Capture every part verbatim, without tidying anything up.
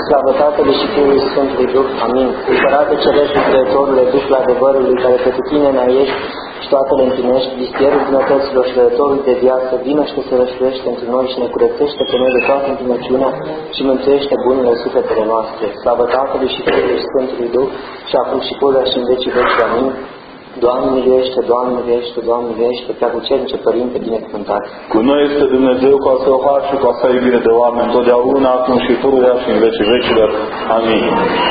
Slavă Tatălui și Fiului Sfântului Duh. Amin. Împărate Cerești, Creatorule, Duhul adevărului, care pe tine înaiești și toate le împlinești, vistierul bunătăților și Dătătorul de viață, vină și se rășluiește pentru noi și ne curățește pe noi de toată întinăciunea și mântuiește bunele sufletele noastre. Slavă Tatălui și Fiului Sfântului Duh, și acum și pururea și în vecii veci. Amin. Doamne miluiește, Doamne miluiește, Doamne miluiește, prea puternice Părinte binecuvântat. Cu noi este Dumnezeu cu a său har și cu a sa iubire de oameni, totdeauna, acum și pururea și în vecii vecilor. Amin.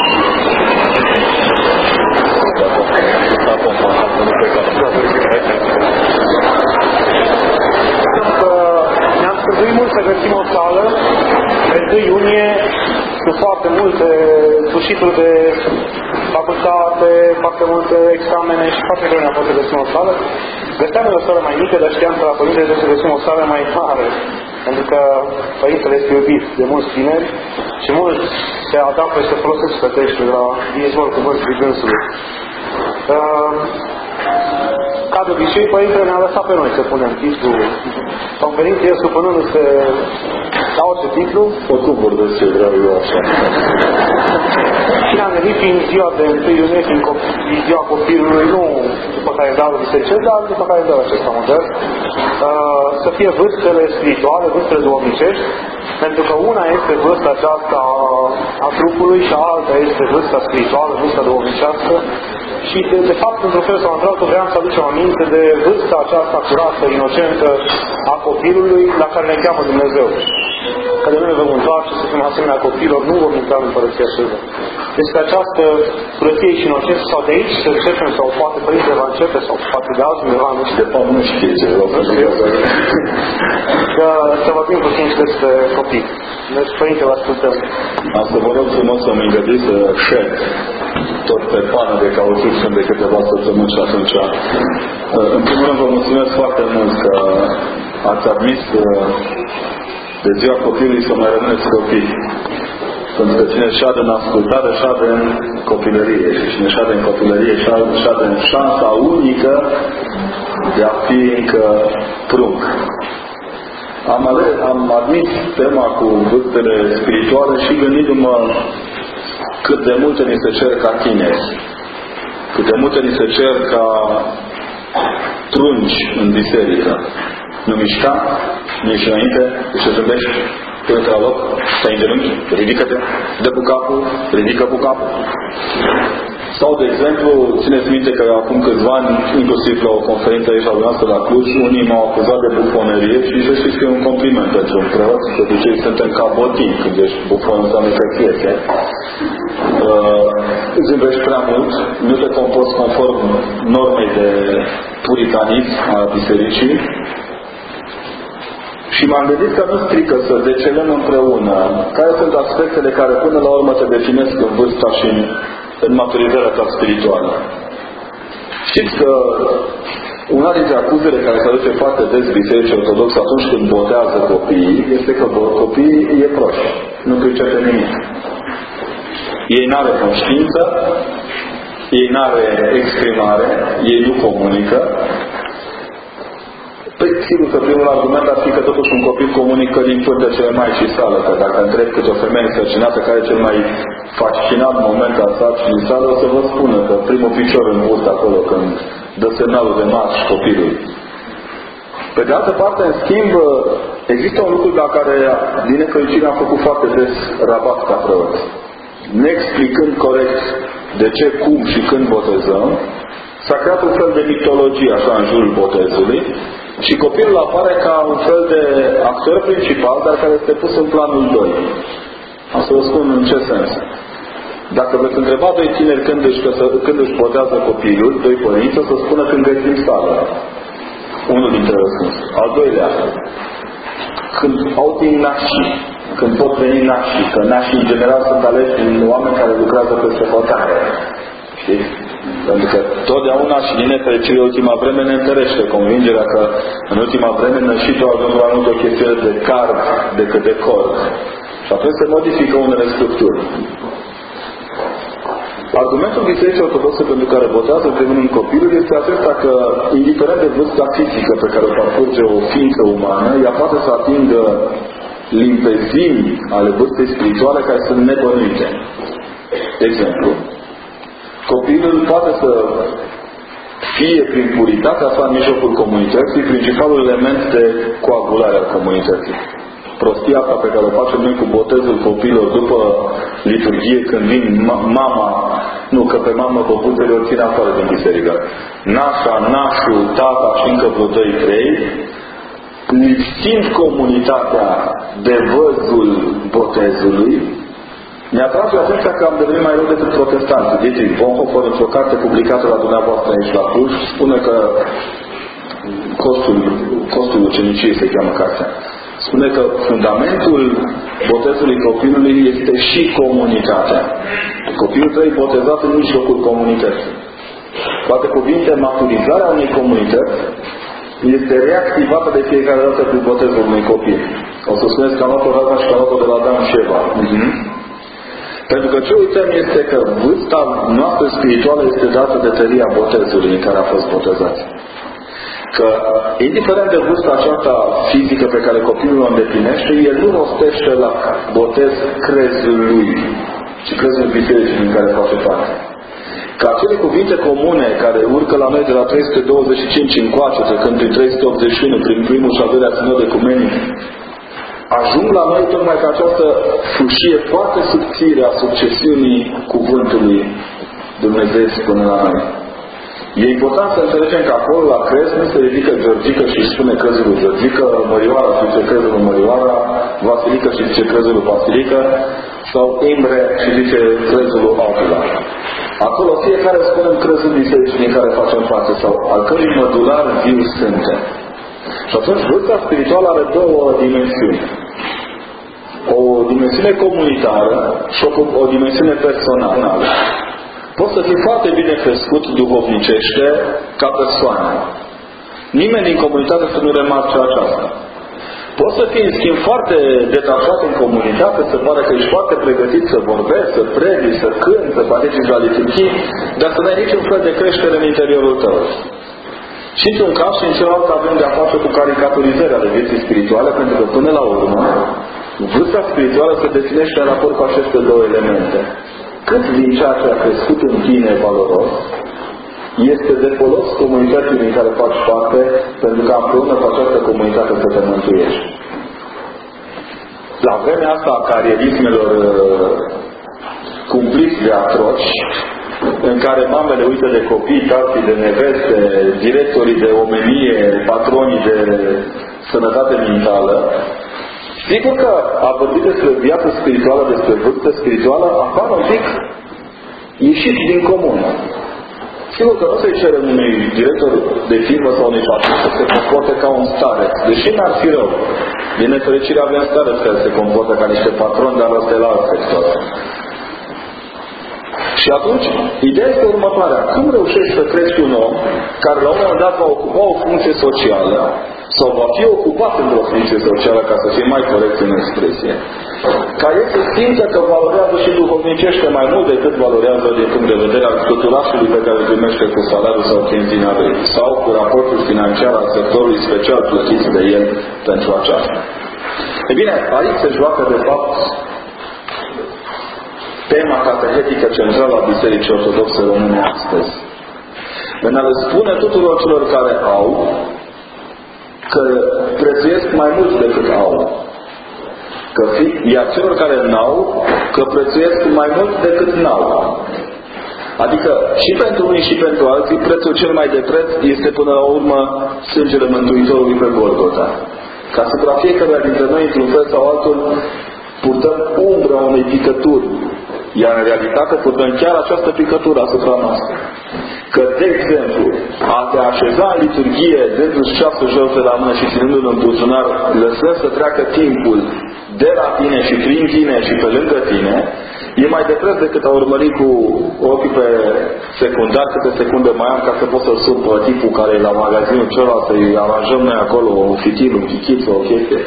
Ne-am străduit mult să găsim o sală. Pe întâi iunie sunt foarte multe sfârșituri de facultate, foarte multe examene și foarte greu ne-a fost să găsim o sală. Găseam o sală mai mică, dar știam că la părinte trebuie să găsim o sală mai mare. Pentru că părintele este iubit de mulți tineri și mulți se adaptă și se folosesc pe textul la diezmul cuvântului dânsului. Uh, ca de obicei, părintele ne-a lăsat pe noi să punem titlul conferit, el supunându-se la orice titlu. Oricum vorbesc ce vreau eu așa. Și ne-am gândit, fiind ziua de întâi iunie, fiind ziua copilului, nu după calendarul bisericesc, dar după calendarul acesta modern, uh, să fie vârstele spirituale, vârstele duhovnicești, pentru că una este vârsta aceasta a trupului și alta este vârsta spirituală, vârsta duhovnicească. Și de, de fapt, într-un fel sau într-altul, vreau să aducem aminte de vârsta aceasta curată, inocentă a copilului la care ne cheamă Dumnezeu. Că de noi ne vom întoarce să fim asemenea copilor, nu vom intra în Împărăția Cerului. Despre această curăție și inocență, sau de aici să începem, sau poate Părintele va începe, sau poate de altundeva, nu știu. De fapt, nu știe ce vreau să zic. Că să vorbim puțin și despre copii. Deci, Părinte, vă ascultăm. Am să vă rog frumos să-mi îngădiți să șed tot pe pană de cauciuc sunt de câteva săptămâni și atunci. În primul rând vă mulțumesc foarte mult că ați admis de ziua copilului să mai rămâneți copii. Pentru că cine șade în ascultare, șade în copilărie. Și cine șade în copilărie, șade în șansa unică de a fi încă prunc. Am, ales, am admis tema cu vârstele spirituale și gândindu-mă cât de multe ni se cer ca tineri, cât de multe ni se cer ca trunci în biserică. Nu mișca, nici înainte, și zâmbești, te uite la loc, stai în genunchi, ridică-te, dă cu capul, ridică cu capul. Sau, de exemplu, țineți minte că acum câțiva ani, inclusiv la o conferință aici la dumneavoastră la Cluj, unii m-au acuzat de bufonerie și să știți că e un compliment pentru un preot, că de obicei suntem ca botin, când ești bufon înseamnă că ție. Uh, zâmbești prea mult, nu te comporți conform normei de puritanism a bisericii. Și m-am gândit că nu strică să decelăm împreună care sunt aspectele care până la urmă te definesc în vârsta și în, în maturizarea ta spirituală. Știți că una dintre acuzele care se aduce foarte des bisericii ortodoxe atunci când botează copiii este că copiii e proști, nu pricepe nimic. Ei n-are conștiință, ei n-are exprimare, ei nu comunică. Păi, sigur că primul argument ar fi că totuși un copil comunică din pântecele mai și sală, că dacă întreb câte o femeie însărcinată care e cel mai fascinant moment al sarcinii sale, o să vă spună că primul picior în bust acolo când dă semnalul de marș copilului. Pe de altă parte, în schimb, există un lucru la care din nefericire am făcut foarte des rabat ca preot. Neexplicând corect de ce, cum și când botezăm, s-a creat un fel de mitologie așa în jurul botezului și copilul apare ca un fel de actor principal, dar care este pus în planul doi. Am să vă spun în ce sens. Dacă veți întreba doi tineri când își, când își botează copilul, doi părinți, o să spună când găsim sală. Unul dintre răspuns. Al doilea, când au din nașii, când pot veni nașii, că nașii în general sunt aleși din oameni care lucrează peste hotare. Știți? Pentru că totdeauna și din nefericire ultima vreme ne întărește convingerea că în ultima vreme nășitul avem mai mult o chestie de card decât de cord. Și atunci se modifică unele structuri. Argumentul Bisericii Ortodoxe pentru care votează termenul copilul este acesta că, indiferent de vârsta fizică pe care o parcurge o ființă umană, ea poate să atingă limpezimi ale vârstei spirituale care sunt nebănuite. De exemplu, copilul poate să fie prin puritatea sa în mijlocul comunității principalul element de coagulare al comunității. Prostia asta pe care o facem noi cu botezul copilor după liturghie, când vin mama, nu, că pe mamă băbuțele o ține afară din biserică. Nașa, nașul, tata și încă vreo doi trei, lipsind comunitatea de văzul botezului, ne atrage atenția că am devenit mai rău decât protestanții. Dietrich Bonhoeffer, într-o carte publicată la dumneavoastră aici la Cluj, spune că costul, costul uceniciei se cheamă cartea. Spune că fundamentul botezului copilului este și comunitatea. Copilul trebuie botezat în mijlocul comunității. Cu alte cuvinte, maturizarea unei comunități este reactivată de fiecare dată prin botezul unui copil. O să spuneți că am luat-o data și că am luat-o de la Adam și Eva. Uh-huh. Pentru că ce uităm este că vârsta noastră spirituală este dată de tăria botezului în care a fost botezați. Că, indiferent de vârsta aceasta fizică pe care copilul o îndeplinește, el nu rostește la botez crezul lui, ci crezul bisericii în care face parte. Că acele cuvinte comune care urcă la noi de la trei sute douăzeci și cinci încoace, trecând prin trei sute optzeci și unu, prin primul și al doilea sinod ecumenic, ajung la noi tocmai ca această fâșie foarte subțire a succesiunii cuvântului Dumnezeu până la noi. E important să înțelegem că acolo la crez nu se ridică Georgică și își spune crezul lui Georgică, Mărioara și zice crezul lui Mărioara, Vasilică și zice crezul lui Vasilică, sau Imre și zice crezul lui Altula. Acolo fiecare spunem crezul bisericii din care facem parte sau al cărui mădular viu suntem. Și atunci vârsta spirituală are două dimensiuni. O dimensiune comunitară și o, o dimensiune personală. Poți să fii foarte bine crescut duhovnicește ca persoană. Nimeni din comunitate să nu remarce aceasta. Poți să fii, în schimb, foarte detașat în comunitate, să pare că ești foarte pregătit să vorbești, să predici, să cânti, să participi la liturghii, dar să n-ai niciun fel de creștere în interiorul tău. Și într-un caz și în celălalt avem de-a face cu caricaturizarea de vieții spirituale, pentru că până la urmă, vârsta spirituală se definește în raport cu aceste două elemente. Cât din ceea ce a crescut în tine valoros, este de folos comunității din care faci parte, pentru că împreună cu această comunitate să te mântuiești. La vremea asta a carierismelor cumpliți de atroci, în care mamele uită de copii, tații de neveste, directorii de omenie, patronii de sănătate mentală, sigur că a vorbit despre viață spirituală, despre vârstă spirituală, apare un pic ieșit din comun. Sigur că nu se cere unui director de firmă sau unui patron să se comporte ca un stareț, deși n-ar fi rău. Din nefericire avem stareți care se comportă ca niște patroni, dar ăsta e la alt sector. Și atunci, ideea este următoarea. Cum reușești să crești un om care la un moment dat va ocupa o funcție socială sau va fi ocupat într-o funcție socială, ca să fie mai corect în expresie, ca el să simtă că valorează și duhovnicește mai mult decât valorează din punct de vedere al scuturașului pe care îl primește cu salariul sau benzina lui, sau cu raportul financiar al sectorului special plătit de el pentru aceasta. E bine, aici se joacă de fapt tema catehetică centrală a Bisericii Ortodoxe Române astăzi. În a le spune tuturor celor care au că prețuiesc mai mult decât au. Că fi, iar celor care n-au, că prețuiesc mai mult decât n-au. Adică și pentru unii și pentru alții, prețul cel mai de preț este până la urmă sângele Mântuitorului pe Golgota. Ca asupra fiecare dintre noi, într-un fel sau altul, purtăm umbra unei picături. Iar în realitate purtăm chiar această picătură asupra noastră. Că, de exemplu, a te așeza în liturghie, dându-ți ceasul jos de la mână și ținându-l în buzunar, lăsând să treacă timpul de la tine și prin tine și pe lângă tine, e mai de preț decât a urmări cu ochii pe secundar câte secunde mai am ca să pot să-l sun pe tipul care e la magazinul celălalt, să-i aranjăm noi acolo un fitil, un chichiț, o chestie.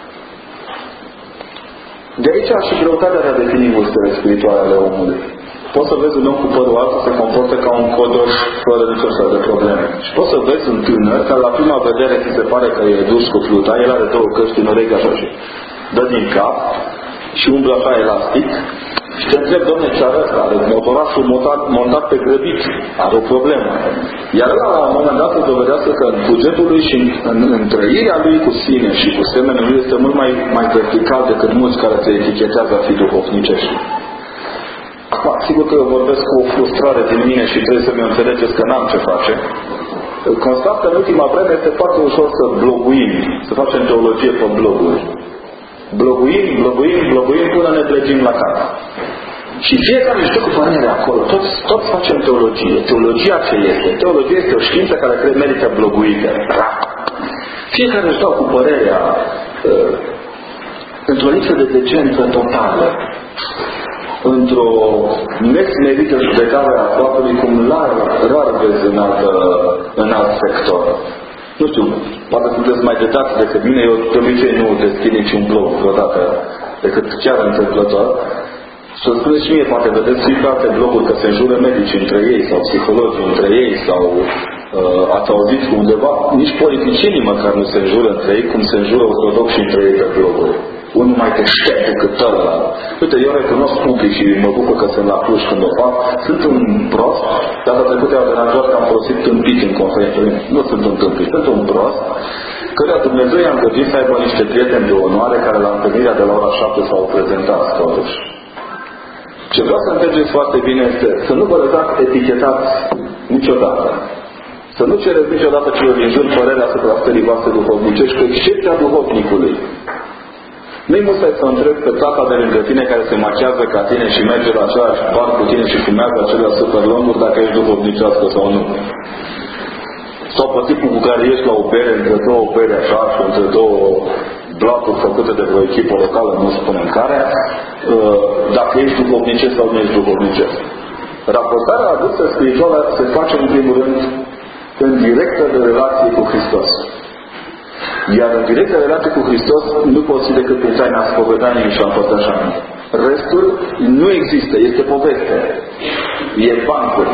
De aici și greutatea de a defini vârstele spirituale ale omului. Poți să vezi un om cu părul alb se comportă ca un codoș fără niciun fel de probleme. Și poți să vezi un tânăr care la prima vedere ți se pare că e dus cu fluta, el are două căști în urechi așa și dă din cap și umblă așa elastic și te întreb, dom'le, ce are ăsta? Are motorașul montat, montat pe grăbit, are o problemă. Iar la un moment dat se dovedească că în bugetul lui și în, în, în trăirea lui cu sine și cu semenul lui este mult mai, mai vertical decât mulți care se etichetează a fi duhovnicești. Acum, sigur că eu vorbesc cu o frustrare din mine și trebuie să mi-o înțelegeți că n-am ce face. Constat că în ultima vreme este foarte ușor să bloguim, să facem teologie pe bloguri. Bloguim, bloguim, bloguim până ne plecim la casă. Și fiecare își dă cu părere acolo. Toți, toți facem teologie. Teologia ce este? Teologia este o știință care cred merită bloguită. Fiecare își dă cu părerea uh, într-o lipsă de decență totală. Într-o nesmerită judecare a faptului cum rar, rar vezi în alt, în alt sector. Nu știu, poate sunteți mai detați decât mine, eu de obicei nu deschid niciun blog vreodată, decât chiar întâmplător. Să-mi spuneți și mie, poate vedeți și pe alte bloguri că se înjură medici între ei sau psihologi între ei sau uh, ați auzit undeva, nici politicienii măcar nu se înjură între ei, cum se înjură ortodoxi între ei pe bloguri. Unul mai deștept decât ăla. Uite, eu recunosc public și mă bucur că sunt la Cluj când o fac. Sunt un prost, data trecută au venit doar că am folosit tâmpit în conferință. Nu sunt un tâmpit, sunt un prost, căreia Dumnezeu i-a îngăduit să aibă niște prieteni de onoare care la întâlnirea de la ora șapte s-au prezentat totuși. Ce vreau să înțelegeți foarte bine este să nu vă lăsați etichetați niciodată. Să nu cereți niciodată celor din jur părerea asupra stării voastre duhovnicești, cu excepția duhovnicului. Nu-i musai să întreb pe tata de lângă tine care se machează ca tine și merge la același bar cu tine și fumează acelea superlonguri dacă ești duhovnicească sau nu. Sau pe tipul cu care ești la o bere, între două bere așa și între două blaturi făcute de vreo echipă locală, nu spunem care, dacă ești duhovnicesc sau nu ești duhovnicesc. Raportarea adusă spirituală se face în primul rând în directă de relație cu Hristos. Iar în directă relație cu Hristos nu poți fi decât prin taina spovedaniei și a împărtășanii. Restul nu există, este poveste. E bancul.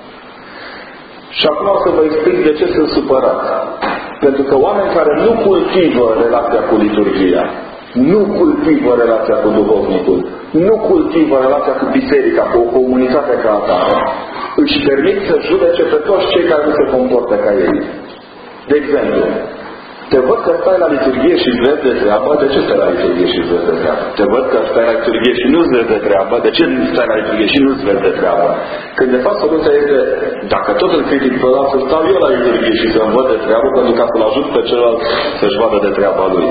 Și acum o să vă explic de ce sunt supărat. Pentru că oameni care nu cultivă relația cu liturghia, nu cultivă relația cu duhovnicul, nu cultivă relația cu biserica, cu o comunitate ca atare, își permit să judece pe toți cei care nu se comportă ca ei. De exemplu, te văd că stai la liturghie și îți vezi de treabă, de ce stai la liturghie și îți vezi de treabă? Te văd că stai la liturghie și nu-ți vezi de treabă, de ce stai la liturghie și nu-ți vezi de treabă? Când de fapt soluția este, dacă tot îl critic pe ăla, să stau eu la liturghie și să-mi văd de treabă, pentru ca să-l ajut pe celălalt să-și vadă de treaba lui.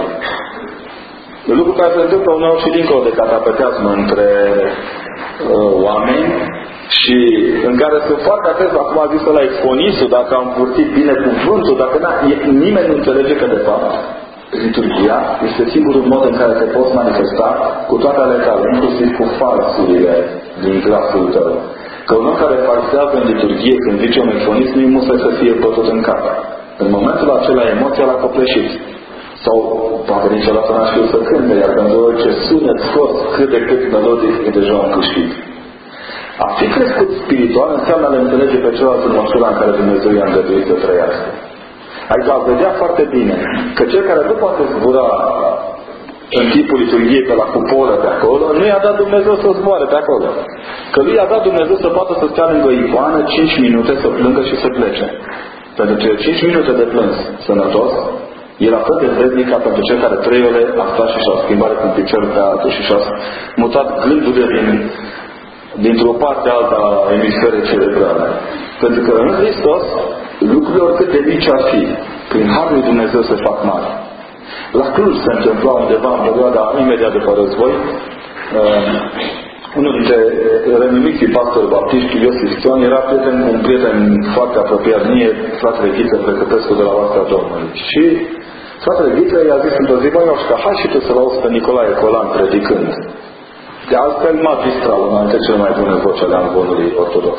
Lucru care se întâmplă uneori și dincolo de catapeteasmă între uh, oameni și în care sunt foarte atenți, acum a zis la exponistul, dacă am purtit bine cuvântul, dacă na, nimeni nu înțelege că de fapt liturghia este singurul mod în care te poți manifesta cu toate ale tale, inclusiv cu falsurile din glasul tău. Că un om care falsează în liturghie când zice un exponist nu-i musă să fie bătut în cap. În momentul acela emoția l-a copleșit. Sau poate niciodată n-a știut să cânte, iar pentru orice sunet scos cât de cât melodic e deja un câștig. A fi crescut spiritual înseamnă a le înțelege pe celălalt în măsura în care Dumnezeu i-a îngăduit să trăiască. Adică a vedea foarte bine că cel care nu poate zbura în timpul liturghiei pe la cupolă de acolo, nu i-a dat Dumnezeu să zboare pe acolo. Că lui i-a dat Dumnezeu să poată să stea lângă icoană cinci minute, să plângă și să plece. Pentru cele cinci minute de plâns sănătos, e la fel de vrednic ca pentru cel care trei ore a stat și și-a schimbat cu piciorul pe altul și și-a mutat gândurile din dintr-o parte alta a emisferei cerebrale. Pentru că în Hristos, lucrurile oricât de mici ar fi, prin Harul lui Dumnezeu se fac mari. La Cluj se întâmpla undeva în perioada imediat după război, uh, unul dintre renumiții pastori baptiști, Iosif Țion, era prieten cu un prieten foarte apropiat mie, fratele Ghiță Plecătescu de la Oastea Domnului. Și fratele Ghiță i-a zis într-o zi, bă, Ioșca, hai și tu să-l auzi pe Nicolae Colan predicând. De altfel, magistral, una dintre cele mai bune voci ale amvonului ortodox.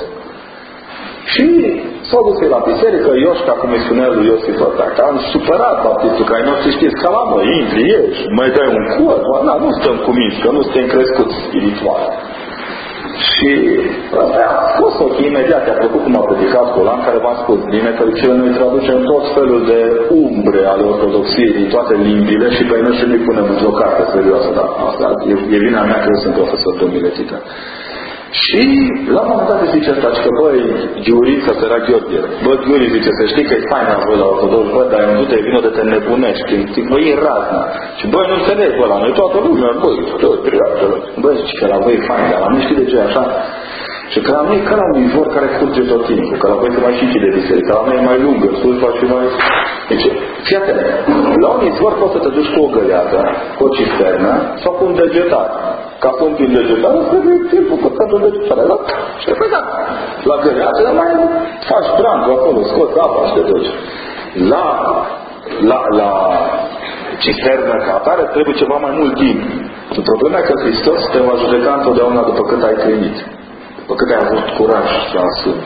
Și s-au dus la biserică, Ioșca, cum îi spunea lui Iosif ăsta, că am supărat baptistul, că ai noștri știți, că la mă, intri, ieși, mai dai un cur, na, nu stăm cu minți, că nu suntem crescuți spiritual. Și ăsta a scos ochii imediat, a plăcut cum a predicat Golan, care v-am spus, din nefericire noi traducem tot felul de umbre ale ortodoxiei din toate limbile și pe noi și nu-i punem într-o carte serioasă, dar asta e, e vina mea că eu sunt profesor de umiletică. Și la un moment dat zice asta, că băi, Ghiuriță, săra Gheorghe, bă, Ghiuri zice, să știi că e fain la voi la ortodox, bă, dar eu nu te vino de te nebunești, zic, băi, e razna. Și băi, nu înțeleg, bă, la noi toată lumea, băi, băi, zice că la voi e fain, dar la noi știi de ce e așa? Și că la noi e ca la un izvor care curge tot timpul, că la voi se mai și închide biserica, la noi e mai lungă, slujba și mai... Deci, fii atent, la un izvor poți să te duci cu o găleată, cu o cisternă sau cu un degetar. Ca să umpli un degetar, îți trebuie timpul păcat un degetar. Și apoi da, la găleată mai faci brandul acolo, scoți apa și te duci. La, la, la cisternă ca atare trebuie ceva mai mult timp. Problema e că Hristos te va judeca întotdeauna după cât ai trăit. După cât ai avut curaj să asumi.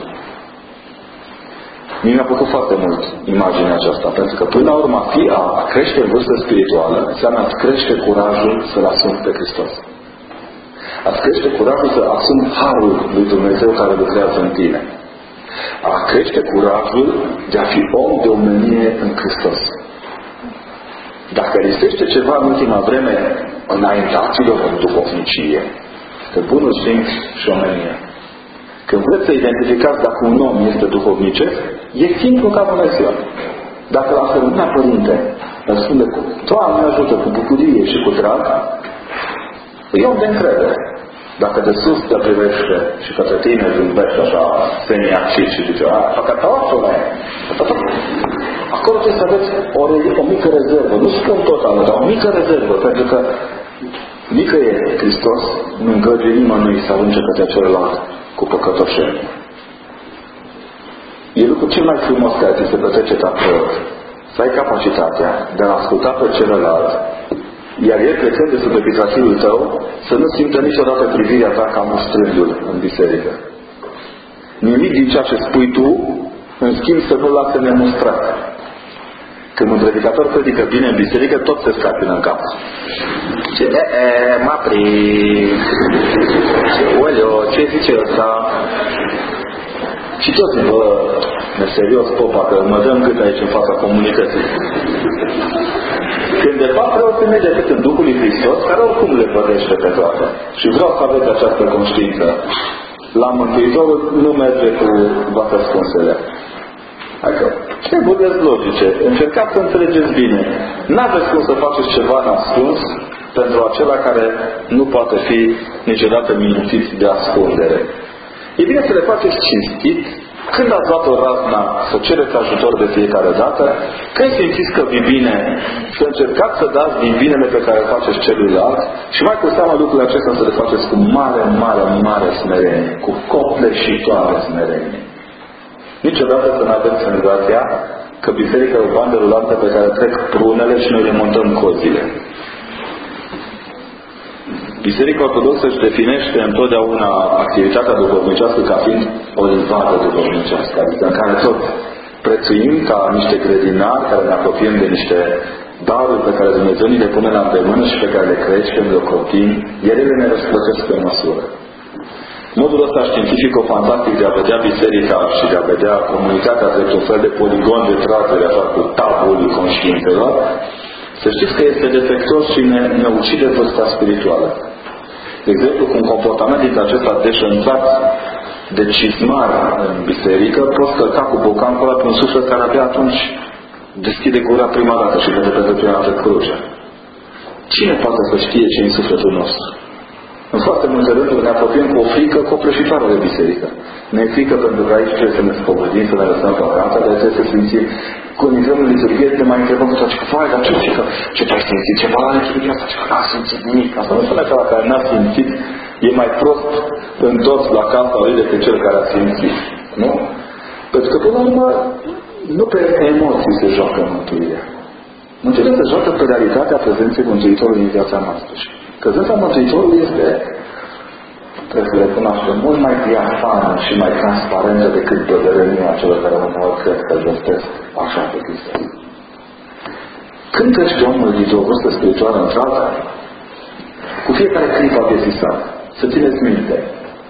Mie mi-a plăcut foarte mult imaginea aceasta, pentru că până la urmă a, fi, a crește în vârstă spirituală înseamnă a crește curajul să-L asumi pe Hristos. A crește curajul să asumi harul lui Dumnezeu care lucrează în tine. A crește curajul de a fi om de omenie în Hristos. Dacă listește ceva în ultima vreme înaintaților în duhovnicie, că bunul simț și omenia. Când vreți să identificați dacă un om este duhovnicesc, e simplu ca bună ziua. Dacă la Sfântul Părinte îl spune cu Doamne ajută, cu bucurie și cu drag, e om de încredere. Dacă de sus te privește și către tine zâmbește așa semiacit și zice, a, păcătoasule, acolo trebuie să aveți o, o mică rezervă. Nu spun total, dar o mică rezervă, pentru că mică e Hristos, nu îngăduie nimănui să arunce către celălalt cu păcătoșenie. E lucrul cel mai frumos care ți se petrece ca preot. Să ai capacitatea de a asculta pe celălalt, iar el, plecând de sub epitafilul tău, să nu simtă niciodată privirea ta ca mustrându-l în biserică. Nimic din ceea ce spui tu, în schimb, să nu lasă nemustrat. Când un predicator predică bine în biserică, tot se scapină în cap. Ce, e, e, m-a prins. Ce, oleo, ce zice ăsta? Și toți, bă, de serios, popa, că mă dăm cât aici în fața comunității. Când de fapt vreau să merge decât în Duhul lui Hristos, care oricum le părește pe toate. Și vreau să aveți această conștiință. La Mântuitorul nu merge cu vacă ascunsele. Adică, ce budeți logice? Încercați să înțelegeți bine. N-aveți cum să faceți ceva nascuns pentru acela care nu poate fi niciodată mințit de ascundere. E bine să le faceți cinstit. Când ați luat o razna, să cereți ajutor de fiecare dată. Când simțiți că vi bine, să încercați să dați din binele pe care îl faceți celuilalt și mai cu seama lucrurile acestea să le faceți cu mare, mare, mare smerenie, cu copleșitoare smerenie. Niciodată să nu avem senzația că biserica e o bandă rulantă pe care trec prunele și noi remontăm cozile. Biserica Ortodoxă își definește întotdeauna activitatea duhovnicească ca fiind o livadă duhovnicească, adică în care tot prețuim ca niște grădinari care ne apropiem de niște daruri pe care Dumnezeu ni le pune la îndemână și pe care le creștem, le ocrotim, iar ele ne răsplătesc pe măsură. Modul ăsta științifico-fantastic de a vedea biserica și de a vedea comunitatea drept un fel de poligon de tragere, așa cu tabul conștiințelor, să știți că este defectuos și ne, ne ucide vârsta spirituală. De exemplu, cu un comportament din acesta deșanțat de cizmar în biserică, poți călca cu bocanul ăla pe un suflet care abia atunci deschide gura prima dată și vede pentru prima dată crucea. Cine poate să știe ce e în sufletul nostru? În foarte multe rânduri ne apropiem cu o frică copleșitoare de biserică. Ne e frică pentru că aici trebuie să ne spovedim, să ne lăsăm păcata, dar trebuie să simțim. Când intrăm în liturghie, ne mai întrebăm cu toate, vai, dar ce zică? Ce te-ai simțit? Ceva la liturghie asta? Ce că n-a simțit nimic. Asta nu spune că la care n-a simțit e mai prost întors la casa lui decât cel care a simțit. Nu? Pentru că, până la urmă, nu pe emoții se joacă mântuirea. Mântuirea se joacă pe realitatea prezenței Mântuitorului în viața noastră. Prezența Mântuitorului este, trebuie să recunoaștem, mult mai diafană și mai transparentă decât bădărănia celor care nu cred că vestesc așa pe Hristos. Când treci de omul dintr-o vârstă spirituală într-alta, cu fiecare clipă a vieții sale, să țineți minte,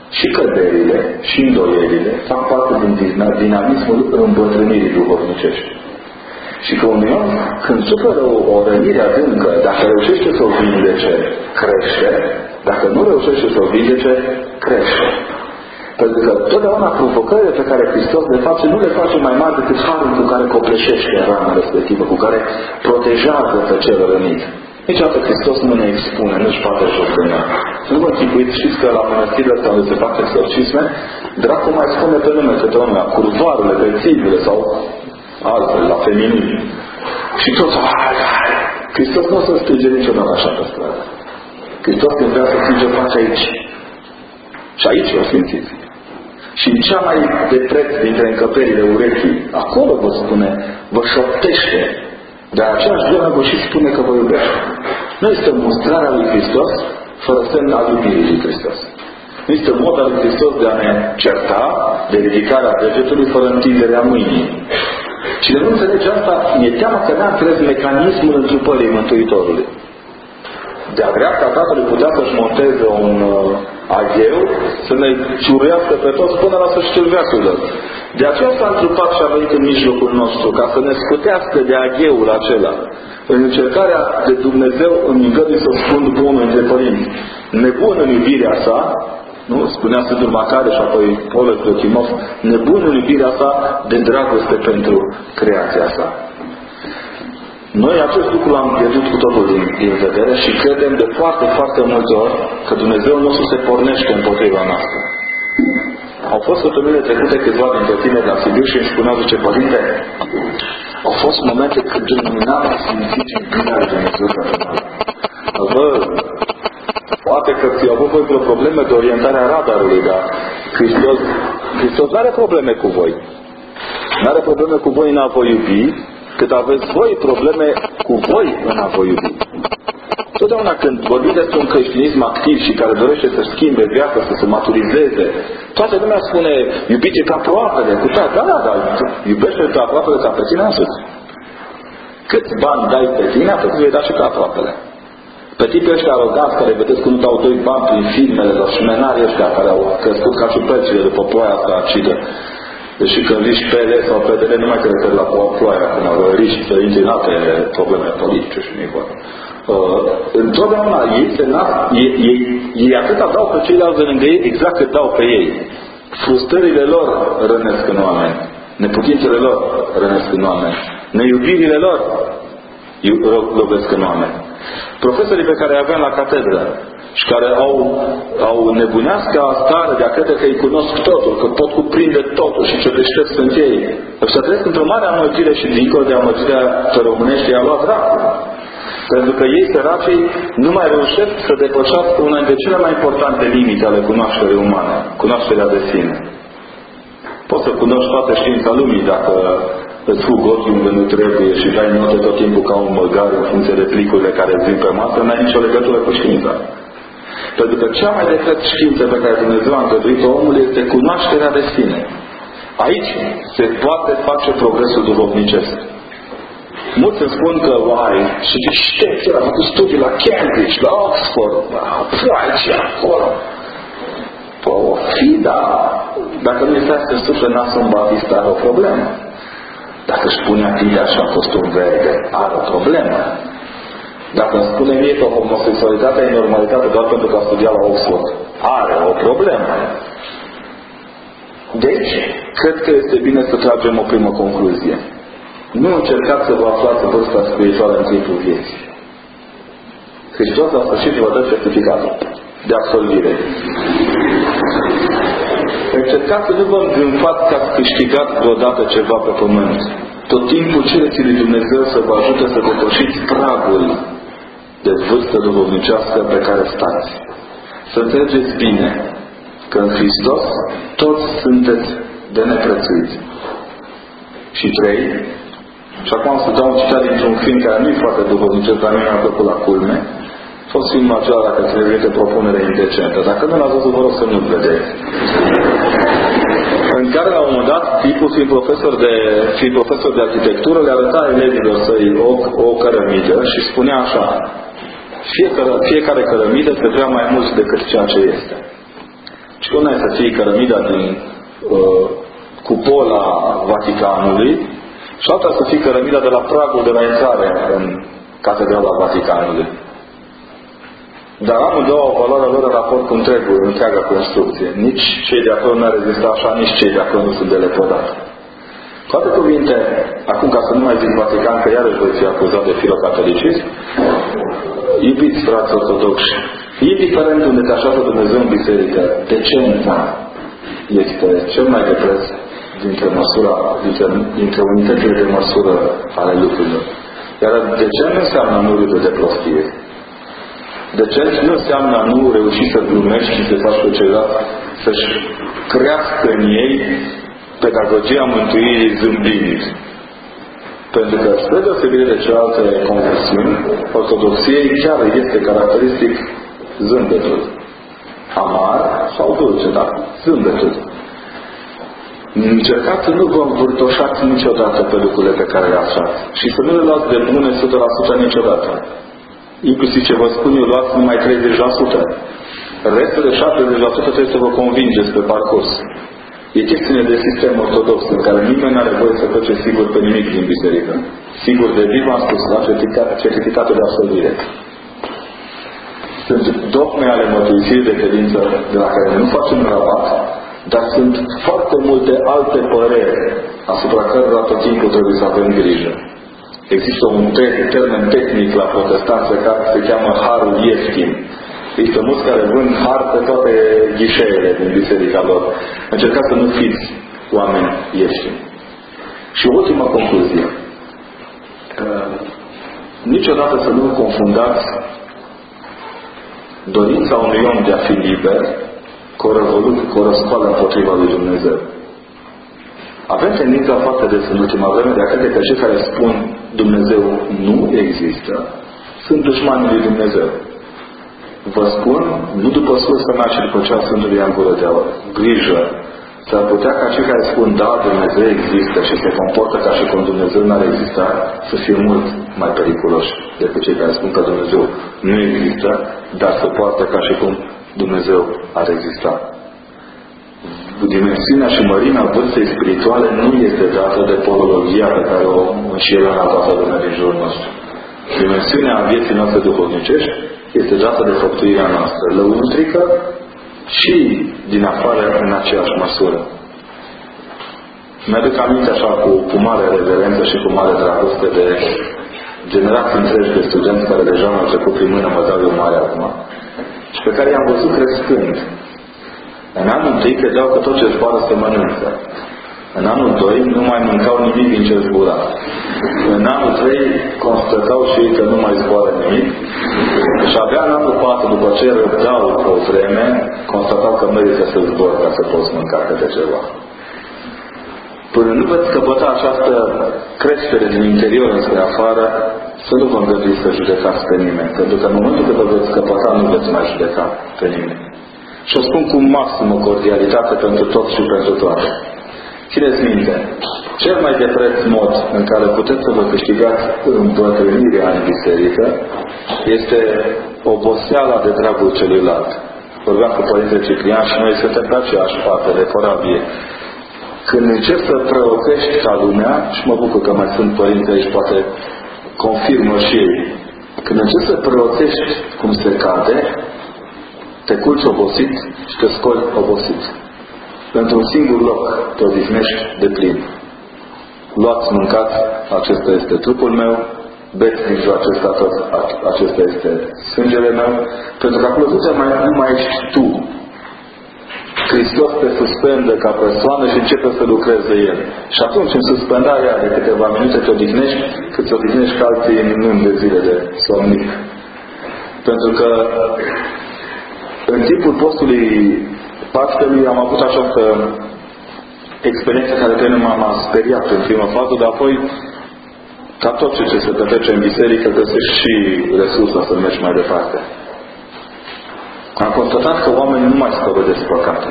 și căderile și îndoierile fac parte din dinamismul îmbătrânirii duhovnicești. Și că unui om, când suferă o, o rănire adâncă, dacă reușește să o vindece, crește. Dacă nu reușește să o vindece, crește. Pentru că totdeauna provocările pe care Hristos le face, nu le face mai mari decât harul cu care copleșește rana respectivă, cu care protejează pe cel rănit. Niciodată Hristos nu ne expune, nu-și poate joc de ea. Să nu vă închipuiți, știți că la mănăstirile astea unde se fac exorcisme, dracu mai spune pe nume câte unul, curvarele, bețivile sau altele, la feminin. Și toți, hai, hai! Hristos nu o să strige niciodată așa pe stradă. Hristos când vrea să strige, face aici. Și aici o simțiți. Și în cea mai de preț dintre încăperile urechii, acolo vă spune, vă șoptește. Dar aceeași vreme vă și spune că vă iubește. Nu este mustrarea lui Hristos fără semn al iubirii lui Hristos. Nu este mod al lui Hristos de a ne certa, de ridicarea degetului fără întinderea mâinii. Cine nu înțelege asta, mi-e teamă că n-a înțeles mecanismul întrupării Mântuitorului. De-a vrea ca Tatălui putea să-și monteze un uh, agheu, să ne ciuruiască pe toți până la sfârșitul veacului. De aceea s-a întrupat și a venit în mijlocul nostru, ca să ne scutească de agheul acela. În încercarea de Dumnezeu îmi îngădui să spun bunul între părinți. Nebun în iubirea sa, nu? Spunea Sfântul Macare și apoi Paul Clotimov, nebun în iubirea sa de dragoste pentru creația sa. Noi acest lucru l-am pierdut cu totul din, din vedere și credem de foarte, foarte multe ori că Dumnezeu nostru se pornește împotriva noastră. Au fost săptămânile trecute câțiva dintre tineri la Sibiu și îmi spuneau, zice, părinte, au fost momente când n-am simțit iubirea lui Dumnezeu pentru noi. Vă, poate că ți-au avut voi vreo probleme de orientare a radarului, dar Hristos, Hristos nu are probleme cu voi. Nu are probleme cu voi în a vă iubi, cât aveți voi probleme cu voi în a vă iubi. Totdeauna când vorbim despre un creștinism activ și care dorește să schimbe viața, să se maturizeze, toată lumea spune, iubiți pe aproapele, cu toate, da, da, da, iubește pe aproapele ca pe tine însuți. Cât bani dai pe tine, atât vei da și pe aproapele. Pe tipii ăștia aroganți care vedeți că nu dau doi bani prin filmele, sau șmenarii ăștia care au crescut ca ciupercile după ploaia asta acidă. Deși când riști P L sau P D L nu mai te referi la ploaia, acum riști să intri în alte probleme politice și nu-i vorba. Uh, întotdeauna ei se nasc, ei, ei, ei atâta dau pe ceilalți de lângă ei exact cât dau pe ei. Frustrările lor rănesc în oameni, neputințele lor rănesc în oameni, neiubirile lor lovesc în oameni. Profesorii pe care îi aveam la catedră și care au, au nebunească stare de a crede că îi cunosc totul, că pot cuprinde totul și ce deștept sunt ei. Ăștia trăiesc într-o mare amăgire și dincolo de amăgirea pe românește i-a luat dracul. Pentru că ei, săracii, nu mai reușesc să depășească una dintre cele mai importante limite ale cunoașterii umane, cunoașterea de sine. Poți să cunoști toată știința lumii dacă îți fug ochii unde nu trebuie și dai note tot timpul ca un măgar în funcție de plicurile care îți vin pe masă, n-ai nicio legătură cu știința. Pentru că cea mai de preț știință pe care Dumnezeu a îngăduit-o omul este cunoașterea de sine. Aici se poate face progresul duhovnicesc. Mulți îmi spun că, uai, și deștept, el a făcut studii la Cambridge, la Oxford, la aici, acolo. Păi o fi, dar dacă nu este să sufle nasul Batista, are o problemă. Dacă își pune atât așa costum verde, are o problemă. Dacă îmi spune mie că homosexualitatea e normalitate doar pentru că a studiat la Oxford, are o problemă. Deci, cred că este bine să tragem o primă concluzie. Nu încercați să vă aflați vârsta spirituală în timpul vieții. Hristos la sfârșit vă dă certificatul de absolvire. Încercați să nu vă îngânfați că ați câștigat vreodată ceva pe pământ. Tot timpul cereți lui Dumnezeu să vă ajute să depășiți pragul de vârstă duhovnicească pe care stați. Să înțelegeți bine că în Hristos toți sunteți de neprețuit. Și trei, și acum am să dau un citat dintr-un film care nu e foarte duhovnicesc, dar mie mi-a plăcut la culme. A fost filmul acela, dacă ți-le de propunere indecentă. Dacă nu l-ați văzut, vă rog să nu-l vedeți. În care, la un moment dat, tipul fiind profesor de, fiind profesor de arhitectură, le arăta elevilor săi o, o cărămidă și spunea așa: fiecare, fiecare cărămidă se vrea mai mult decât ceea ce este. Și una e să fie cărămida din uh, cupola Vaticanului și alta să fie cărămida de la pragul de la intrare în Catedrala Vaticanului. Dar amândouă au valoarea lor în raport cu întregul, întreaga construcție. Nici cei de acolo nu ar rezista așa, nici cei de acolo nu sunt de lepădat. Cu alte cuvinte, acum ca să nu mai zic Vatican, că iarăși voi fi acuzat de filocatolicism, iubiți frați ortodoxi, indiferent unde te așează Dumnezeu în biserică, decența este cel mai de preț dintre, măsura, dintre, dintre unitățile de măsură ale lucrurilor. Iar decent nu înseamnă nu râde de prostie. Decent nu înseamnă nu reuși să glumești și să faci pe ceilalți să-și crească în ei pedagogia mântuirii zâmbind. Pentru că, spre deosebire de celelalte confesiuni, ortodoxiei chiar este caracteristic zâmbetul. Amar sau dulce, dar zâmbetul. Încercați să nu vă învârtoșați niciodată pe lucrurile pe care le aflați. Și să nu le luați de bune o sută la sută niciodată. Inclusiv ce vă spun eu, luați numai treizeci la sută. Restul de șaptezeci la sută trebuie să vă convingeți pe parcurs. E chestiune de sistem ortodox în care nimeni nu are voie să plece sigur pe nimic din biserică. Sigur de viu, am spus, la certificatul de absolvire. Sunt dogme ale mărturisirii de credință de la care nu facem rabat, dar sunt foarte multe alte păreri asupra cărora tot timpul trebuie să avem grijă. Există un termen tehnic la protestanță care se cheamă harul ieftin. Există mulți care vând har pe toate ghișeele din biserica lor. Încercați să nu fiți oameni ieftini. Și o ultimă concluzie. Niciodată să nu confundați dorința unui om de a fi liber cu o revoluție, cu o răscoală împotriva lui Dumnezeu. Avem tendința foarte des în ultima vreme de a crede că cei care spun Dumnezeu nu există sunt dușmanii lui Dumnezeu. Vă spun, nu după sursa mea, ci după cea Sfântului Ioan Gură de Aur. Grijă! S-ar putea ca cei care spun da, Dumnezeu există și se comportă ca și cum Dumnezeu n-ar exista, să fie mult mai periculoși decât cei care spun că Dumnezeu nu există, dar se poartă ca și cum Dumnezeu ar exista. Dimensiunea și mărimea vârstei spirituale nu este dată de polologia pe care o înșiră la toată lumea din jurul nostru. Dimensiunea vieții noastre duhovnicești este dată de făptuirea noastră, lăuntrică și din afară în aceeași măsură. Mi-aduc aminte așa cu, cu mare reverență și cu mare dragoste de generații întregi de studenți care deja m-au trecut prin mână, mă dau eu mare acum, și pe care i-am văzut crescând. În anul întâi credeau că tot ce zboară se mănâncă. În anul doi nu mai mâncau nimic din ce zbura. În anul trei constatau și ei că nu mai zboară nimic. Și abia în anul patru, după ce răbdau o vreme, constatau că merită să zbor ca să poți mânca câte ceva. Până nu veți căpăta această creștere din interior înspre afară, să nu vă îngăduiți să judecați pe nimeni. Pentru că în momentul când vă veți căpăta, nu veți mai judeca pe nimeni. Și o spun cu maximă cordialitate pentru tot și pentru toate. Țineți minte, cel mai de preț mod în care puteți să vă câștigați îmbătrânirea în biserică este oboseala de dragul celuilalt. Vorbeam cu Părintele Ciprian și noi suntem pe aceeași parte de corabie. Când încerci să preoțești ca lumea, și mă bucur că mai sunt părinți aici, poate confirmă și ei, când încerci să preoțești cum se cade, te culci obosit și te scoli obosit. Într-un singur loc te odihnești de plin. Luați, mâncați, acesta este trupul meu, beți din ziua acesta tot, acesta este sângele meu, pentru că acolo nu mai, nu mai ești tu. Hristos te suspendă ca persoană și începe să lucreze El. Și atunci, în suspendarea de câteva minute, te odihnești, cât te odihnești ca alții în luni de zile de somnic. Pentru că în timpul postului Paștelui am avut această experiență care pe mine m-a speriat în prima fază, dar apoi, ca tot ce se petrece în biserică, găsești și resursa să mergi mai departe. Am constatat că oamenii nu mai spovedesc păcate.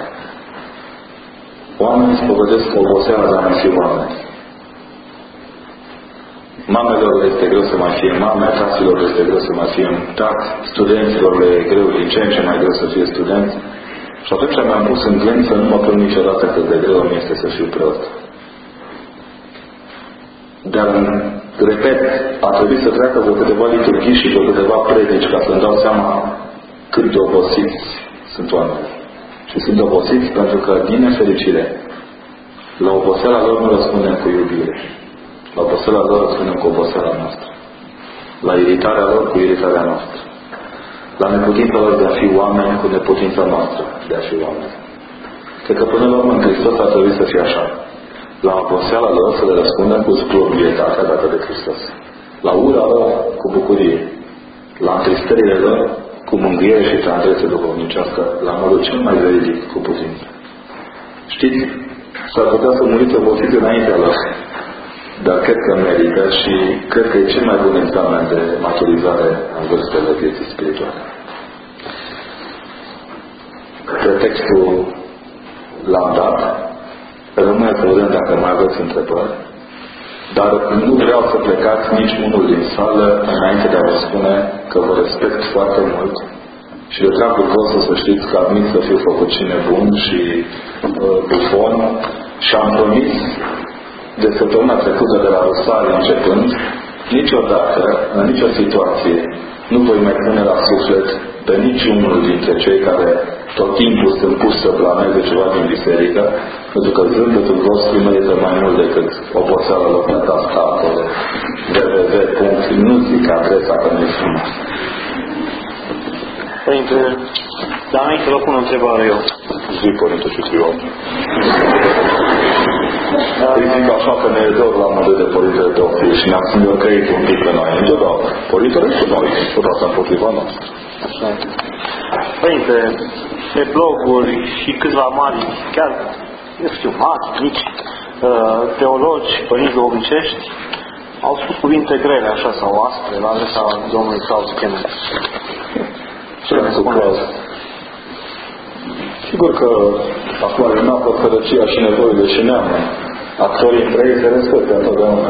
Oamenii spovedesc oboseala de a mai fi oameni. Mamelor este greu să mai fie mame, taților este greu să mai fie tați, studenților le e greu din ce în ce mai greu să fie studenți. Și atunci mi-am pus în gând să nu mă plâng niciodată cât de greu mi este să fiu preot. Dar, repet, a trebuit să treacă vreo câteva liturghii și vreo câteva predici ca să-mi dau seama cât de obosiți sunt oameni. Și sunt obosiți pentru că, din nefericire, la oboseala lor nu răspundem cu iubire. La oboseala lor răspundem cu oboseala noastră. La iritarea lor cu iritarea noastră. La neputința lor de a fi oameni cu neputința noastră de a fi oameni. Cred că până la urmă în Hristos a trebuit să fie așa. La oboseala lor să le răspundem cu zglobietatea dată de Hristos. La ura lor cu bucurie. La întristările lor cu mângâiere și tandrețe duhovnicească, la modul cel mai veridic cu putință. Știți, s-ar putea să muriți obosiți înaintea lor, dar cred că merită și cred că e cel mai bun examen de maturizare în vârstele vieții spirituale. Pretextul l-am dat, rămâne să vedem dacă mai aveți întrebări, dar nu vreau să plecați nici unul din sală înainte de a vă spune că vă respect foarte mult și de dragul vostru să știți că admit să fiu făcut cine bun și uh, bufon și am promis de săptămâna trecută de la Rusali începând, niciodată, în nicio situație, nu voi mai pune la suflet pe niciunul dintre cei care tot timpul sunt pus să blameze ceva din biserică, pentru că zâmbetul vostru merită mai mult decât oboseala lor pe tastatul de v v punct. Nu zic adresa, că nu-i frumos. Părinte, dar înainte vă pun o întrebare eu. Zi, Părinte, și eu. Îi zic așa că ne e dor la modul de Părinte Teofil și ne-am smilăcăit un pic înainte, dar Părintele și noi, odată împotriva noastră. Așa. Părinte, pe bloguri și câțiva mari, chiar, nu știu, mari, mici, teologi, părinți duhovnicești, au spus cuvinte grele, așa, sau aspre, la adresa Domnului Claus Chemen. Ce ne spuneți? Sigur că acum în apă sărăcia și nevoile și neamă. Actorii între ei se respectă întotdeauna.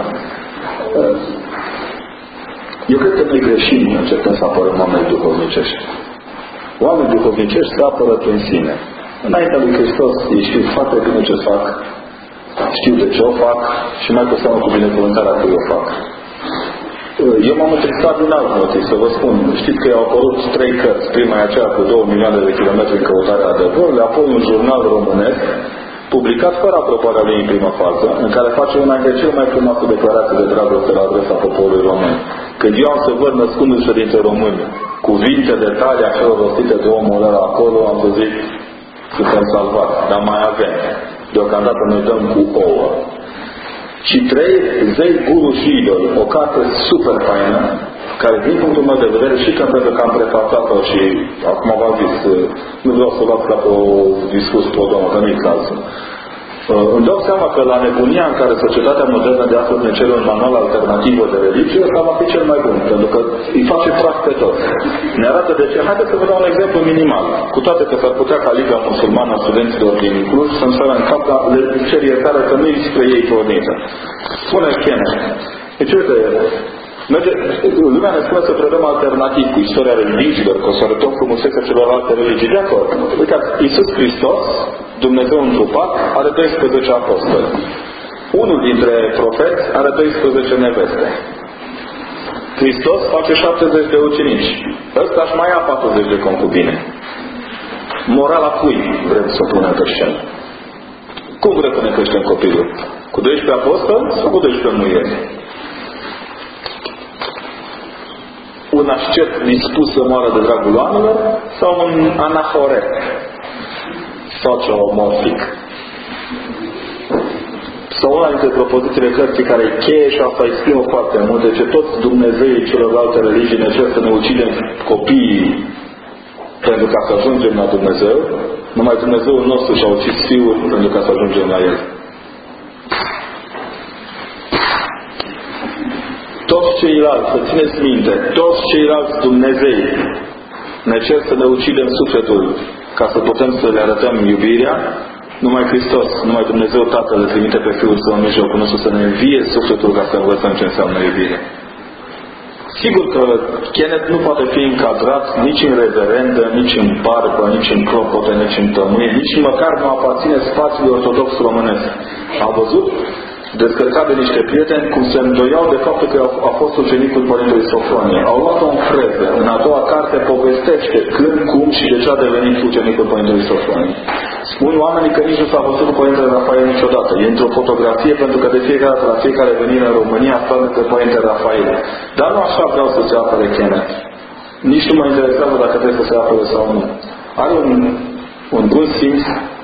Eu cred că noi greșim începând să apărăm oameni duhovnicești. Oameni duhovnicești se apără prin sine. Înaintea lui Hristos ei știu foarte bine ce fac, știu de ce o fac și mai cu seamă cu binecuvântarea că o fac. Eu m-am întristat din alt motiv, să vă spun. Știți că au apărut trei cărți. Prima e aceea cu două milioane de kilometri în căutarea adevărului, apoi un jurnal românesc publicat fără aprobarea lui în prima fază, în care face una dintre cele mai frumoase declarații de dragoste la adresa poporului român. Când eu am să văd născându-se dintre români cuvinte de tale acelor rostite de omul ăla acolo, am să zic, suntem salvați, dar mai avem. Deocamdată noi dăm cu ouă. Și trei, Zei, Guru și Idol, o carte super faină, care din punctul meu de vedere, și că pentru că am prefațat-o și acum v-am zis, nu vreau să o luați ca pe o discurs pe o doamnă, că nu-i cazul. Îmi dau seama că la nebunia în care societatea modernă de astăzi ne cere un manual alternativ de religie, ăsta va fi cel mai bun, pentru că îi face praf pe tot. Ne arată de ce. Haideți să vă dau un exemplu minimal. Cu toate că s-ar putea ca Liga Musulmană a studenților din Cluj să-mi sară în cap, dar le cer iertare că nu-i spre ei pornită. Spune Chene. Deci, uite, merge, lumea ne spune să predăm alternativ cu istoria religiilor, că o să arătăm frumusețea celorlalte religii. De acord. Uitați, Iisus Hristos, Dumnezeu întrupat, are doisprezece apostoli. Unul dintre profeți are doisprezece neveste. Hristos face șaptezeci de ucenici. Ăsta își mai ia patruzeci de concubine. Morala cui vrem să o punem pe scenă? Cum vrem să ne creștem copilul? Cu doisprezece apostoli sau cu doisprezece muieri? Un ascet dispus să moară de dragul oamenilor sau un anahoret sociomorfic? Sau una dintre propozițiile cărții care e cheie și asta exprimă foarte mult, de ce toți Dumnezeii celorlalte religii ne cer să ne ucidem copiii pentru ca să ajungem la Dumnezeu, numai Dumnezeul nostru și-a ucis Fiul pentru ca să ajungem la El. Toți ceilalți, să țineți minte, toți ceilalți Dumnezei ne cer să ne ucidem sufletul ca să putem să le arătăm iubirea. Numai Hristos, numai Dumnezeu Tatăl le trimite pe Fiul Său în mijlocul nostru să ne învie sufletul ca să învățăm ce înseamnă iubire. Sigur că Kenneth nu poate fi încadrat nici în reverendă, nici în barbă, nici în clopote, nici în tămâie, nici măcar nu aparține spațiului ortodox românesc. A văzut? Descărcat de niște prieteni cum se îndoiau de faptul că a fost ucenicul Părintelui Sofronie. Au luat-o în freză. În a doua carte povestește când, cum și de ce a devenit ucenicul Părintelui Sofronie. Spun oamenii că nici nu s-a văzut cu Părintele Rafael niciodată. E într-o fotografie pentru că de fiecare dată la fiecare venire în România stă lângă Părintele Rafael. Dar nu așa vreau să se apere Kenneth. Nici nu mă interesează dacă trebuie să se apere sau nu. Are un, un bun simț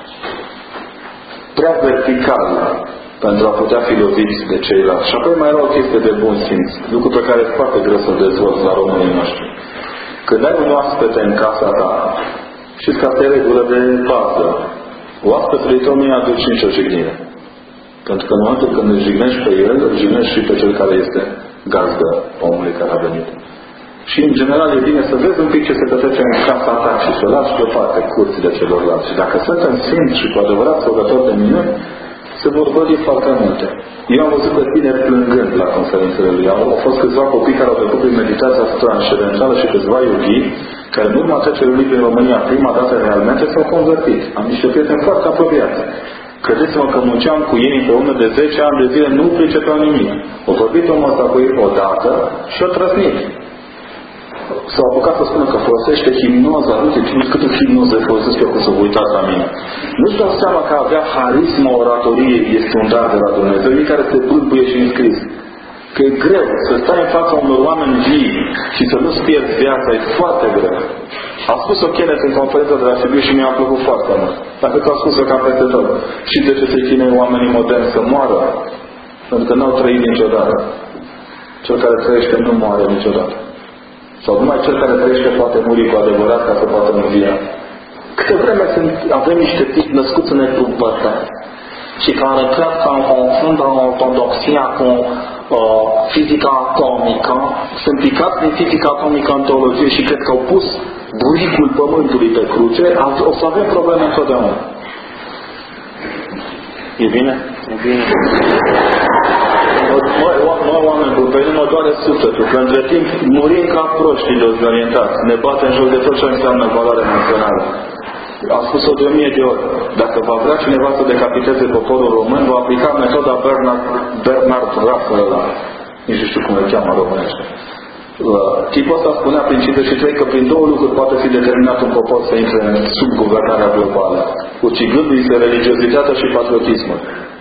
prea vertical pentru a putea fi loviți de ceilalți. Și apoi mai era o chestie de bun simț, lucru pe care e foarte greu să-l dezvolți la românii noștri. Când ai un oaspete în casa ta, știți că asta e regulă de bază. Oaspetele tău nu-i aduci nicio jignire. Pentru că în momentul când îl jignești pe el, îl jignești și pe cel care este gazdă omului care a venit. Și în general e bine să vezi un pic ce se petrece în casa ta și să lași deoparte curțile celorlalți. Și dacă suntem sfinți și cu adevărat săvători de minuni, se vor vădi foarte multe. Eu am văzut pe tineri plângând la conferințele lui. Au fost câțiva copii care au trecut prin meditația transcendentală și câțiva yogi care în urma trecerii lui prin România prima dată realmente s-au convertit. Am niște prieteni foarte apropiați. Credeți-mă că munceam cu ei împreună de zece ani de zile, nu pricepeau nimic. Au vorbit omul ăsta cu ei odată și au trăsnit. S-au apucat să spună că folosește hipnoza. Uite, nu câtă hipnoză folosesc eu cum să vă uitați la mine. Nu-și dau seama că avea harisma oratoriei este un dar de la Dumnezeu, ei care se bâlbuie și înscris. Că e greu să stai în fața unor oameni vii și să nu-ți pierzi viața, e foarte greu. A spus-o Kenneth în conferința de la Sibiu și mi-a plăcut foarte mult. Dacă că a spus-o cam peste tot. Și de ce se chinuie oamenii moderni să moară? Pentru că n-au trăit niciodată. Cel care trăiește nu moare niciodată. Sau numai cel care trăiește poate muri cu adevărat ca să poată învia. Câte vreme sunt, avem niște tipi născuți în neîntâmplătări și care cred că confundă ortodoxia cu uh, fizica atomică, sunt picați din fizica atomică în teologie și cred că au pus buricul pământului pe cruce, o să avem probleme întotdeauna. E bine? E bine. Noi, noi oameni buni, pe noi mă doare sufletul, că între timp murim ca proștii dezorientați, ne bate în joc de tot ce înseamnă valoare națională. Am spus-o de o mie de ori. Dacă va vrea cineva să decapiteze poporul român, va aplica metoda Bernard, Bernard Russell ăla. Nici nu știu cum îl cheamă românește. Tipul ăsta spunea prin cincizeci și trei că prin două lucruri poate fi determinat un popor să intre sub guvernarea globală. Ucigându-i se religiozitatea și patriotismul.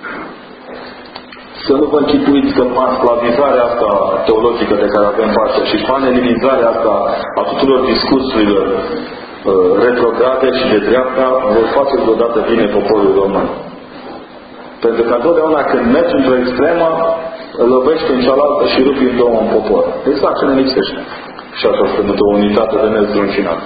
Să nu vă închipuiți că panslavizarea asta teologică de care avem parte și panelinizarea asta a tuturor discursurilor uh, retrograde și de dreapta vor face vreodată bine poporul român. Pentru că întotdeauna când mergi într-o extremă, îl lovești în cealaltă și rupi în două un popor. Exact ce ne lipsește. Și asta este într-o unitate de nezdruncinat.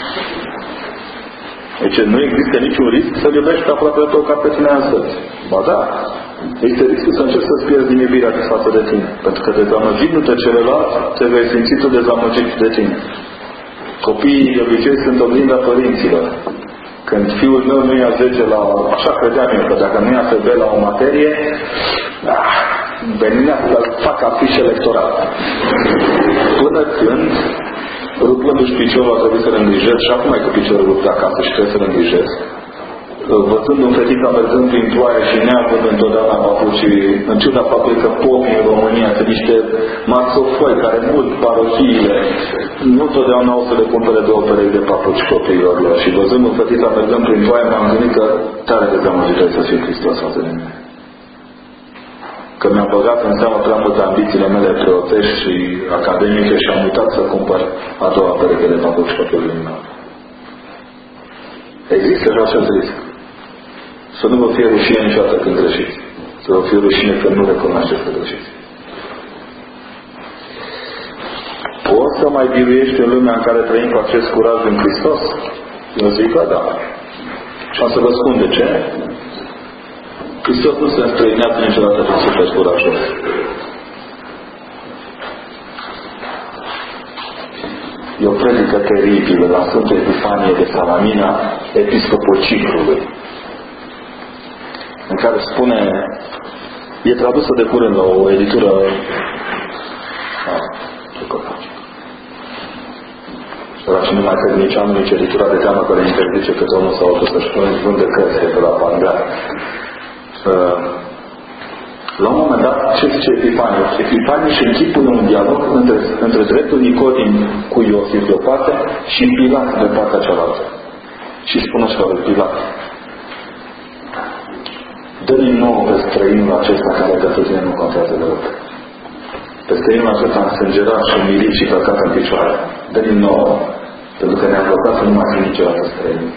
Deci nu există niciun risc să iubești aproape tot ca pe tine însăți. Ba da, este riscul să încerci să-ți pierzi din iubirea față de tine. Pentru că dezamăgindu-te celălalt, te vei simți tu dezamăgit de tine. Copiii de obicei sunt oglinda părinților. Când fiul meu nu ia zece la... Așa credeam eu, că dacă nu ia F B la o materie, ah, venea să fac afiș electoral. Până când, rupându-și piciorul, a trebuit să-l îngrijesc și acum e cu piciorul rupt acasă și trebuie să-l îngrijesc. Văzând un fetița mergând prin ploaie și neavând întotdeauna papuci, în ciuda faptului că pomii în România sunt niște maxofoi care mult parohiile, nu întotdeauna o să le cumpere două perechi de papuci copiilor lor. Și văzând un fetița mergând prin ploaie, m-am gândit că tare dezamăgită să fie Hristos față de mine. Că mi-am băgat în seamă prea multe ambițiile mele preotești și academice și am uitat să cumpăr a doua pereche de papuci copilului meu. Există și acest risc. Să nu vă fie rușine niciodată când greșiți. Să vă fie rușine când nu recunoașteți că greșiți. Poți să mai biruiești în lumea în care trăim cu acest curaj în Hristos? Eu zic că da. Și am să vă spun de ce. Hristos nu se înstrăinează niciodată din suflet curajos. E o predică teribilă la Sfântul Epifanie de Salamina, episcopul Ciprului, în care spune, e tradusă de curând la o editură a, ăla și nu mai cred nici anul, nici editura de teamă că le interzice că domnul sau altul să-și vândă cărțile de la Pangar. Uh, la un moment dat, ce zice Epifaniu? Epifaniu și închipul un dialog între, între dreptul Nicodim cu Iosif de o parte și Pilat de partea cealaltă. Și spune așa lui Pilat: dă-i nouă pe străinul acesta care de tine nu contează deloc. Pe străinul acesta însângerat și milit și călcat în picioare. Dă-i nouă, pentru că ne-am blocat să nu mai fie niciodată străini.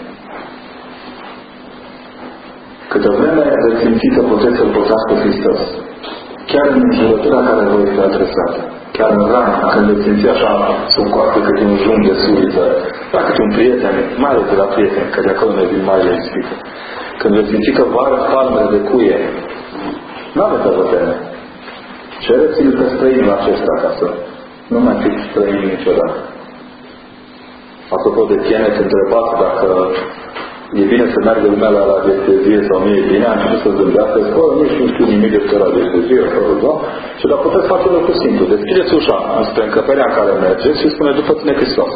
Câtă vreme veți simți că puteți să-L păsați pe Hristos, chiar în înjurătura care vă este adresată, chiar în rana, când veți simți așa sub coastă câte un jung de suliță, la câte un prieten, mai ales de la prieten, că de acolo ne vin mai explică. Când veți simți că vă arăt palmele de cuie, n-aveți să vă teme. Cereți-l pe străinul acesta ca să nu mai fiți străini niciodată. Apropo de Kenneth, întrebați dacă e bine să meargă lumea la radiestezie sau nu e bine, am început să zâmbească, că nici nu știu nimic despre radiestezie, da? Și dar puteți face un lucru simplu. Deschideți ușa înspre încăperea în care mergeți și spune: după tine Hristos.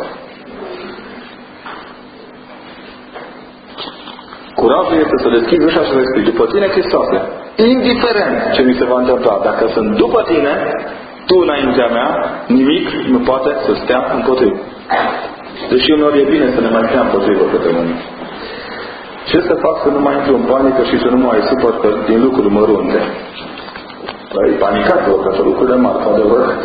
Curajul este să deschizi ușa și să spui: după tine Hristoase. Indiferent ce mi se va întâmpla, dacă sunt după tine, tu înaintea mea, nimic nu poate să stea împotrivă. Deși uneori e bine să ne mai stea împotrivă câte mâini. Ce să fac să nu mai intru în panică și să nu mai supăr din lucruri mărunte? Păi, panicat vă că lucrurile mari, cu adevărat.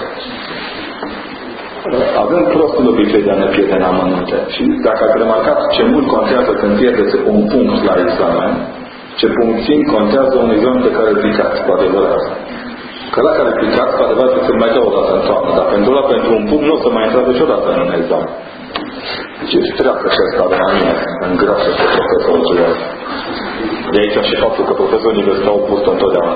Avem prostul obicei de a ne pierde în amănunte. Și dacă ați remarcat ce mult contează când pierdeți un punct la examen, ce punctin contează un examen pe care îl picați, cu adevărat. Că la care picați, cu adevărat, să mai dau o dată în toamnă, dar pentru ăla, pentru un punct, nu o să mai intrați niciodată în un examen. Deci treacă și asta de la mine, în grașă pe profesorul celălalt. De aici și faptul că profesorii vă stau pus întotdeauna.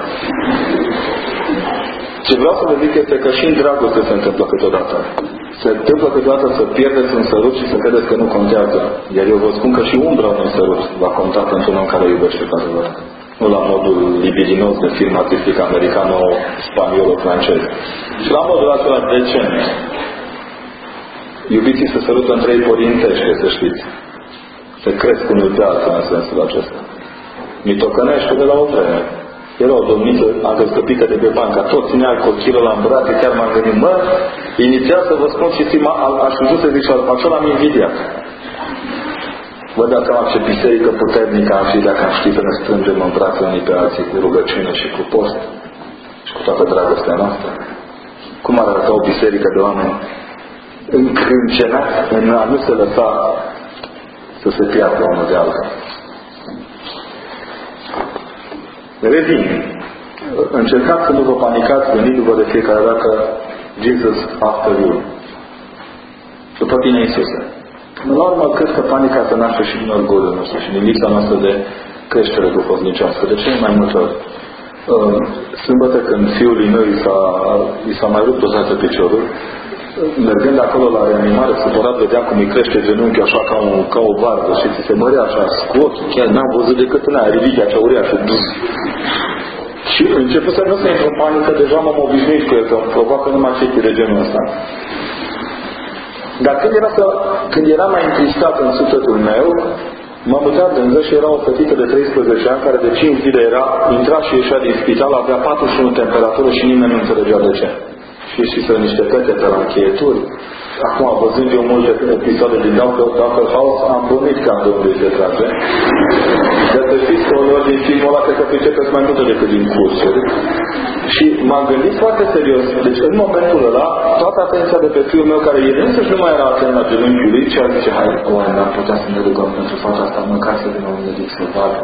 Ce vreau să vă zic este că și în dragoste se întâmplă câteodată. Se întâmplă câteodată să pierdeți un sărut și să credeți că nu contează. Iar eu vă spun că și umbra unui sărut va conta pentru un om care iubește pe adevărat. Nu la modul libidinos de film artistic americano-spaniolo-francez. Și la modul acela decent. Iubiții se sărută între ei părintește, să știți. Se cresc unul pe altul în sensul acesta. Mitocănește de la o vreme. Era o domniță agăscăpită de pe banca, tot ținea cochilul la îmbrate, chiar m-am gândit, mă, inițial să vă spun și stima, aș vrea să zic și acela am invidiat. Vă dați seama ce biserică puternică am fi dacă am ști să ne strângem în brațe unii pe alții cu rugăciune și cu post și cu toată dragostea noastră. Cum ar arăta o biserică de oameni încrâncenați în a nu se lăsa să se piardă unul de altul. Revin. Încercați să nu vă panicați gândindu-vă de fiecare dată Jesus after you. După tine, Iisuse. În urmă, cred că panica se naște și din orgoliul nostru și din lipsa noastră de creștere duhovnicească. De ce mai multe ori? Sâmbătă, când fiul meu i s-a, i s-a mai rupt o dată piciorul, mergând acolo la reanimare, supărat, vedeam cum îi crește genunchiul așa ca, un, ca o barbă și ți se mărea așa scot, chiar n-am văzut decât în aia, ridichea cea uriașă. Și început să nu se intru în panică, deja m-am obișnuit cu el, că îmi provoacă numai chestii de genul ăsta. Dar când era, să, când era mai întristat în sufletul meu, m-am uitat dângă și era o fetiță de treisprezece ani care de cinci zile era, intra și ieșea din spital, avea patruzeci și unu temperatură și nimeni nu înțelegea de ce. Și și niște pete pe la încheieturi. Acum, văzând eu multe episoade din Doctor House, am pornit cam de unde se trage. Dar să știți că uneori din filmul ăla cred că pricepeți mai multe decât din cursuri. Și m-am gândit foarte serios. Deci în momentul ăla, toată atenția de pe fiul meu, care el însăși nu mai era atent la genunchiul lui, și a zice, hai, oare n-am putea să ne rugăm pentru fata asta, măcar să vină un medic să vadă.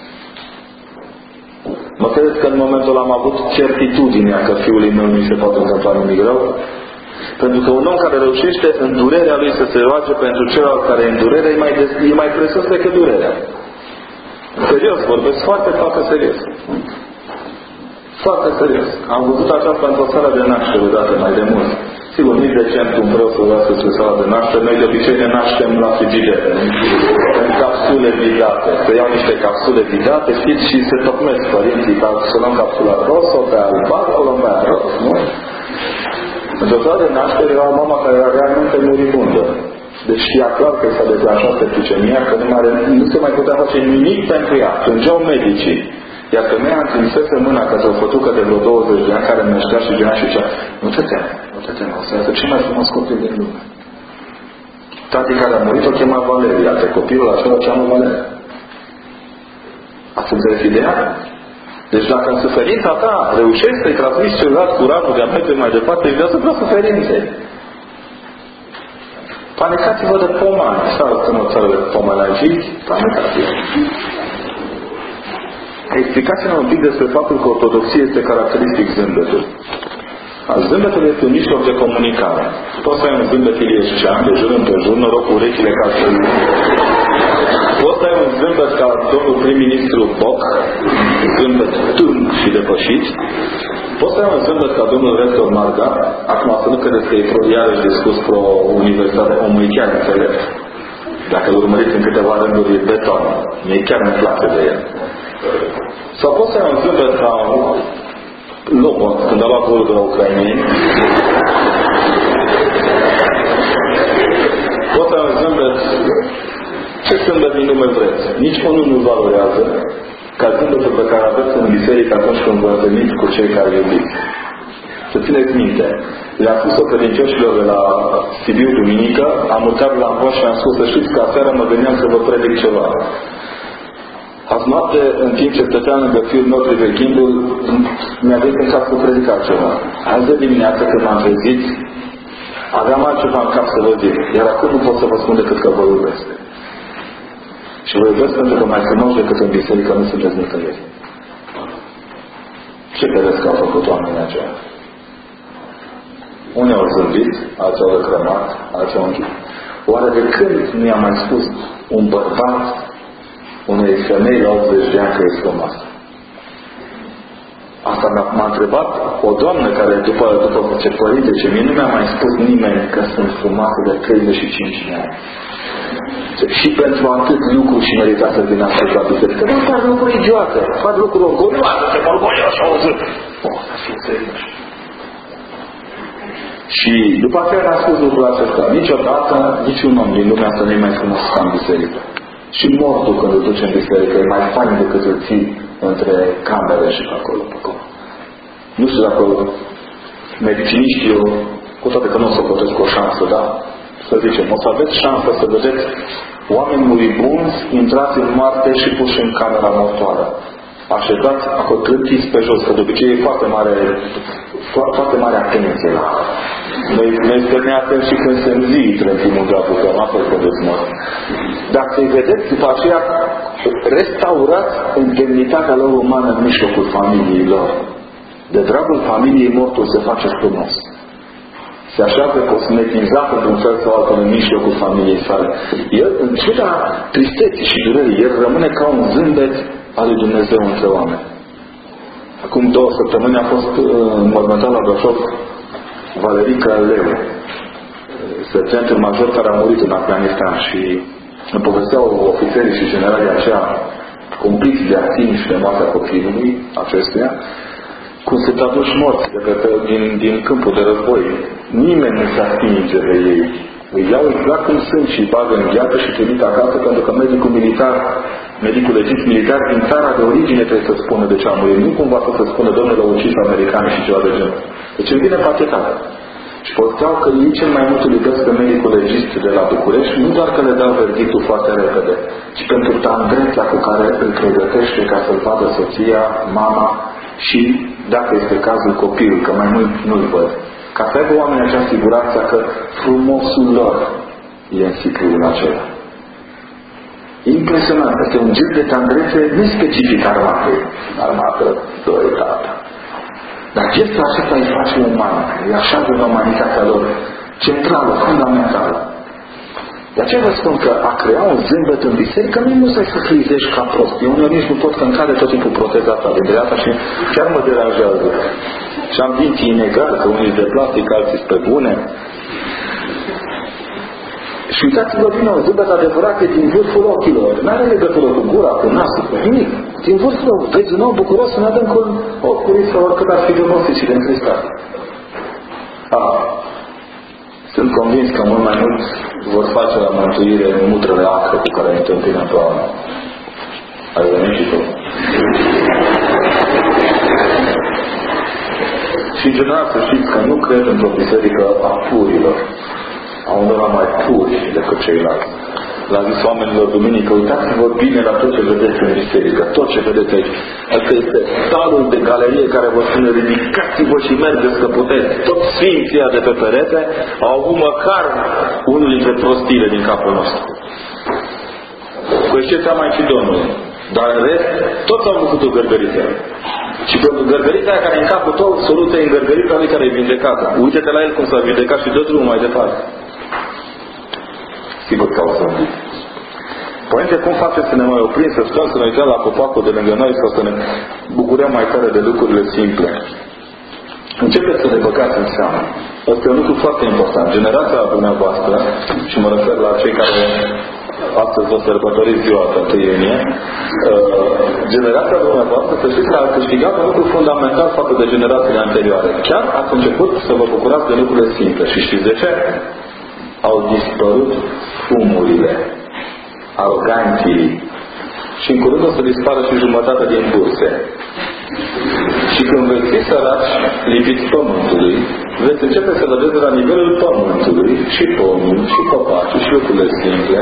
Mă credeți că în momentul ăla am avut certitudinea că fiului meu nu-i se poate întâmpla nimic rău? Pentru că un om care reușește în durerea lui să se roage pentru celălalt care e în durere, e mai, des, e mai presus decât durerea. Serios, vorbesc foarte, foarte serios. Foarte serios. Am văzut aceasta într-o sală de naștere odată mai de mult. Sigur, nici decent un preot să vreau să se sală de naștere. Noi de obicei ne naștem la frigidere. În capsule vidate. Să iau niște capsule vidate, știți, și se tocmesc părinții ca să luăm capsula roșu, pe albastru, o luăm pe roșu, nu? Într-o sală de naștere era mama care era realmente muribundă. Deci știa clar că s-a declanșat septicemia, că nu, are, nu se mai putea face nimic pentru ea. Plângeau medicii. Iar femeia întinsese mâna către o fătucă de vreo douăzeci de ani care măștea și genea și zicea: nu te teme, nu te teme, o să iasă cel mai frumos copil din lume. Tati care a murit o chema Valeria, iar copilul acela o cheamă Valeria. Ați înțeles ideea? Deci dacă în suferința ta reușești să-i transmiți celuilalt curajul de a merge mai departe, îi dă supra suferinței. Panicați-vă de pomani. Sau în o țară de pomănagii, panicați-vă. Explicați-ne un pic despre faptul că ortodoxia este caracteristic zâmbetul. Zâmbetul este un mijloc de comunicare. Poți să ai un zâmbet iliescean, de jur împrejur, noroc cu urechile ca să... Poți să ai un zâmbet ca domnul prim-ministru Boc, zâmbet tâng și depășit. Poți să ai un zâmbet ca domnul rector Marga, acum să nu credeți că e pro, iarăși discurs pro-universitate, omul e chiar înțelept. Dacă îl urmăriți în câteva rânduri, e beton. Mie chiar îmi place de el. Sau poți să ai un zâmbet ca Lobot, când a luat golul de la ucraineni. Poți să ai un zâmbet. Ce zâmbet din lume vreți? Nici unul nu valorează ca zâmbetul pe care aveți în biserică atunci când vă întâlniți cu cei care iubiți. Să țineți minte. Le-am spus-o credincioșilor de la Sibiu duminică, am urcat la voie și am spus: să știți că aseară mă gândeam să vă predic ceva. Azi noapte, în timp ce stăteam lângă fiul meu priveghindu-l, mi-a venit în cap să predica ceva. Azi de dimineață, când m-am trezit, aveam altceva în cap să vă zic. Iar acum nu pot să vă spun decât că vă iubesc. Și vă iubesc pentru că mai frumos decât în biserică nu sunteți nicăieri. Ce credeți că au făcut oamenii aceia? Unii au zâmbit, alții au lăcrămat, alții au închis. Oare de când nu i-a mai spus un bărbat unei femei la optzeci de ani că e frumoasă? Asta m-a întrebat o doamnă care, după, după ce părinte, ce mie nu mi-a mai spus nimeni că sunt frumoasă de treizeci și cinci de ani. Și pentru atât lucru și merita să vină astăzi la biserică. Nu fac lucruri idiote, fac lucruri orgolioase, te orgolioși, auzit. O, să fie serioși. Și după aceea a spus lucrul acesta: niciodată, niciun om din lumea asta nu e mai frumos ca în biserică. Și mortul, când îl duce în biserică, e mai fain decât îl ții între camere și pe acolo, pe acolo. Nu știu dacă mediciniștii, eu, cu toate că nu o să plătesc o șansă, da? Să zicem, o să aveți șansă să vedeți oameni muribunzi intrați în moarte și puși în camera mortoară. Așezați acolo trântiți pe jos, că de obicei e foarte mare, foarte, foarte mare atenție la asta. Noi, noi suntem neatenți și când se înzii trântim un drapul, că nu apoi vedeți mort. Dar să-i vedeți după aceea restaurați în demnitatea lor umană în mijlocul familiei lor. De dragul familiei, mortul se face frumos. Se așează cosmetizat într-un fel sau altul în mijlocul familiei sale. El, în ciuda tristeții și durerii, el rămâne ca un zâmbet al lui Dumnezeu între oameni. Acum două săptămâni a fost înmormântat la Brașov Valerica Leu, sergentul major care a murit în Afganistan, și îmi povesteau ofițerii și generalii aceia compliți de acțiuni și de moartea copilului acestuia, cum sunt aduși morți de pe, din, din câmpul de război. Nimeni nu se atinge de ei. Îi iau exact cum sunt și îi bagă în gheață și trimit acasă, pentru că medicul militar, medicul legist militar din țara de origine trebuie să spună de ce a murit. Nu cumva să spună: domnule, au ucis americani și ceva de genul. Deci îmi vine pachetat. Și posteau că ei cel mai mult îl iubesc pe medicul legist de la București, nu doar că le dau verdictul foarte repede, ci pentru tandreța cu care îl pregătește ca să-l vadă soția, mama și, dacă este cazul, copilul, că mai mult nu-l văd. Ca să aibă oamenii acea siguranță că frumosul lor e în ciclul acela. E impresionant. Este un gest de tandrețe nespecific armatei. Armată, doi, tată. Dar gestul acesta îi face uman. Îi așează în umanitatea lor centrală, fundamentală. De aceea vă spun că a crea un zâmbet în biserică nu e să-i să frizești ca prost. Eu uneori nici nu pot, că încade tot timpul proteza asta de dreapta și chiar mă deranjează. Și am dinții inegal, că unii de plastic, alții pe bune. Și uitați-vă bine, un zâmbet adevărat e din vârful ochilor. N-are legătură cu gura, cu nasul, cu nimic. Din vârful ochilor. Vezi un om bucuros să ne dăm cu ocurii sau oricât ar fi de mostit și de încristat. Sunt convins că mult mai mult vor face la mântuire mutrele acre cu care întâmpină toamna. Ai venit și tu. Și în general să știți că nu cred într-o biserică a purilor, a unora mai puri decât ceilalți. L-a zis oamenilor duminică, uitați-vă bine la tot ce vedeți în biserică, tot ce vedeți aici. Asta este stalul de galerie care vă spune, ridicați-vă și mergeți că puteți. Toți sfinții de pe perete au avut măcar unul dintre prostiile din capul nostru. Cu excepția mai și Domnului. Dar în rest, toți au făcut o gărgăriță. Și pentru gărgărița aia care e în capul tău, soluția e în gărgărița lui care e vindecată. Uite-te la el cum s-a vindecat și dă drumul mai departe. Sigur că o să vin. Părinte, cum faceți să ne mai oprim, să stăm, să ne uităm la copacul de lângă noi sau să ne bucurăm mai tare de lucrurile simple? Începeți să le băgați în seamă. Asta e un lucru foarte important. Generația dumneavoastră, și mă refer la cei care astăzi vă sărbătoriți ziua întâi iunie, generația dumneavoastră, să știți că a câștigat un lucru fundamental față de generațiile anterioare. Chiar ați început să vă bucurați de lucrurile simple. Și știți de ce? Au dispărut fumurile, aroganții și în curând o să dispară și jumătate din burse. Și când veți fi săraci, lipiți pământului, veți începe să vedeți la nivelul pământului și pomul, și copacii, și lucrurile simple.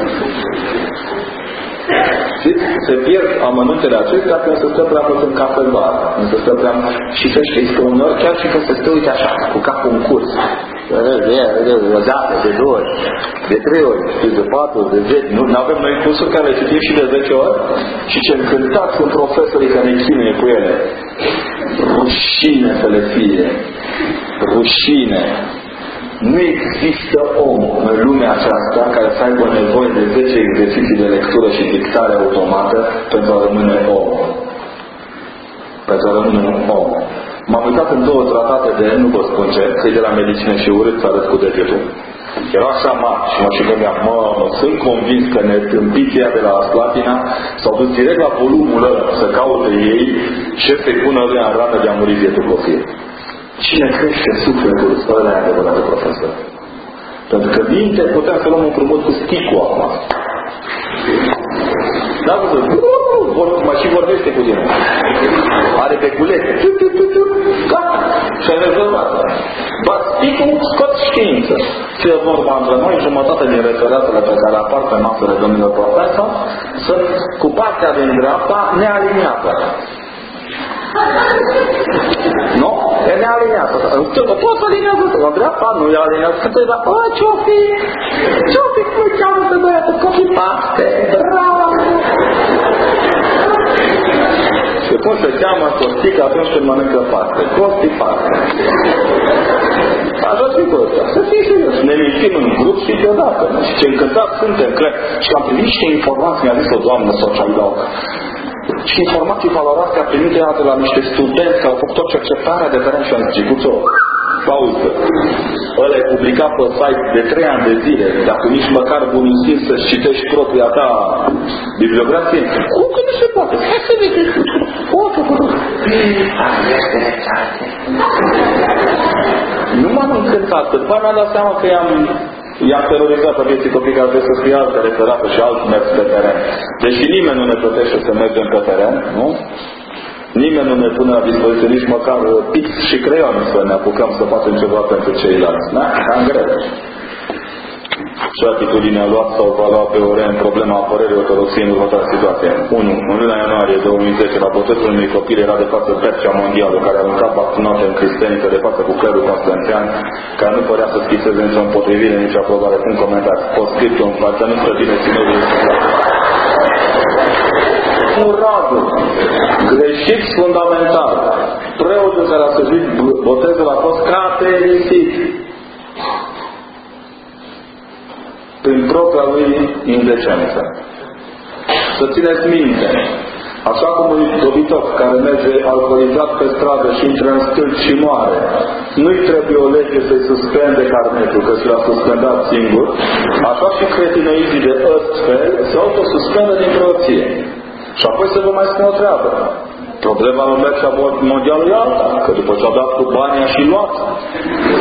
Știți? Se pierd amănuntele acestea când se stă prea mult în casă în vară. Când se stă prea mult. Și să știți că uneori chiar și când se stă, uite așa, cu capul în curs. O dată, de două ori, de trei ori, de patru, de zece. Nu avem noi cursuri care le citim și de zece ori? Și ce încântați sunt profesorii care ne chinuie cu ele. Rușine să le fie. Rușine. Nu există om în lumea aceasta care să aibă nevoie de zece exerciții de lectură și dictare automată pentru a rămâne om. Pentru a rămâne un om. M-am uitat în două tratate de, nu vă spun ce, că de la medicină și urât să arăt cu degetul. Erau așa mari și mă și gândeam, mă, sunt convins că ne tâmpiția de la Slatina s-au dus direct la volumul ăla să caute ei ce să-i pună ăla în rană de a muri vietul copil. Cine crește sufletul, ăla e adevăratul profesor. Pentru că minte putem să luăm un împrumut cu sticul acum. Da, văzut? Mai și vorbește cu tine. Are beculete. Gata. Și ai rezolvat. Bați sticul, scoți știință. Ce vorba între noi, jumătate din referatele pe care apar pe masele domnilor profesor sunt cu partea din dreapta nealiniată. Nu? E nealiniată. Poți să alinează la dreapta, nu e alinează. Că te-ai dat, bă, ce-o fi? Ce-o fi? Cum îi cheamă pe băiatul? Copii-paste. Bravo! Și cum se cheamă costică atunci când mănâncă paste? Costi-paste. Așa și cu ăsta. Să fii serios. Ne mințim în grup și deodată. Și ce încântat suntem, cred. Și am primit niște informații, mi-a zis o doamnă sociolog. Și informații valoroase a primit de la niște studenți care au făcut o cercetare de teren și am zis, Guțo, pauză. Ăla e publicat pe site de trei ani de zile, dacă nici măcar bunul simț să-ți citești propria ta bibliografie. Cum că nu se poate? Hai să vedeți. Poate, poate. Nu m-am încântat. După mi-am dat seama că i-am i-am terorizat pe vieții copii care trebuie să fie altă referată și alt mers pe teren. Deși nimeni nu ne plătește să mergem pe teren, nu? Nimeni nu ne pune la dispoziție nici măcar pix și creion să ne apucăm să facem ceva pentru ceilalți. Da? Cam greu. Ce atitudine a luat sau va lua pe ore în problema apărării ortodoxiei în următoarea situație? unu. În luna ianuarie două mii zece, la botezul unui copil era de față Percea Mondială, care arunca bactinote în cristenică de față cu clerul Constanțian, care nu părea să schițeze nicio împotrivire, nicio aprobare. Cum comentați? Postscriptum, parcă nu stă bine ținutul. Muradul. Greșit fundamental. Preotul care a servit botezul a fost caterisit. Prin propria lui indecență. Să țineți minte, așa cum un dobitoc care merge alcoolizat pe stradă și intră în stâlp și moare, nu-i trebuie o lege să-i suspende carnetul, că și l-a suspendat singur, așa și cretinoizii de ăstfel se autosuspendă din preoție. Și apoi să vă mai spun o treabă. Problema lui Mercea Mondială e alta, că după ce a dat cu banii a și luat.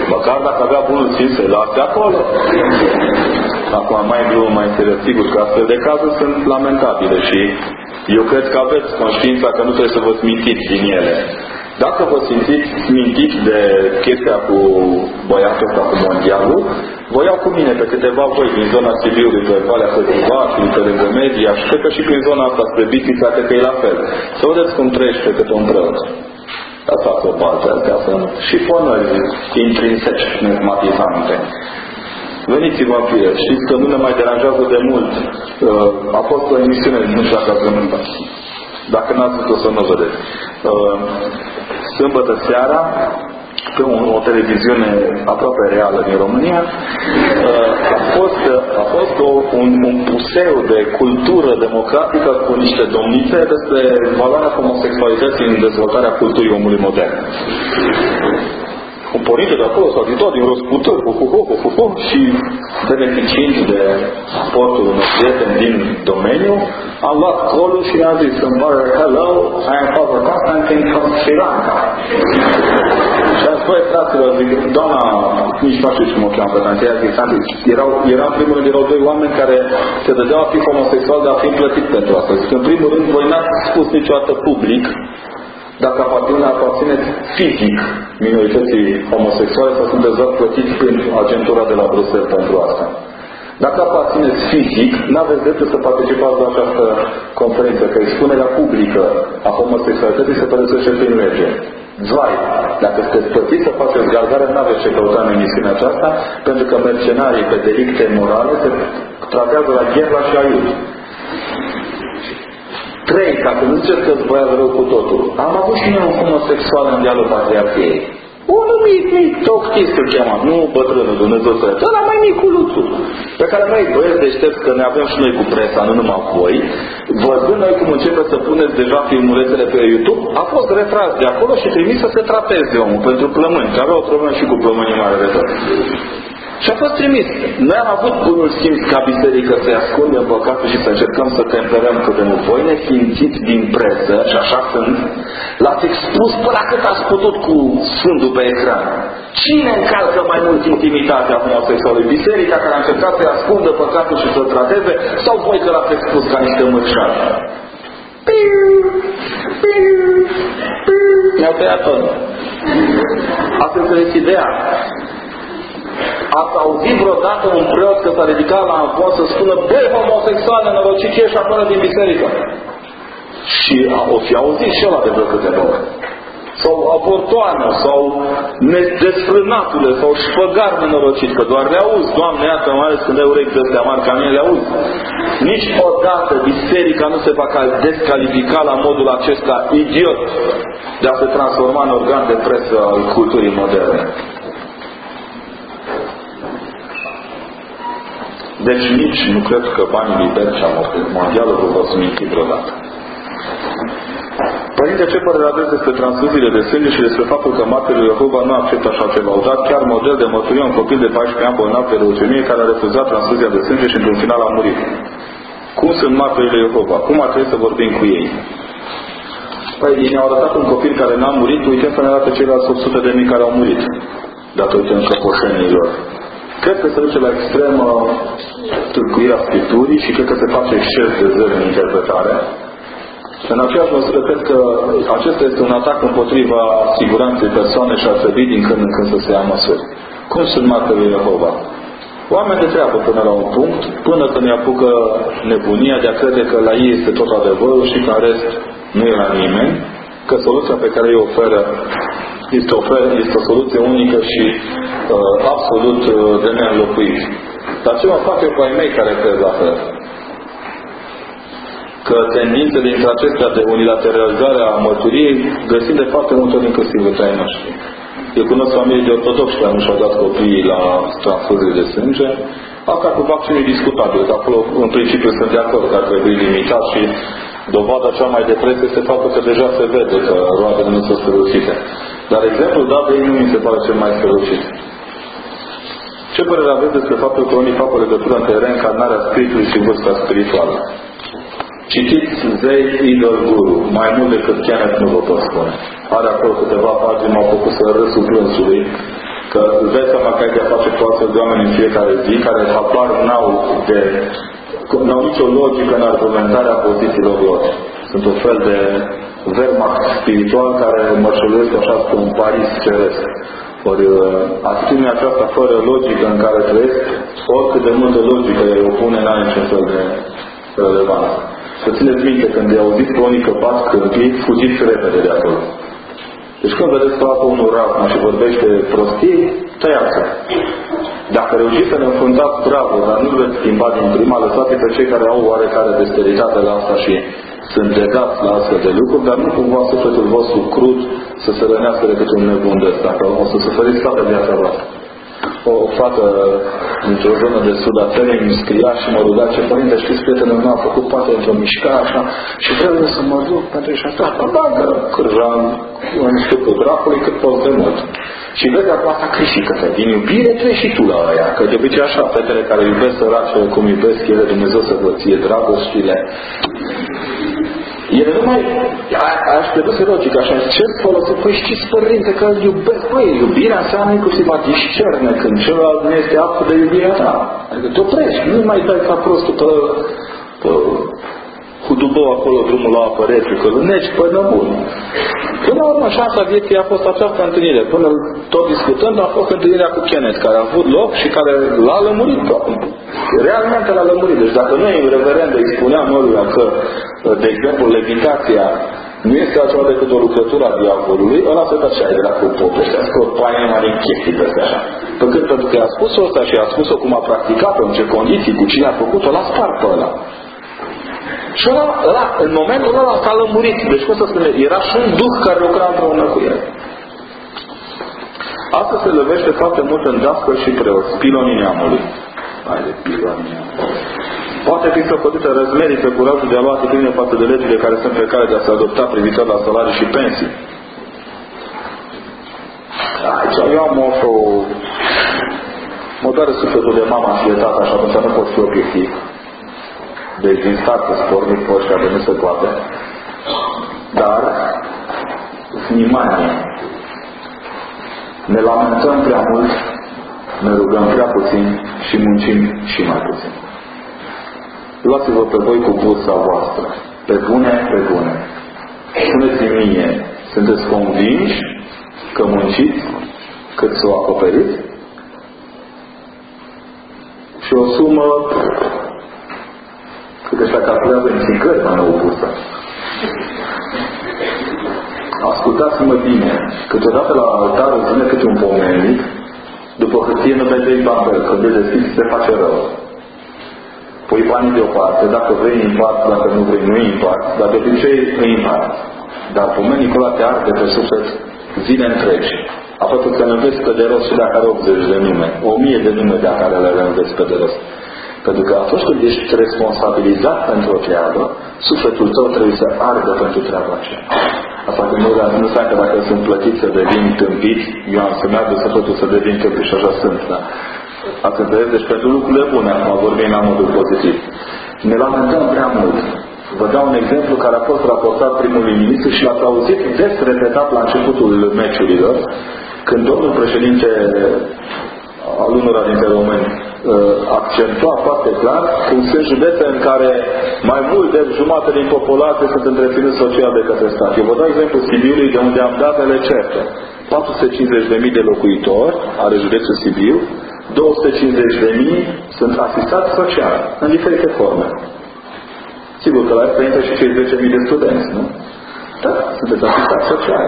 Măcar dacă avea bunul simț să-i lase acolo. Acum mai glumă, mai serios, sigur că astfel de cazuri sunt lamentabile și eu cred că aveți conștiința că nu trebuie să vă smintiți din ele. Dacă vă simțiți smintiți de chestia cu băiatul ăsta, cu mondialul, vă iau cu mine pe câteva voi din zona Sibiului, pe Valea Sătuvașului, pe lângă Media și cred că și prin zona asta spre Bistrița, cred că e la fel. Să vedeți cum trăiește câte un preot. Lăsați o parte, astea sunt și fonări intrinseci, pneumatizante. Veniți-vă în fire, știți că nu ne mai deranjează de mult. A fost o emisiune, nu știu dacă ați văzut, dacă n-ați văzut o să nu vedeți. Sâmbătă seara, pe o televiziune aproape reală din România, a fost, a fost o, un, un puseu de cultură democratică cu niște domnițe despre valoarea homosexualității în dezvoltarea culturii omului modern. Componite de acolo, s-au zis din răsputări, și beneficiind de aportul unor prieteni din domeniu, am luat colul și i-am zis îmi pare, hello, I am Father Constantine from Sri Lanka. Și am spus, fraților, zic, doamna, nici nu știu ce mă cheamă pe tante, i-a zis, erau, erau în primul rând, erau doi oameni care se dădeau a fi homosexual, dar a fi plătit pentru asta. Zic, în primul rând, voi n-ați spus niciodată public dacă aparține, aparțineți fizic minorității homosexuale sau sunteți doar plătiți prin agentura de la Bruxelles pentru asta. Dacă aparțineți fizic, n-aveți dreptul să participați la această conferință, că expunerea publică a homosexualității se părăsește prin lege. Zvai, dacă sunteți plătiți să faceți gargare, n-aveți ce căuta în emisiunea aceasta, pentru că mercenarii pe delicte morale se tratează la gherla și aiut. Trei, ca să nu ziceți că-ți băiat rău cu totul. Am avut și noi un homosexual în dialul patriarhiei. Unul mic, mic, Toctis îl cheamă, nu bătrânul Dumnezeu să le ăla mai miculuțu, pe care noi băieți deștepți că ne avem și noi cu presa, nu numai voi, văzând noi cum începe să puneți deja filmulețele pe YouTube, a fost retras de acolo și trimis să se trateze omul pentru plămâni, că avea o problemă și cu plămânii mare de tot. Și a fost trimis. Noi am avut bunul simț ca biserică să-i ascundem păcatul și să încercăm să temperăm cât de mult. Voi ne simțiți din presă, și așa sunt, l-ați expus până cât ați putut cu sfântul pe ecran. Cine încalcă mai mult intimitatea homosexualului? Biserica care a încercat să-i ascundă păcatul și să-l trateze, sau voi că l-ați expus ca niște mărșari? Mi-au tăiat tot. Ați înțeles ideea? Ați auzit vreodată un preot că s-a ridicat la amfon să spună băi, homosexual, nenorocit, ieși afară din biserică? Și o fi auzit și ăla de vreo câteva ori. Sau abortoană, sau desfrânatule, sau șpăgar nenorocit, că doar le auzi, Doamne, iată, mai ales când ai urechi de-astea mari ca mine, le auzi. Nici odată biserica nu se va descalifica la modul acesta idiot de a se transforma în organ de presă al culturii moderne. Deci nici nu cred că banii liberi și mondialul vă vor sminti vreodată. Părinte, ce părere aveți despre transfuziile de sânge și despre faptul că martele lui Jehova nu acceptă așa ceva? Au dat chiar model de mărturie un copil de paisprezece ani bolnav de leucemie care a refuzat transfuzia de sânge și într-un final a murit. Cum sunt martele lui Jehova? Cum ar trebui să vorbim cu ei? Păi, ei ne-au arătat un copil care n-a murit, uităm să ne arate ceilalți opt sute de mii care au murit datorită încăpoșenilor. Cred că se duce la extremă tâlcuirea Scripturii și cred că se face exces de zel în interpretare. În aceeași măsură, cred că acesta este un atac împotriva siguranței persoanei și ar trebui din când în când să se ia măsuri. Cum sunt martele lui Jehova? Oameni de treabă până la un punct, până când ne apucă nebunia de a crede că la ei este tot adevărul și că în rest nu e la nimeni, că soluția pe care îi oferă este, ofer, este o soluție unică și uh, absolut uh, de neînlocuit. Dar ce mă fac eu cu ai mei care cred la fel? Că tendințele dintre acestea de unilateralizare a mărturiei găsim de foarte multe ori inclusiv între ai noștri. Eu cunosc familii de ortodoxi care nu și-au dat copiii la transfuzii de sânge. Asta cu vaccinul e discutabil, că acolo în principiu sunt de acord că ar trebui limitat și dovada cea mai de preț este faptul că deja se vede că roadele nu sunt strălucite. Dar exemplul dat de ei nu mi se pare cel mai strălucit. Ce părere aveți despre faptul că unii fac o legătură între reîncarnarea spiritului și vârsta spirituală? Citiți Zei Idol Guru, mai mult decât Kenneth nu vă pot spune. Are acolo câteva pagini, m-au făcut să râsul plânsului, Că îți dai seama că ai de-a face cu astfel de oameni în fiecare zi, care apar n-au, de, n-au nicio logică în argumentarea pozițiilor lor. Sunt un fel de Wehrmacht spiritual care mărșăluiesc așa spre un Paris ceresc. Ori atitudinea aceasta fără logică în care trăiesc, oricât de multă logică îi opune, n-are niciun fel de relevanță. Să țineți minte, când i-au auzit pe unii că bat câmpii, fugiți repede de acolo. Deci când vedeți că apă unul rafna și vorbește prostii, tăiați-o. Dacă reușiți să ne înfruntați, bravo, dar nu veți schimba din prima, lăsați pe cei care au oarecare dexteritate la asta și sunt legați la astfel de lucruri, dar nu cumva sufletul vostru crud să se rănească decât un nebun de ăsta, că o să suferiți toată viața voastră. O fată dintr-o zonă de sud a țării îmi scria și mă ruga: ce părinte, știți, prietenul meu a făcut poate într-o mișcare așa și trebuie să mă duc pentru și asta. Bagă cârjan în stupul dracului cât poți de mult. Și vezi acum asta critică, că din iubire treci și tu la aia. Că de obicei așa, fetele care iubesc săracele cum iubesc ele, Dumnezeu să vă ție dragostile. Ele nu mai... Aș peduse logică, așa, ce folosit? Păi știți, părinte, că îl iubesc. Păi, iubirea înseamnă inclusiv a discerne când celălalt nu este aptă de iubirea ta. Adică te oprești, nu mai dai ca prostul pe, pe hudubău acolo drumul la apă rece, că lâneci până bun. Până la urmă, șansa vieții a fost această întâlnire. Până tot discutând, a fost întâlnirea cu Kenneth, care a avut loc și care l-a lămurit. Realmente l-a lămurit. Deci dacă noi, în reverendă, îi spuneam ăluia că, de exemplu, levitația nu este altceva decât o lucrătură a diavolului, ăla se tăcea, era cu popește, a scos paie mai din chestii peste așa. Pe cât pentru că i-a spus-o ăsta și i-a spus-o cum a practicat-o, în ce condiții, cu cine a făcut-o, l-a spart pe ăla. Și ăla, ăla, în momentul ăla s-a lămurit. Deci, cum să spune, era și un duh care lucra împreună cu el. Asta se lovește foarte mult în dascăl și preoți, pilonii neamului. Hai de pilonii neamului. Poate fi socotită răzmerii pe curajul de a lua atitudine față de legile care sunt pe care de a se adopta privitor la salarii și pensii. Aici eu am o... Mă doare sufletul de mama și de tata, așa, pentru că nu pot fi obiectiv. Deci din start să spornim pe ăștia de nu se poate. Dar, snimanie. Ne lamentăm prea mult, ne rugăm prea puțin și muncim și mai puțin. Luați-vă pe voi cu bursa voastră. Pe bune, pe bune. Spuneți-mi mie, sunteți convinși că munciți cât să o acoperiți? Și o sumă cât ăștia calculează în țigări mai nou bursă. Ascultați-mă bine. Câteodată la altar îți vine câte un pomenit, după hârtie nu vedeai babel, când îl deschizi se face rău. Pui banii deoparte, dacă vrei îi împarți, dacă nu vrei nu îi împarți, dar de obicei îi împarți. Dar pomenicul ăla te arde pe suflet zile întregi. Aproape că ne înveți pe de rost și dacă are optzeci de nume, o mie de nume de care le înveți pe de rost. Pentru că atunci când ești responsabilizat pentru o treabă, sufletul tău trebuie să ardă pentru treaba aceea. Asta că nu, nu înseamnă că dacă sunt plătit să devin tâmpit, eu am să meargă sufletul să devin tâmpit și așa sunt. Da? Asta înțeles? Deci pentru lucrurile bune, acum vorbim la modul pozitiv. Ne lamentăm prea mult. Vă dau un exemplu care a fost raportat primului ministru și l-ați auzit des repetat la începutul meciurilor, când domnul președinte al unora dintre români accentua foarte clar că sunt județe în care mai mult de jumătate din populație sunt întreținuți social de către stat. Eu vă dau exemplu Sibiului, de unde am datele certe. patru sute cincizeci de mii de locuitori are județul Sibiu, două sute cincizeci de mii sunt asistați social, în diferite forme. Sigur că la experiență și cei zece mii de studenți, nu? Da, sunteți asistați social.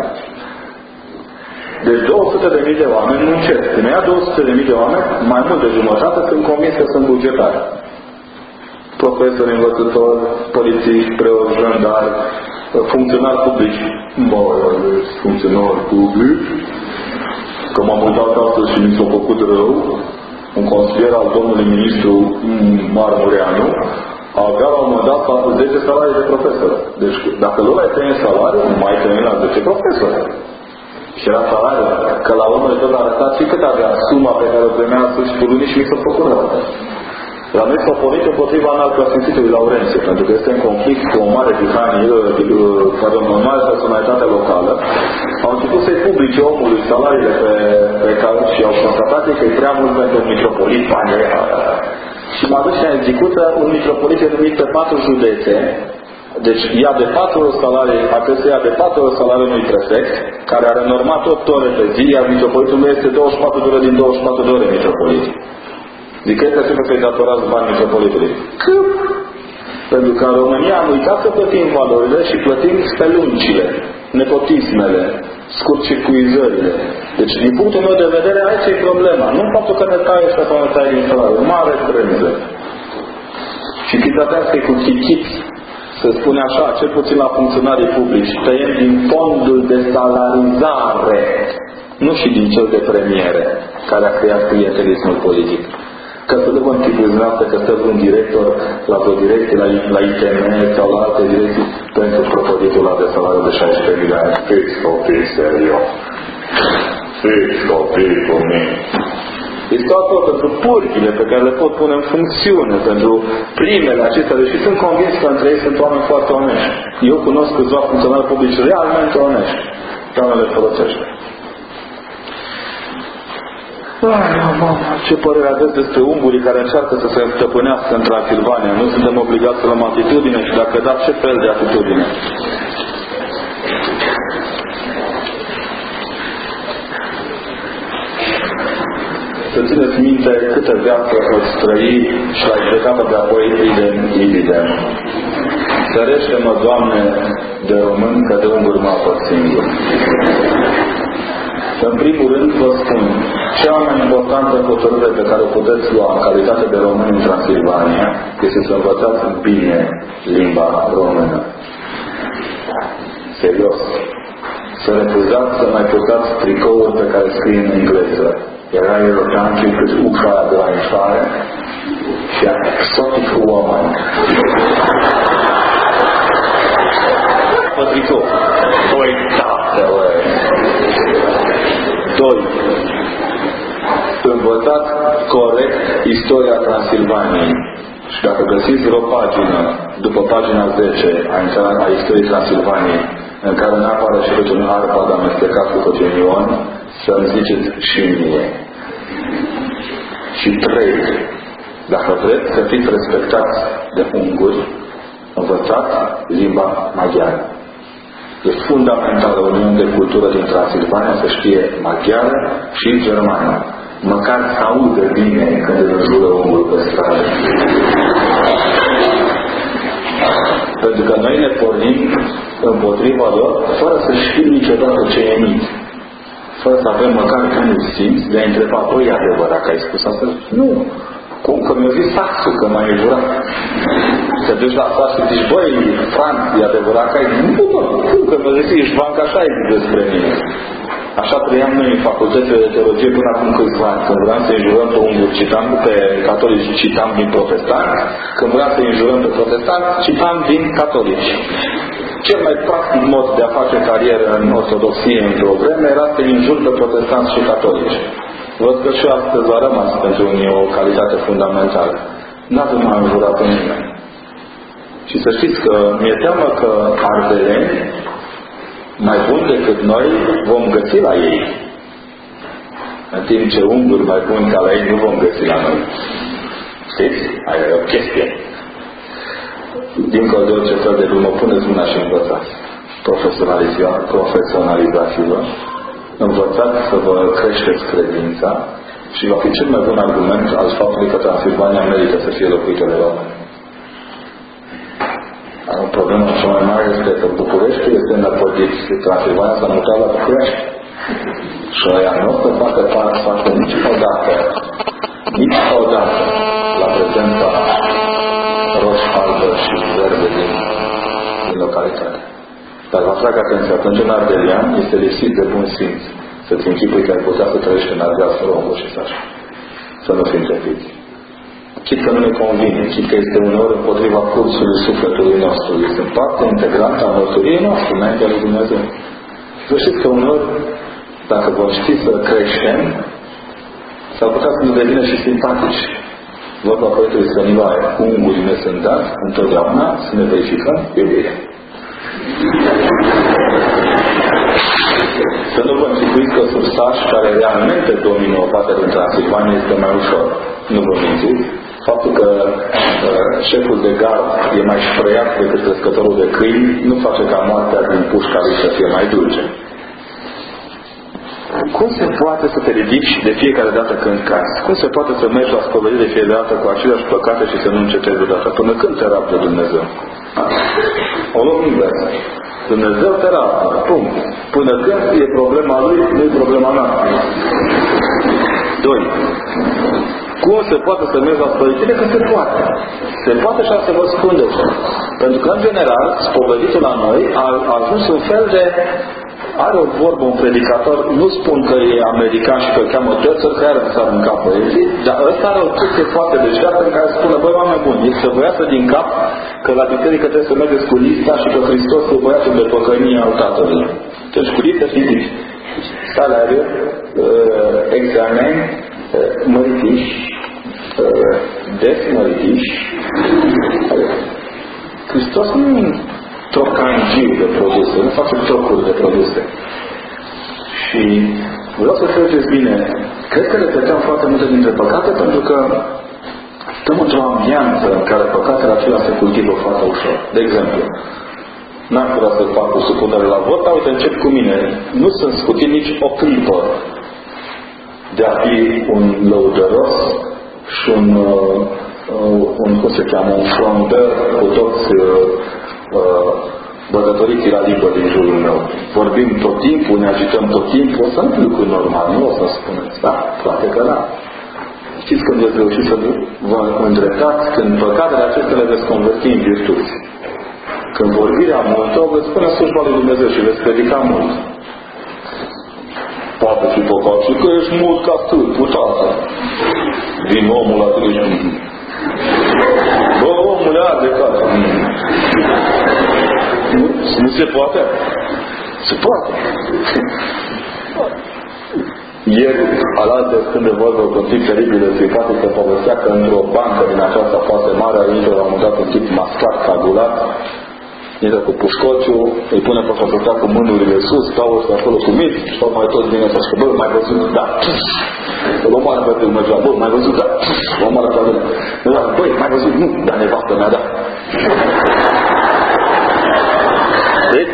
Deci două sute de mii de oameni nu încet. Când ia două sute de mii de oameni, mai mult de jumătate sunt convins că sunt bugetari. Profesori, învățători, polițiști, preoți, jandari, funcționari publici. Bă, funcționari publici. Că m-am mutat astăzi și mi s-a făcut rău, un consilier al domnului ministru Marmureanu avea la un moment dat zece salarii de profesor. Deci dacă nu mai tăiem salariu, mai tăiem la zece profesori. Și era salariul, că la urmă de tot a arătat și cât avea suma pe care o primea în sfârșitul lunii și mi s-a făcut rău. La noi s-a pornit împotriva înaltpreasfințitului Laurențiu, pentru că este în conflict cu o mare tihanie, pardon, o mare personalitate locală. Au început să-i publice zice omului salariile pe, pe care și au constatat că e prea mult pentru un mitropolit banii. Și m-a dus și a execută un mitropolit numit pe patru județe. Deci ia de patru ori salarii, ar trebui să ia de patru ori salariul unui prefect, care are normat opt ore pe zi, iar mitropolitul meu este douăzeci și patru de ore din douăzeci și patru de ore mitropolit. Zic că trebuie să-i datorați bani mitropolitului. Că? Pentru că în România am uitat să plătim valorile și plătim speluncile, nepotismele, scurtcircuizările. Deci, din punctul meu de vedere, aici e problema. Nu faptul că ne taie ăsta sau ne taie din salariu. Mare brânză. Și chitatea asta e cu chichit, să spune așa, cel puțin la funcționarii publici, tăiem din fondul de salarizare, nu și din cel de premiere, care a creat clientelismul politic. Ca să nu vă închipuiți că stă un director la o direcție, la, la I T M sau la alte direcții pentru propăditul ăla de salariu de șaisprezece mii de ani. Fix copii, serios. Fix copii cu mine. Este acolo pentru purghile pe care le pot pune în funcțiune, pentru primele acestea, deși sunt convins că între ei sunt oameni foarte onești. Eu cunosc câțiva funcționari publici realmente onești. Doamne le folosește. Ai, mama, ce părere aveți despre ungurii care încearcă să se stăpânească în Transilvania? Nu suntem obligați să luăm atitudine și dacă da, ce fel de atitudine? Să țineți minte câtă viață îți trăi și l-ai plecat de apoi idem, idem. Sărește-mă, Doamne, de român, că de unguri mă apăr singur. În primul rând vă spun, cea mai importantă hotărâre pe care o puteți lua în calitate de români în Transilvania este să învățați bine limba română. Serios. Să refuzați să mai purtați tricouri pe care scrie în engleză. Era european cât uca de la intrare și a exotic woman. Pe tricou. Păi, da, doi. Învățați corect istoria Transilvaniei. Și dacă găsiți vreo pagină, după pagina zece a, a istoriei Transilvaniei, în care nu apare și câte un arpad amestecat cu cotinion, să-mi ziceți și mie. Și trei. Dacă vreți să fiți respectați de unguri, învățați limba maghiară. E fundamentală o uniune de cultură din Transilvania să știe maghiară și germană. Măcar să audă bine când îl înjură omul pe stradă. Pentru că noi ne pornim împotriva lor fără să știm niciodată ce e mit. Fără să avem măcar unul simț de a întreba, băi, e adevărat că ai spus asta? Nu. Cum? Că mi-a zis Saxu că m-ai înjurat. Te duci la Saxu și zici, băi, Franț, e adevărat că ai zis? Nu, bă, cum? Că mi-a zis, ești bancă, așa ai zis despre mine. Așa trăiam noi în facultățile de teologie până acum câțiva ani. Când vreau să înjurăm pe unguri, citam pe catolici, citam din protestanți. Când vreau să înjurăm pe protestanți, citam din catolici. Cel mai practic mod de a face carieră în ortodoxie într-o vreme era să înjur pe protestanți și catolici. Văd că și astăzi a rămas pentru mine o calitate fundamentală. N-avem mai înjurat pe nimeni. Și să știți că mi-e teamă că ardeleni mai buni decât noi vom găsi la ei. În timp ce unguri mai buni ca la ei nu vom găsi la noi. Știți? Aia e o chestie. Dincolo de orice fel de lume, puneți mâna și învățați. Profesionalizați-vă. Învățați să vă creșteți credința și va fi cel mai bun argument al faptului că Transilvania merită să fie locuită de oameni. Problema cea mai mare este că București este înăpădit. Transilvania s-a mutat la București. Și aia nu o să facă parte niciodată, niciodată la prezența roși, albă și verde din, din localitate. Dar vă atrag atenția, atunci în Ardelian este lipsit de bun simț să-ți închipui că ai putea să trăiești în Ardeal fără o și să așa. Să nu fim trepiți. Chit că nu ne convine, chit că este uneori împotriva cursului sufletului nostru. Este parte integrantă a mărturiei noastre înaintea lui Dumnezeu. Să știți că uneori, dacă vom ști să creștem, s-ar putea să ne devină și simpatici. Vorba Poetului Stăniloae, ungurii ne sunt dați, întotdeauna să ne verificăm iubirea. Să nu vă închipuiți saș care realmente domină o parte din Transilvania este mai ușor. Nu vă mințiți. Faptul că uh, șeful de gard e mai șfrăiat decât crescătorul de câini nu face ca moartea din pușca lui să fie mai dulce. Cum se poate să te ridici de fiecare dată când cazi? Cum se poate să mergi la spovedire de fiecare dată cu aceleași păcate și să nu încetezi odată? Până când te rabdă Dumnezeu? O luăm invers. Dumnezeu te rabdă. Punct. Până când e problema lui, nu e problema noastră. Doi. Cum se poate să mergi la spovedire? Că se poate. Se poate și să vă spun de ce. Pentru că, în general, spoveditul la noi a ajuns un fel de... Are o vorbă, un predicator, nu spun că e american și că îl cheamă Dățăr, că iară s-ar în capă. Dar ăsta are o chestie foarte deșteaptă în care spune, băi, oameni buni, e să vă iasă din cap că la biserică trebuie să mergeți cu lista și că Hristos e băiatul de păcănie al Tatălui. Deci cu listă fizici. Salariu, uh, examen, uh, măritiș, uh, desmăritiș. Hristos nu trocangiu de produse, nu face trocuri de produse. Și vreau să înțelegeți bine, cred că repetăm foarte multe dintre păcate pentru că stăm într-o ambianță în care păcatele acelea se cultivă foarte ușor. De exemplu, n-am putea să fac o supunere la vot, dar uite, încep cu mine. Nu sunt scutit nici o clipă de a fi un lăudăros și un, uh, un cum se cheamă, un frondăr cu toți uh, bătătoriții la limbă din jurul meu. Vorbim tot timpul, ne agităm tot timpul, o să nu fiu lucruri normal, nu o să spuneți, da? Poate că da. Știți când veți reuși să vă îndreptați, când păcatele acestea le veți converti în virtuți. Când vorbirea multă, o veți spune slujba lui Dumnezeu și veți predica mult. Poate fi păcat și că ești mult ca stâlp, putată. Vin omul la tine și... Bă, omule, arde casă. Nu, nu se poate. Se poate. Ieri, alaltă, când de vorbă cu un tip teribil de simpatic, se povestea că într-o bancă din aceasta foarte mare, intră la un moment dat un tip mascat, cagulat, intră cu pușcociu, îi pune pe facultate cu mânurile sus, stau ăștia acolo cu mici, și stau mai toți bine să știu, bă, mai văzut, da. Îl omoară pe tine, merge la, bă, mai văzut, da. Îl omoară pe tine. Băi, mai văzut, nu, dar nevastă mea, da. Deci,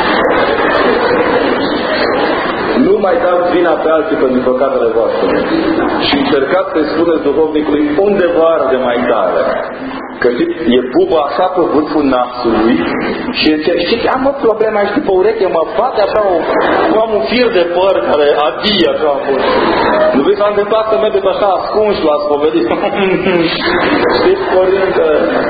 nu mai dați vina pe alții pentru păcatele voastre. Și încercați să-i spuneți duhovnicului undeva arde mai tare. Că știți, e buba așa pe vârful nasului și zice, știți, am o problemă aici pe ureche, mă bate așa, o, am un fir de păr care adie așa a fost. Nu vrei să am întâmplat să mergeți așa ascunși la spovedit? Știți, părinte?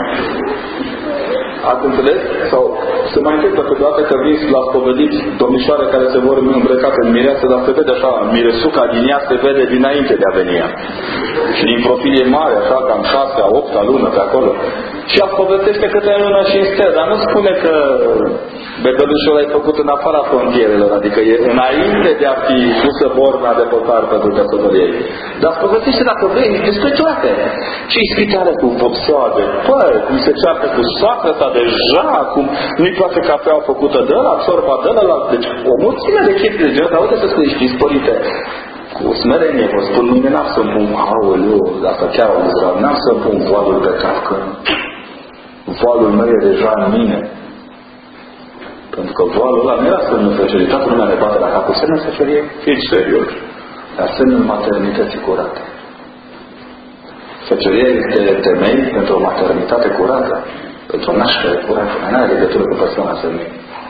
Ați înțeles? Sau se mai întâmplă câteodată că vin la spovedit domnișoare care se vor îmbrăcate în mireasă, dar se vede așa, miresuca din ea se vede dinainte de a veni ea. Și din profil e mare, așa, cam șasea, opta lună pe acolo. Și ea povestește câte lună și în stel, dar nu spune că bebelușul ăla e făcut în afara frontierelor, adică e înainte de a fi pusă borna de păcar pentru căsătorie. Dar povestește dacă vrei despre toate. Ce ispitare cu vopsoade, păi, cum se ceartă cu soacră ta deja, cum nu-i place cafeaua făcută de ăla, ciorba de ăla, deci o mulțime de chestii de genul, dar uite să spui, știți, părinte, cu smerenie vă spun, mâine n-am să pun, aoleu, dacă chiar au uzrat, n-am să pun voalul pe cap, că voalul meu e deja în mine. Pentru că voalul ăla nu era semnul fecerii, toată lumea ne bate la capul, semnul fecerii, fiți serios, dar semnul maternității curate. Feceria este temei pentru o maternitate curată, pentru o naștere curată, nu are legătură cu persoana femeie.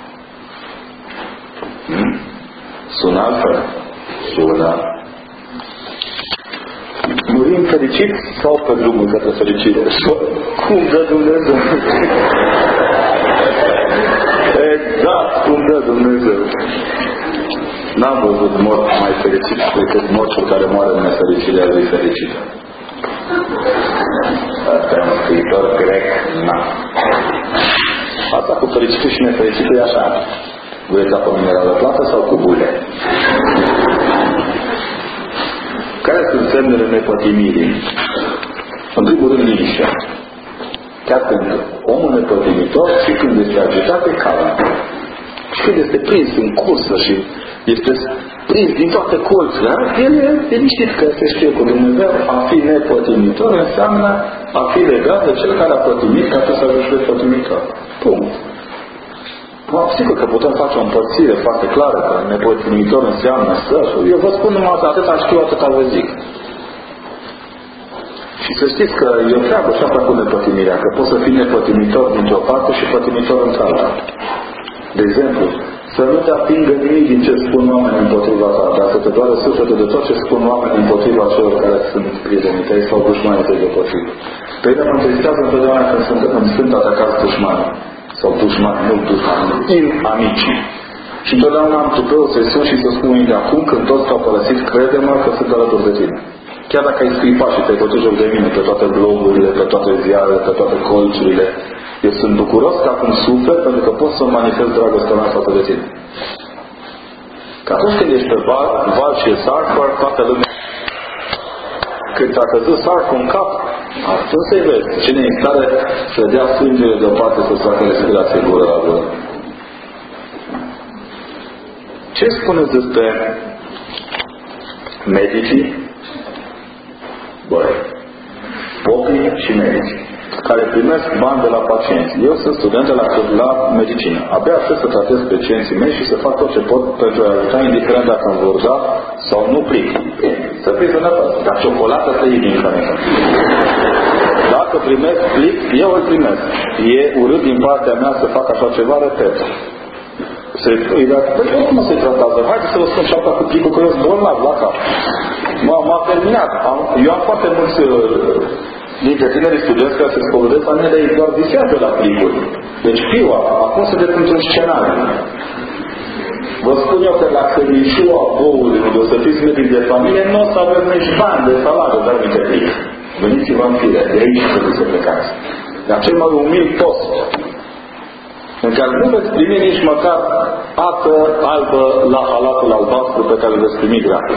Hmm? Sună altfel? Sună. Murim fericiți sau pe drumul către fericire? Cum dă Dumnezeu? Exact cum dă Dumnezeu. N-am văzut mort mai fericit decât mortul care moare în nefericirea lui fericită. Asta e un scriitor grec, na. Asta cu fericitul și nefericitul e așa. Vreți apă minerală plată sau cu bule? Care sunt semnele nepătimirii? În primul rând, liniștea. Chiar când omul nepătimitor și când este agitat, e calm. Și când este prins în cursă și este prins din toate colțurile, el e liniștit că se știe cu Dumnezeu, a fi nepătimitor înseamnă a fi legat de cel care a pătimit ca tu să ajungi pe pătimitor. Punct. Sigur că putem face o împărțire foarte clară, că nepătimitor înseamnă să... Eu vă spun numai atâta știu, atâta vă zic. Și să știți că e o treabă și asta cu nepătimirea, că poți să fii nepătimitor dintr-o parte și pătimitor într-alta. De exemplu, să nu te atingă nimic din ce spun oamenii împotriva ta, dar să te doară sufletul de tot ce spun oamenii împotriva celor care sunt prietenii tăi sau dușmanii tăi deopotrivă. Pe ele mă întristează întotdeauna când sunt, când sunt atacați dușmanii. Sau dușmani, nu dușmani, amicii. Și întotdeauna am tupeu să-i sun și să spun de acum, când toți te-au părăsit, crede-mă că sunt alături de tine. Chiar dacă ai scripat și te-ai bătut joc de mine pe toate blogurile, pe toate ziarele, pe toate colțurile, eu sunt bucuros că acum suflet pentru că pot să manifest dragostea mea față de tine. Că atunci când ești pe val, val și e sarfăr, toată lumea. Când a căzut sarful în cap, atunci să-i vezi. Cine e în stare să dea sângele deoparte să-ți facă respirație gură la gură. Ce spuneți despre medicii? Băi, popii și medici care primesc bani de la pacienți. Eu sunt student la, la medicină. Abia aștept să tratez pacienții mei și să fac tot ce pot pentru a ajuta, indiferent dacă îmi vor da sau nu plic. Să fii sănătos. Dar ciocolată să iei din sănătate. Dacă primesc plic, eu îl primesc. E urât din partea mea să fac așa ceva, repet. Îi dați, păi cum se tratează? Haideți să vă spun și asta cu plicul, că eu sunt bolnav la cap. M-a terminat. Am, eu am foarte mulți dintre tinerii studenți care se spovedesc la mine, dar ei doar visează la plicuri. Deci piua, acum sunteți într-un scenariu. Vă spun eu că la cărnișua boului, unde o să fiți medic de familie, nu o să aveți nici bani de salariu, dar uite plic. Veniți-vă în fire, de aici trebuie să plecați. Dar cel mai umil post, în care nu veți primi nici măcar apă albă la halatul albastru pe care îl veți primi gratis.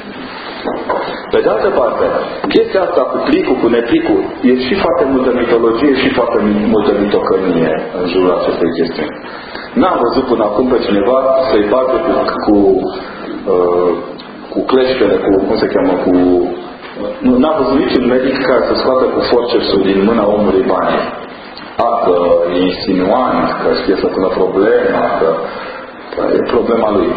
Pe de altă parte, chestia asta cu plicul, cu neplicul, e și foarte multă mitologie și foarte multă mitocănie în jurul acestei chestiuni. N-am văzut până acum pe cineva să-i bate cu, cu, uh, cu cleștele, cu, cum se cheamă, cu... Nu, n-am văzut niciun medic care să scoată cu forceps-ul din mâna omului banii. A, că e insinuant, că știe să pună problema, că, că e problema lui.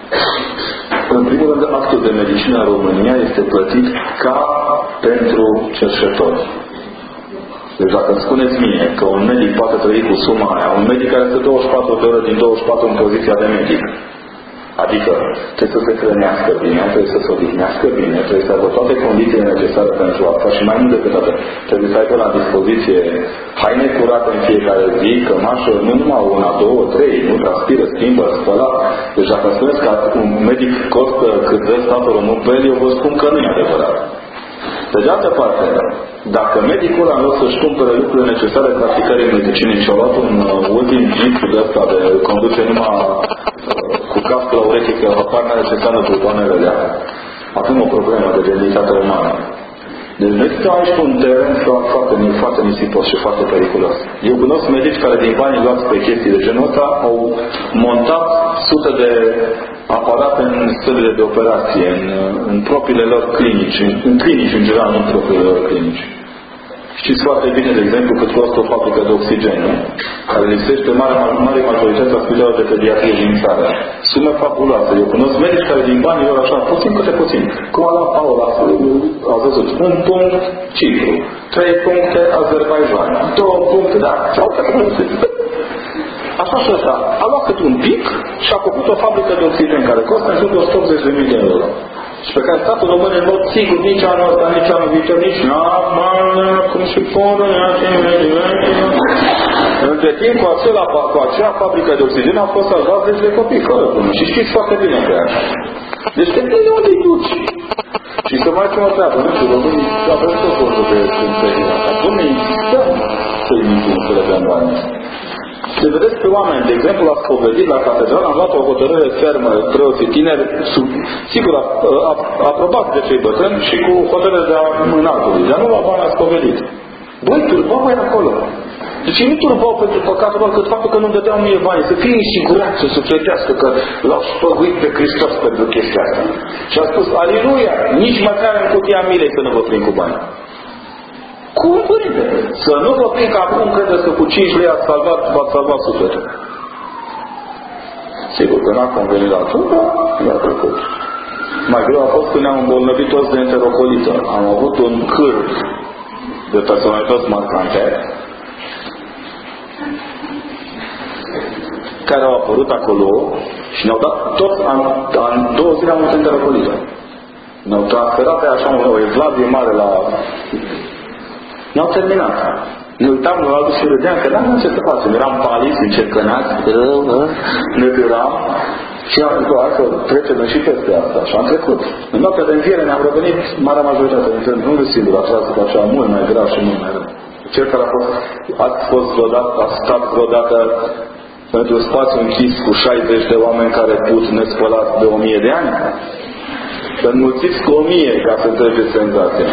În primul rând, actul de medicină în România este plătit ca pentru cerșetori. Deci dacă îmi spuneți mie că un medic poate trăi cu suma aia, un medic care stă douăzeci și patru de ore din douăzeci și patru în poziția de medic, adică trebuie să se hrănească bine, trebuie să se odihnească bine, trebuie să aibă toate condițiile necesare pentru asta și mai mult decât atât, trebuie să aibă la dispoziție haine curate în fiecare zi, cămașă, nu numai una, două, trei, nu transpiră, schimbă, spăla. Deci dacă spuneți că un medic costă cât dă statul român pe el, eu vă spun că nu e adevărat. De de altă parte, dacă medicul în loc să-și cumpere lucrurile necesare practicării medicinii și-a luat un ultim chip de ăsta de conduce numai cu cască la ureche, că apar necesară butoanele de aia, avem o problemă de demnitate umană. Deci noi suntem aici pe un teren foarte, foarte nisipos și foarte periculos. Eu cunosc medici care din banii luați pe chestii de genul ăsta au montat sute de aparate în sălile de operație, în, în propriile lor clinici, în, în clinici în general, nu în propriile lor clinici. Știți foarte bine, de exemplu, cât costă o fabrică de oxigen, nu? Care lipsește mare, mare majoritatea spitalelor de pediatrie din țară. Sume fabuloase. Eu cunosc medici care din banii lor așa, puțin câte puțin. Cum a luat Paula, a văzut, un punct Cipru, trei puncte Azerbaijan, două puncte, da, sau câte puncte. Așa și așa. A luat cât un pic și a făcut o fabrică de oxigen care costă în jur de o sută optzeci de mii de euro. Și pe care statul român în mod sigur nici anul ăsta, nici anul viitor, nici cum și poră, între timp cu, acela, cu acea fabrică de oxigen au fost salvați zeci de copii fără până. Și știți foarte bine pe aia. Deci pe tine unde îi duci? Și să mai facem o treabă, nu știu, românii avem tot vorbă de cântării asta. Dom'le, insistăm să-i minim să le dăm bani. Se vedeți pe oameni, de exemplu, la spovedit la catedrală, am luat o hotărâre fermă, preoții tineri, sub, sigur, aprobat de cei bătrâni și cu hotărâre de a înaltului, dar nu la bani la spovedit. Băi, turba mai acolo. Deci ei nu turbau pentru păcatul lor, cât faptul că nu dădeau mie bani, să fie în siguranță, să sufletească că l-au spăguit pe Hristos pentru chestia asta. Și a spus, aleluia, nici măcar în cutia milei să nu vă prind cu bani. Cum, părinte? Să nu vă prind că acum credeți că cu cinci lei ați salvat, v-ați salvat sufletul. Sigur că n-a convenit la tot, dar mi-a plăcut. Mai greu a fost când ne-am îmbolnăvit toți de enterocolită. Am avut un câr de personalități marcante care au apărut acolo și ne-au dat toți, în, în două zile am avut enterocolită. Ne-au transferat pe așa o evlavie mare la... Ne-au terminat. Ne uitam la altul și râdeam că n-am ce să facem. Eram paliți, încercănați, ne duram și am zis, hai să trecem și peste asta. Și am trecut. În noaptea de înviere ne-am revenit, marea majoritate, nu de singur, a tras după aceea mult mai grav și mult mai rău. Cel care a fost, ați fost vreodată, a stat vreodată într-un spațiu închis cu șaizeci de oameni care put nespălați de o mie de ani? Să înmulțiți cu o mie ca să treceți senzația.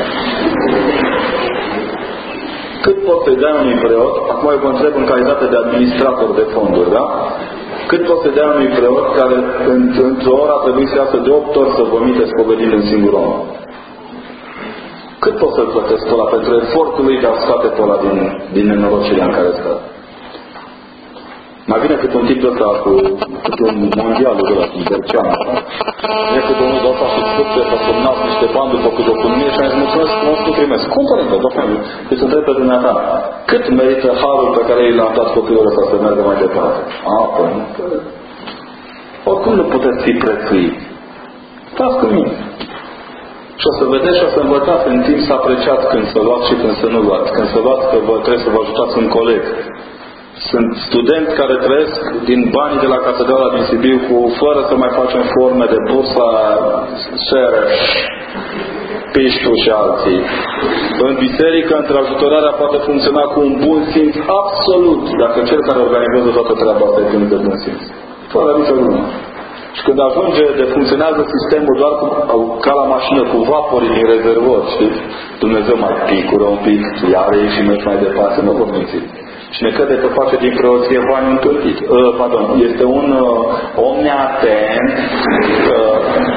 Cât poți să-i dai unui preot, acum eu vă întreb în calitate de administrator de fonduri, da? Cât poți să-i dai unui preot care într-o oră a trebuit să iasă de opt ori să vomite spovedit în singur om? Cât poți să-l plătesc pe ăla pentru efortul lui de a scoate pe ăla din, din nenorocirea în care stă? Mai bine cât un tip de ăsta cu un mondialul de la Bercean. E că domnul de ăsta și scripte să semnați niște bani după cât o cununie și am zis, mulțumesc că nu primesc. Cum părinte, doamne, că se întreb pe dumneata. Cât merită harul pe care l-am dat copilul ăsta să meargă mai departe? A, păi, oricum nu puteți fi prețuit. Stați cu mine. Și o să vedeți și o să învățați în timp să apreciați când să luați și când să nu luați. Când să luați că vă trebuie să vă ajutați un coleg. Sunt studenți care trăiesc din banii de la Catedrala din Sibiu cu, fără să mai facem forme de bursa Șereș, Piștu și alții. În biserică, întrajutorarea poate funcționa cu un bun simț absolut, dacă cel care organizează toată treaba asta e de bun simț. Fără nicio glumă. Și când ajunge de funcționează sistemul doar cu, ca la mașină cu vapori din rezervor, știți? Dumnezeu mai picură un pic, iară și mergi mai departe, nu vă mințiți. Cine crede că face din preoție bani întâlnit. Uh, pardon, este un uh, om neatent. Uh,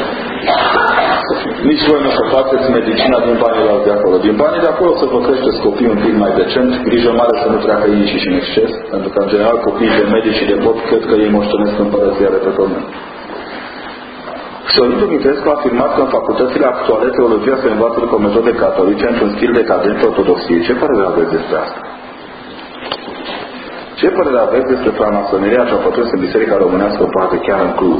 nici voi nu să faceți medicina din banii de acolo. Din banii de acolo să vă creșteți copiii un pic mai decent, grijă mare să nu treacă ei și în exces, pentru că în general copiii de medici și de pop cred că ei moștenesc împărăția de pe pământ. Sorin Dumitrescu a afirmat că în facultățile actuale teologia se învață după metode catolice într-un stil decadent ortodoxiei. Ce părere aveți despre asta? Ce părere aveți despre francmasoneria ce a pătruns în Biserica Românească poate chiar în Cluj?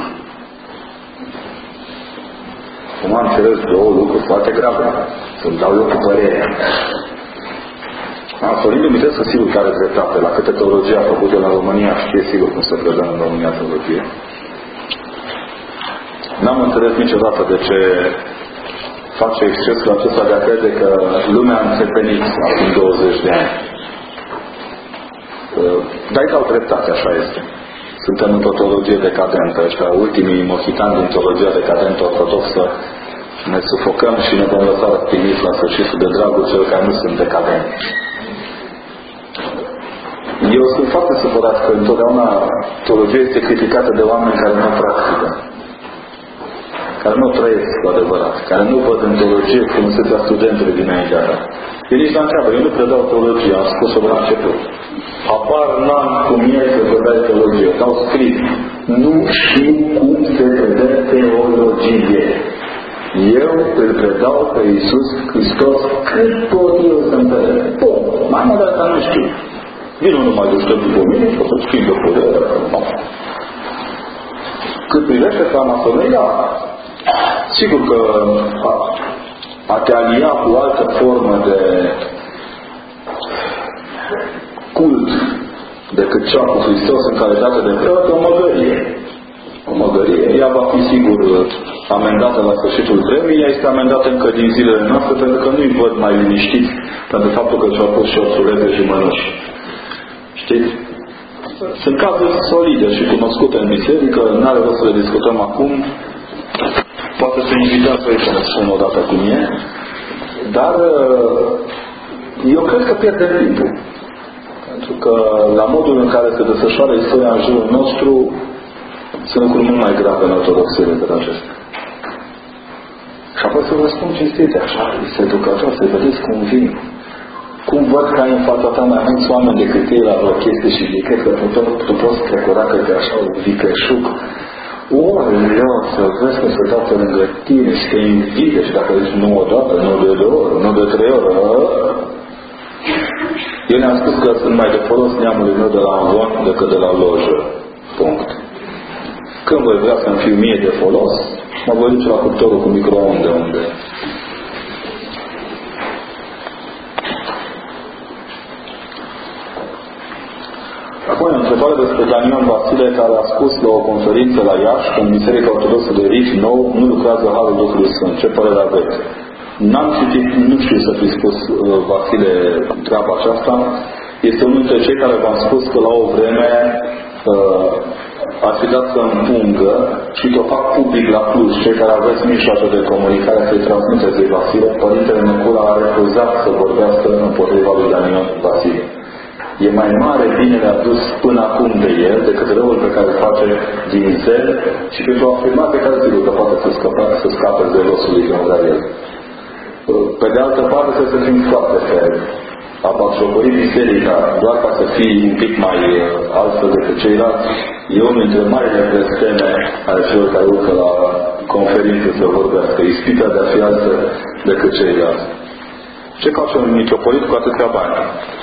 Cum am înțeles două lucruri foarte grave. Să-mi dau eu cu părerea. Sorin Dumitrescu sigur că are dreptate. La câte teologie a făcut în România, știe sigur cum se predă în România teologie. N-am înțeles niciodată de ce face excesul acesta de a crede că lumea a înțepenit acum douăzeci de ani. Dar-i dau dreptate, așa este. Suntem într-o teologie decadentă. Ăștia ultimii mohitani din teologia decadentă ortodoxă ne sufocăm și ne vom lăsa răspigniți la sfârșitul de dragul celor care nu sunt decadenți. Eu sunt foarte supărat că întotdeauna teologia este criticată de oameni care nu practică, care nu trăiesc cu adevărat, care nu văd în teologie frumusețea studentele dinaintea ta. Eu nici n-am treabă, eu nu predau teologie, am spus-o la început. Apar n-am cum e să predai teologie, s-au scris. Nu știu cum se predă teologie. Eu îl predau pe Iisus Hristos cât pot eu să-mi predă. Bun, mai mult de asta nu știu. Vin unul mai duște după mine și o să schimb de părere. Cât privește francmasoneria, sigur că a, a te alia cu altă formă de cult decât cea cu Hristos în calitate de preot, o măgărie. O măgărie. Ea va fi sigur amendată la sfârșitul vremii, ea este amendată încă din zilele noastre, pentru că nu-i văd mai liniștiți pentru faptul că și-au pus șorțulete și mănuși. Știți? Sunt cazuri solide și cunoscute în biserică, n-are rost să le discutăm acum. Poate să invitați aici să ne spun odată cum e. Dar eu cred că pierdem timpul. Pentru că la modul în care se desfășoară istoria în jurul nostru sunt lucruri mult mai grave în ortodoxie decât acestea. Și apoi să vă spun cinstite, așa, este educator, să vedeți cum vin. Cum văd că ai în fața ta mai mulți oameni decât ei la vreo chestie și zic că tu, tu poți trecura că te așa un vicleșuc. Oleu, să vezi că se dau pe lângă tine și te invite și dacă zici nu odată, nu de două ori, nu de trei ori. Eu ne-am spus că sunt mai de folos neamului meu de la Amvon decât de la lojă. Punct. Când voi vrea să-mi fiu mie de folos, mă voi duce la cuptorul cu microunde unde. Apoi o întrebare despre Daniel Vasile, care a spus la o conferință la Iași că în Biserica Ortodoxă de Rich nou nu lucrează Harul Duhului Sfânt. Ce părere aveți? N-am citit, nu știu să fi spus Vasile treaba aceasta. Este unul dintre cei care v-am spus că la o vreme uh, ar fi dat să împungă și o fac public la Cluj. Cei care aveți mijloace de comunicare să-i transmiteți lui Vasile. Părintele Necura a refuzat să vorbească împotriva lui Daniel Vasile. E mai mare binele adus până acum de el decât răul pe care îl face din zel și pentru a afirma pe care sigur că poate să scape, să scape zelosului de unde el. Pe de altă parte trebuie să fim foarte fermi. A batjocori biserica doar ca să fii un pic mai altfel decât ceilalți e unul dintre marile blesteme ale celor care urcă la conferință să vorbească. Ispita de a fi altfel decât ceilalți. Ce face un mitropolit cu atâția bani?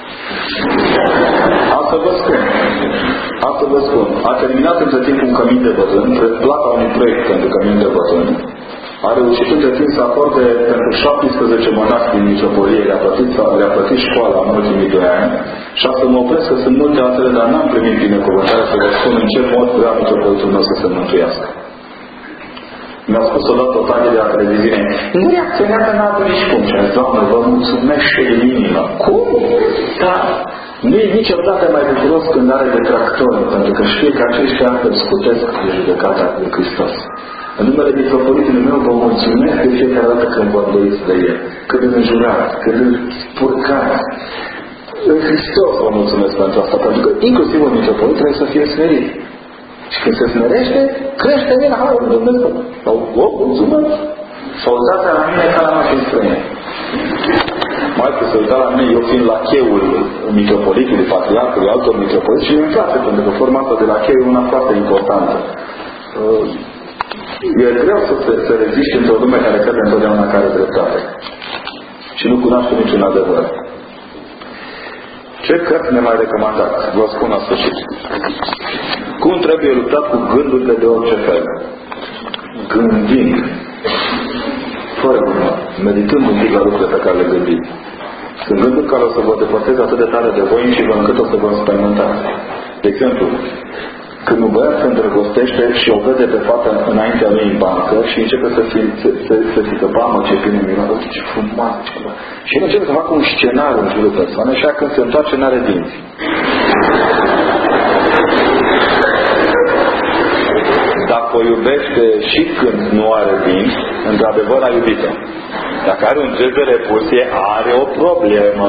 Asta vă spun. Asta vă spun. A terminat între timp un cămin de bătrân, plata unui proiect pentru cămin de bătrân. A reușit între timp să acorde pentru șaptesprezece monași din mitropolie, le-a plătit, le-a plătit școala în ultimii doi ani și a să mă opresc că sunt multe altele, dar n-am primit binecuvântare să vă spun în ce mod vrea mitropolitul meu să se mântuiască. Mi-a spus odată o tagă de la televiziune, nu reacționează n-a nici cum. Și a zis, Doamne, vă mulțumește din inimă. Cum? Da. Nu e niciodată mai bucuros când are detractori, pentru că știe că aceștia îl scutesc de judecata lui Hristos. În numele mitropolitului meu vă mulțumesc de fiecare dată când vă îndoiți de el, când îl înjurați, când îl spurcați. În Hristos vă mulțumesc pentru asta, pentru că inclusiv un mitropolit trebuie să fie smerit. Și când se smerește, crește în harul lui Dumnezeu. Sau, o, mulțumesc! S-au uitat la mine ca la mașini străine. Mai că se uita la mine, eu fiind la cheul mitropolitului, patriarhului, altor mitropoliți, și îmi place, pentru că forma asta de la cheu e una foarte importantă. E greu să se, se reziște într-o lume care crede întotdeauna care are dreptate. Și nu cunoaște niciun adevăr. Ce cărți ne mai recomandați? Vă spun la sfârșit. Cum trebuie luptat cu gândurile de orice fel? Gândind. Fără urmă. Meditând un pic la lucrurile pe care le gândim. Sunt gânduri care o să vă depărteze atât de tare de voi și vă încât o să vă înspăimântați. De exemplu, când un băiat se îndrăgostește și o vede pe fată înaintea lui în bancă și începe să se, se, se, se zică, mamă, ce bine miroase, ce frumos, ceva. Și el începe să facă un scenariu în jurul persoanei și când se întoarce n-are dinți. Dacă o iubește și când nu are dinți, într-adevăr a iubit-o. Dacă are un gest de repulsie, are o problemă.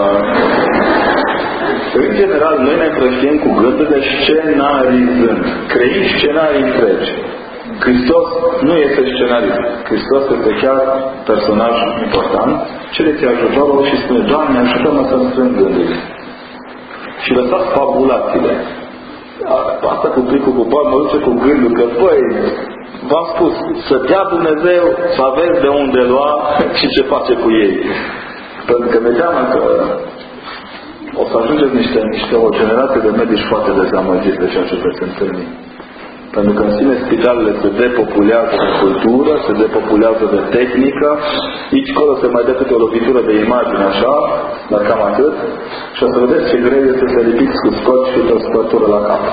În general, noi ne împrăștiem cu gândurile scenarizând, creând scenarii întregi. Hristos nu este scenarist. Hristos este chiar personaj important. Cereți ajutorul și spune, Doamne, ajută-mă să-mi strâng gândurile. Și lăsați fabulațiile. Asta cu plicul cu bani mă duce cu gândul că, băi, v-am spus, să dea Dumnezeu, să aveți de unde lua și ce face cu ei. Pentru că de teamă că o să ajungeți niște, niște o generație de medici foarte dezamăgiți de ceea ce veți întâlni. Pentru că în sine spitalele se depopulează de cultură, se depopulează de tehnică, aici colo se mai dă câte o lovitură de imagine așa, dar cam atât, și o să vedeți ce greu este să lipiți cu scot și o spărtură la cap.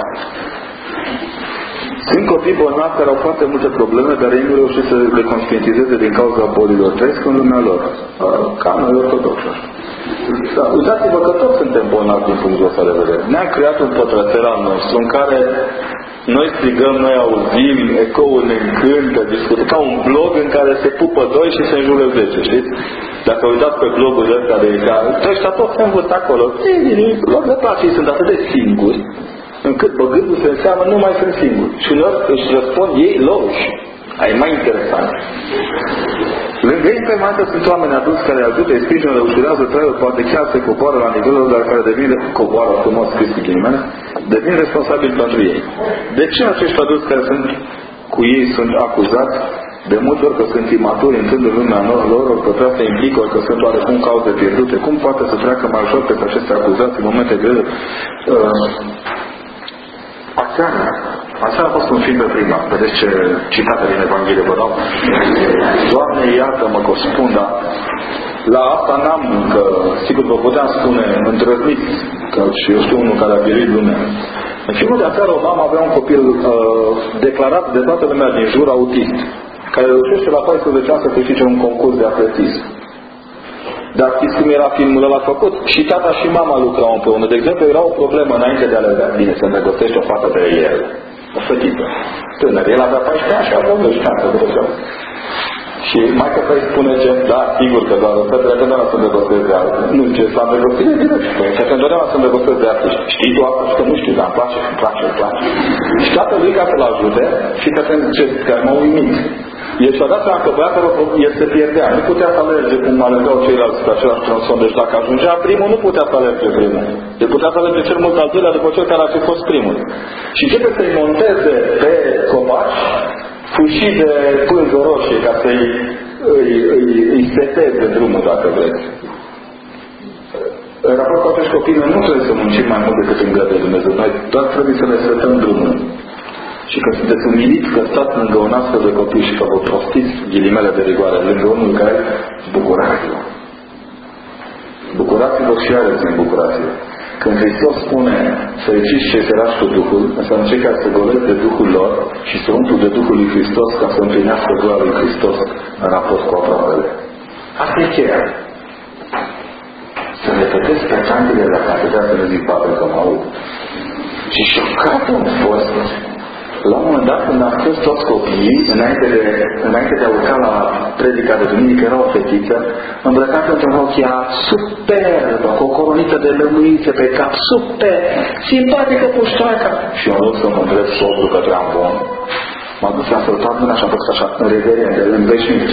Sunt copii bolnavi care au foarte multe probleme, dar ei nu reușesc să le conștientizeze din cauza bolilor. Trăiesc în lumea lor. Ca noi ortodoxi. Uitați-vă că toți suntem bolnavi din punctul ăsta de vedere. Ne-am creat un pătrățel al nostru în care noi strigăm, noi auzim, ecoul ne încântă, discutăm, ca un blog în care se pupă doi și se înjură zece, știți? Dacă uitați pe blogurile astea de care ăștia toți se învârt acolo, lor le place, ei sunt atât de singuri, încât băgându-se în seamă nu mai sunt singuri. Și lor își răspund ei loși. Aia e mai interesant. Lângă ei pe mai sunt oameni adulți care ajută, îi sprijină, le ușurează traiul, poate chiar se coboară la nivelul dar care devin, coboară frumos scris cu ghilimele, devin responsabili pentru ei. De ce acești adulți care sunt cu ei sunt acuzați de multe ori că sunt imaturi, intrând în lumea lor, ori că prea se implică, ori că sunt oarecum cauze pierdute? Cum poate să treacă mai ușor pe aceste acuzați în momente grele? Uh, aseară, aseară a fost un film pe prima. Vedeți ce citate din Evanghelie vă dau? Doamne, iartă-mă că o spun, dar la asta n-am încă, sigur vă puteam spune, îndrăzniți, că și eu știu unul care a pierit lumea. În filmul de aseară, o mamă avea un copil uh, declarat de toată lumea din jur autist, care reușește la paisprezece ani să câștige un concurs de atletism. Dar știți cum era filmul ăla făcut? Și tata și mama lucrau împreună. De exemplu, era o problemă înainte de a le avea bine, să negociești o fată de el. O fetiță. Tânăr. El avea paisprezece ani și avea doisprezece ani. Și mai că îi spune ce, da, sigur că doar o fată, că nu să negociezi de alții. Nu, ce s-a negociat, e bine. Că că întotdeauna să negociezi de alții. Știi tu asta? Și că nu știu, dar îmi place, îmi place, îmi place. Și tatăl lui, ca să-l ajute, și că te zice, că m-a uimit. El și-a dat seama că băiatul el se pierdea. Nu putea să alerge cum alergau ceilalți pe același tronson. Deci dacă ajungea primul, nu putea să alerge primul. El putea să alerge cel mult al doilea după cel care ar fi fost primul. Și începe să-i monteze pe copaci fâșii de pânză roșie ca să-i îi, îi, îi seteze drumul, dacă vreți. În raport cu acești copii, noi nu trebuie să muncim mai mult decât îngăduie Dumnezeu. Noi doar trebuie să le setăm drumul. Și că sunteți umiliți că stați lângă un astfel de copii și că vă prostiți ghilimele de rigoare lângă unul care bucurați-vă. Bucurați-vă și aleți în bucurați-vă. Când Hristos spune fericiți cei săraci cu Duhul, înseamnă cei care se golesc de Duhul lor și se umplu de Duhul lui Hristos ca să împlinească gloria lui Hristos în raport cu aproapele. Asta e cheia. Să repetezi pe cantile la catedra, să ne zic Pavel că mă aud. Și șocat am fost. La un moment dat, când am spus toți copiii, înainte de, înainte de a urca la predica de duminică, era o fetiță îmbrăcată într-o rochia superbă, cu o coroniță de lămâiță pe cap, super, simpatică puștoacă. Și eu am vrut să mă îndrept sobru către ambon. M-am dus la săltat mâna și am făcut așa, în reverende, în veșnici.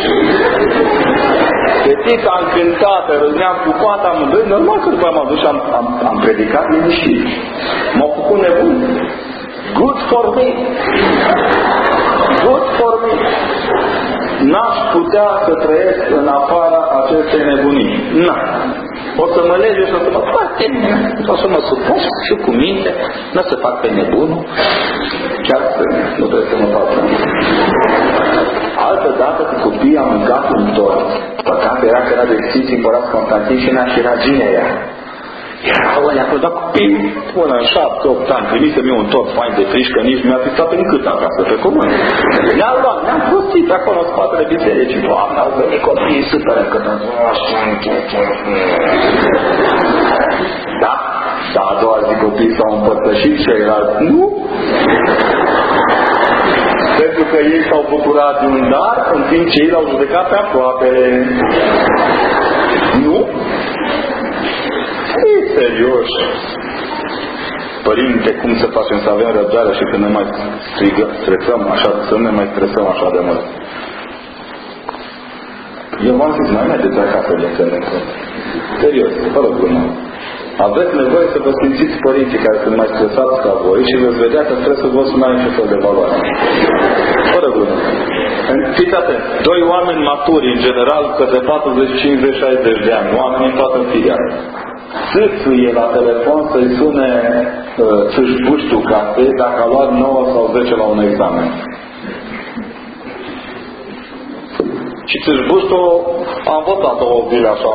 Fetița încântată, râzneam cu coata amândoi, normal că după m-am dus și am, am, am predicat liniștit. M-au făcut nebun. Good for me. Good for me. N-aș putea să trăiesc în afara acestei nebunii. Nu. O să mă lege și o să mă fac o să mă supus și cu minte. Nu să fac pe nebunul. Chiar să nu trebuie să mă fac. Altă dată cu copiii am mâncat un tort. Păcat era că era de Sfinții Împărați Constantin și n-aș era ginerea. Erau alea acolo, dar copii până în șapte, opt ani, trimise-mi un tort fain de frișcă, nici mi-a fixat în cât acasă, pe comun. Ne-am luat, ne-am prostit acolo în spatele bisericii. Doamne, au venit copiii super încătați. Da? Dar a doua zi copiii s-au împărtășit și era, nu? Pentru că ei s-au bucurat de un dar, în timp ce ei l-au judecat pe aproapele. Nu? E serios. Părinte, cum să facem să avem răbdare și să ne mai strigă, stresăm așa, să nu ne mai stresăm așa de mult? Eu v-am zis, mai mergeți acasă de când în când. Serios, fără glumă. Aveți nevoie să vă simțiți părinții care sunt mai stresați ca voi și veți vedea că stresul vostru nu are niciun fel de valoare. Fără glumă. Fiți atenți, doi oameni maturi, în general, către patruzeci, cincizeci, șaizeci de ani, oameni în toată firea. Țâțâie la telefon să-i sune uh, țâșbuștul casei dacă a luat nouă sau zece la un examen. Și țâșbuștul a votat o zile așa.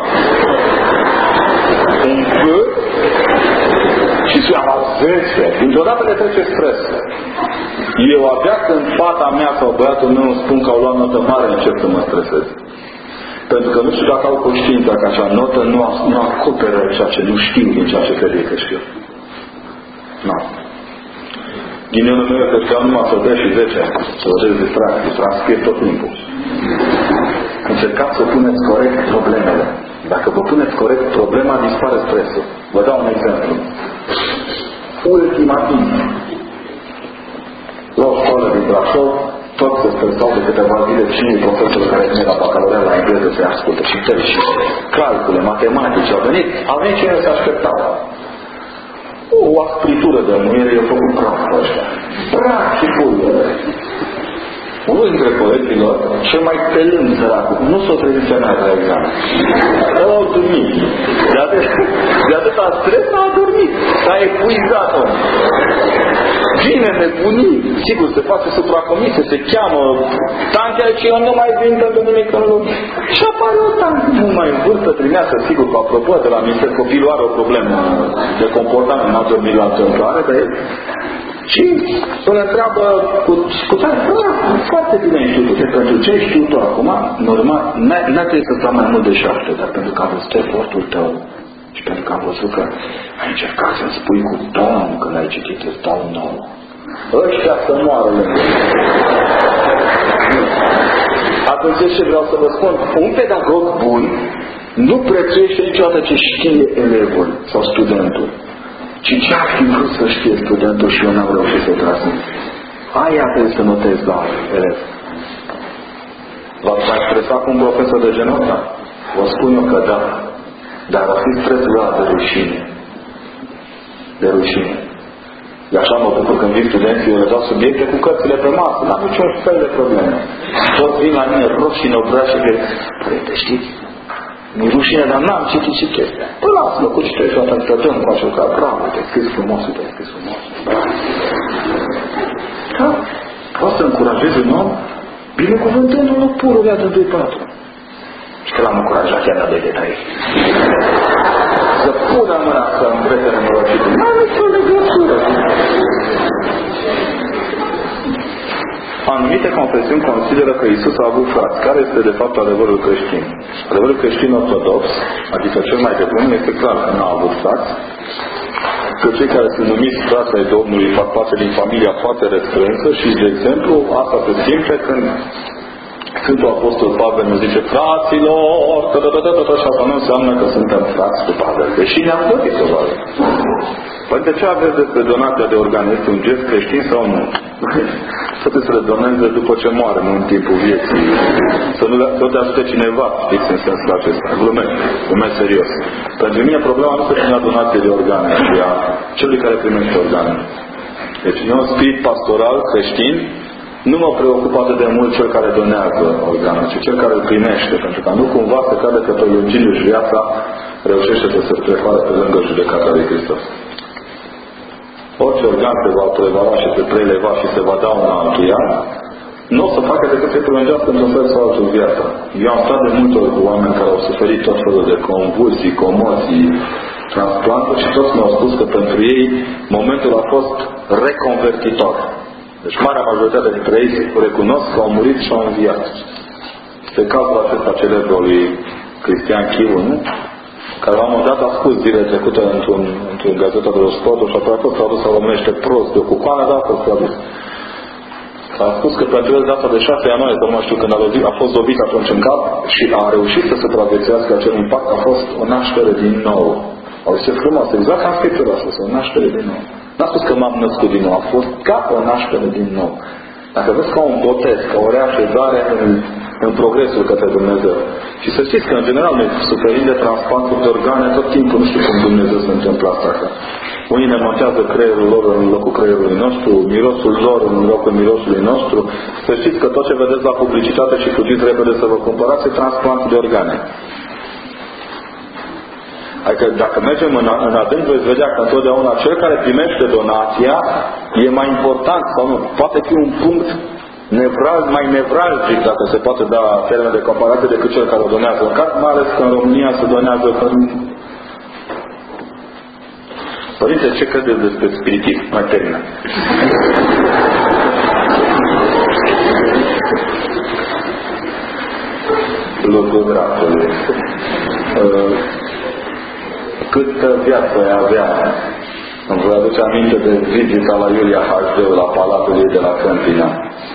Încât și se am zece. Dintr-odată le trece stres. Eu abia când fata mea sau băiatul meu îmi spun că au luat notă mare, încep să mă stresez. Pentru că nu știu dacă au conștiința că acea notă nu, nu acoperă ceea ce nu știu din ceea ce cred că știu. Nu. Ghinionul meu e că știau numai să dea și zece să vedeți distracții, transcriu tot timpul. Încercați să puneți corect problemele. Dacă vă puneți corect problema, dispare stresul. Vă dau un exemplu. Ultimativ. La o școală din Brașov, toți se stărsau de câteva zile cine e profesorul care vine la bacalaureat la engleză să-i asculte și tăi și calcule, matematici au venit, a venit cine se așteptau. O aspritură de muiere i-a făcut praf pe ăștia. Praf și pulbere. Unul dintre colegilor, cel mai pelând săracul, nu s-o tranziționat la examen. Ăla au dormit. De atâta stres n-a dormit. S-a epuizat om. Vine nebunii. Sigur, se face supracomisie, se cheamă tantea și eu nu mai vin pentru nimic în lume. Și apare o tantă nu mai în vârstă, trimeasă, sigur, cu apropo de la minister, copilul are o problemă de comportament, n-a dormit la întâmplare, dar și îl întreabă cu, cu tare, foarte bine ai știut, pentru ce ai știut tu acum, normal, n-a trebuit să stau mai mult de șapte, dar pentru că am văzut efortul tău și pentru că am văzut că ai încercat să-mi spui cu ton când ai citit, îți dau nou. Ăștia să moară lângă. Atunci ce vreau să vă spun, un pedagog bun nu prețuiește niciodată ce știe elevul sau studentul. Ci ce ar fi vrut să știe studentul și eu n-am reușit să-i transmit. Aia trebuie să notezi la elev. V-ați mai stresat cu un profesor de genul ăsta? Vă spun eu că da. Dar ar fi stresul ăla de rușine. De rușine. De așa mă bucur când vin studenții, eu le dau subiecte cu cărțile pe masă. N-am niciun fel de probleme. Toți vin la mine roșii în obraș și cred, părinte, știți? Mi-e rușine, dar n-am citit și chestia. Păi lasă-mă cu citești o dată, dăm cu așa ca bravo, te-ai scris frumos, te-ai scris frumos. Da. Poți să încurajezi un om binecuvântându-l purul de doi patru. Și că l-am încurajat chiar la de detalii. Să pună mâna să învețe nemărocitul. N-am nicio legătură. Anumite confesiuni consideră că Iisus a avut frați. Care este de fapt adevărul creștin? Adevărul creștin ortodox, adică cel mai de bun, este clar că n-a avut frați, că cei care sunt numiți frați ai Domnului fac parte din familia foarte restrânsă și, de exemplu, asta se simte când Sfântul Apostol Pavel ne zice fraților, tătătătătă, și asta nu înseamnă că suntem frați cu Pavel, deși ne-am plătit să vă arăt. Păi de ce aveți despre donația de organe? Este un gest creștin sau nu? Să te să le doneze după ce moare, nu în timpul vieții. Să nu te ajute cineva, știți, în sensul acesta. Glumesc, glumesc serios. Pentru mine problema nu se ține donație de organe, ci a celui care primește organe. Deci eu, un spirit pastoral creștin, nu mă preocupă atât de mult cel care donează organul, ci cel care îl primește, pentru că nu cumva se crede că prelungindu-și viața reușește să se prefară pe lângă judecata lui Hristos. Orice organ se va prevala și se preleva și se va da un altuia, nu o să facă decât să-i prelungească într-un fel sau altul viața. Eu am stat de multe ori cu oameni care au suferit tot felul de convulsii, comoții, transplanturi și toți mi-au spus că pentru ei momentul a fost reconvertitor. Deci marea majoritate dintre ei recunosc că au murit și au înviat. Este cazul acesta celebru lui Cristian Chivu, nu? Care la un moment dat a spus zile trecute într-un, într-un gazetă de sport și apoi a fost tradus la românește prost de o cucoană, dar a fost tradus. A spus că pentru el data de șase ianuarie, sau nu știu când a, lovit, a fost lovit atunci în cap și a reușit să se supraviețuiască acel impact, a fost o naștere din nou. Au zis frumos, exact ca în Scriptura a spus, o naștere din nou. N-a spus că m-am născut din nou, a fost ca o naștere din nou. Dacă vezi ca un botez, ca o reașezare în, în progresul către Dumnezeu. Și să știți că, în general, noi suferim de transplanturi de organe tot timpul, nu știu cum Dumnezeu se întâmplă asta. Că unii ne montează creierul lor în locul creierului nostru, mirosul lor în locul mirosului nostru. Să știți că tot ce vedeți la publicitate și fugiți repede să vă cumpărați e transplant de organe. Adică dacă mergem în, în adânc, veți vedea că întotdeauna cel care primește donația e mai important sau nu. Poate fi un punct nevral, mai nevralgic, dacă se poate da termen de comparație, decât cel care o donează. Mai ales că în România se donează că... Părinte, ce credeți despre spiritism? Mai termină. Lucru cuvântul dracului. Câtă viață avea. Îmi voi aduce aminte de vizita la Iulia H D la palatul ei de la Câmpina.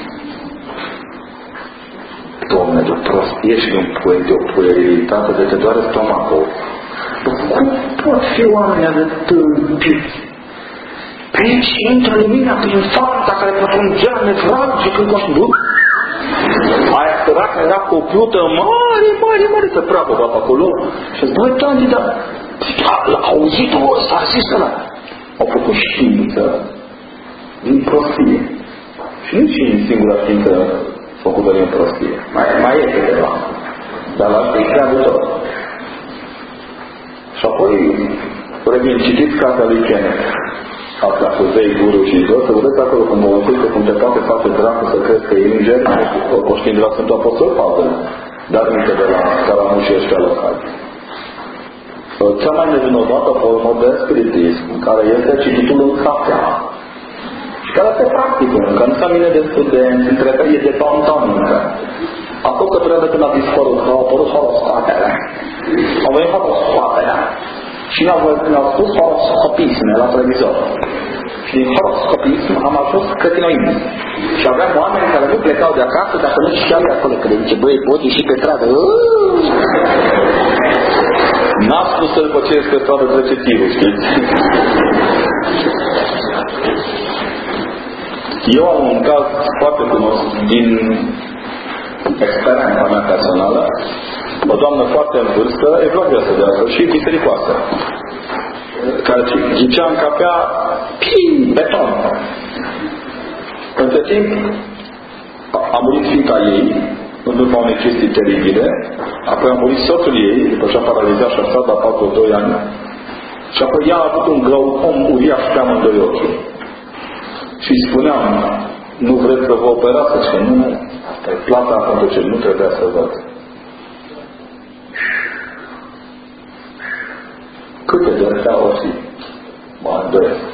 Dom'le, de prost, ești un puie de o puerilitate de te doare stomacul. Cum pot fi oamenii de tâmpiți? Pe aici intră lumina prin fapta care pătrundea nevralgic în coșul. Aia săracă era cu o plută mare, mare, mare să prapă pe acolo. Și zic, băi, Tanti, dar l-a auzit-o ăsta, a zis ăla. Au făcut știință din prostie. Și nu și în singura știință făcută din prostie. Mai, mai e câteva. Dar la asta e creadă tot. Și apoi, revin, citiți cartea lui Kenneth. Asta cu zei, guru și idol, să vedeți acolo cum mă cum te poate face dracu să crezi că e înger, o știind de la Sfântul Apostol Pavel, dar niște de la caramușii ăștia locali. Cea mai nevinovată formă de spiritism, care este cititul în cafea, și care se practică încă, nu s-a mine de studenți, între care e de pantan încă. A fost o perioadă când a dispărut, că au apărut horoscopele. Au venit horoscopele. Și ne-au spus horoscopisme la televizor. Și din horoscopism am ajuns cătinoism. Și aveam oameni care nu plecau de acasă dacă nu știau de acolo, că le zice, băi, pot ieși pe stradă. N-a spus să după ce este pe stradă trece tirul, știți? Eu am un caz foarte cunosc din experiența mea personală. O doamnă foarte în vârstă, evlavioasă de asta și bisericoasă, care ghicea în cafea plin, beton. Între timp a murit fiica ei, în urma unei chestii teribile, apoi a murit soțul ei, după ce a paralizat și a stat la patru doi ani, și apoi ea a avut un glaucom uriaș pe amândoi ochii. Și îi spuneam, nu vreți să vă operați? Și nu, asta e plata pentru ce nu trebuia să văd. Câte de astea o fi? Mă îndoiesc.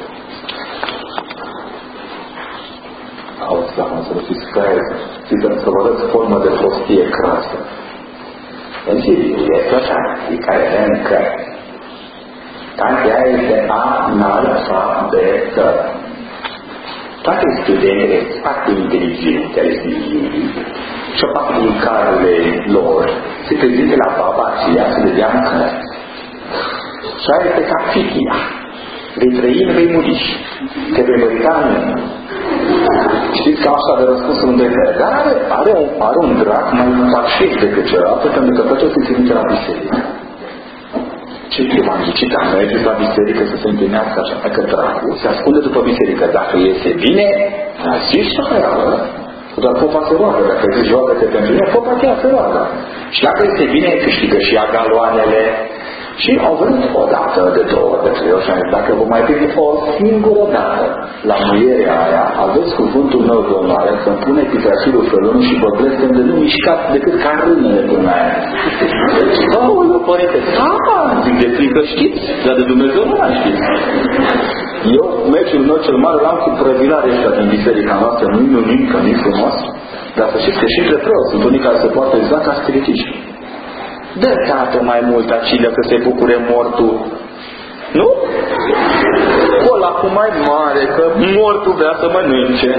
Auzi, da, mă să vă fiți fraieri, să vă arăți formă de prostie crasă. În Sibiu este așa, e care încă. Tantea este analfabetă. Toate studențele sunt foarte inteligente ale Sibiului și o fac din carele lor se prezinte la baba și ea să le dea în cărți. Și aia este ca fichia. Vei trăi, nu vei muri. Te vei mărita în mână. Știți că așa de răspuns unde e. Dar are, are, un, are un drac mai facic decât celălalt, pentru că pe toți se trimite la biserică. Ce eu m-am ghicit, am mergeți la biserică să se întâlnească așa, că dracul se ascunde după biserică. Dacă iese bine, a zis și aia, dar popa se roagă. Dacă zici roagă-te pentru mine, popa chiar se roagă. Și dacă iese bine, câștigă și ea galoanele. Și au venit o dată, de două, de trei ori și am zis, dacă vă mai prind o singură dată la muierea aia, aveți cuvântul meu de onoare să-mi pune pitașilul felunul și vă blestem de nu mișcați decât ca rânele până aia. Aoleu, părinte, da, zic, de frică știți, dar de Dumnezeu nu mai știți. Eu, meciul meu cel mare l-am cu prăvilare ăștia din biserica noastră, nu-i nunim, că nu-i frumos, dar să știți că și între preoți sunt unii care se poartă exact ca spiritiști. Dă, tată, mai mult acilă că se bucure mortul. Nu? Ăla cu mai mare, că mortul vrea să mănânce.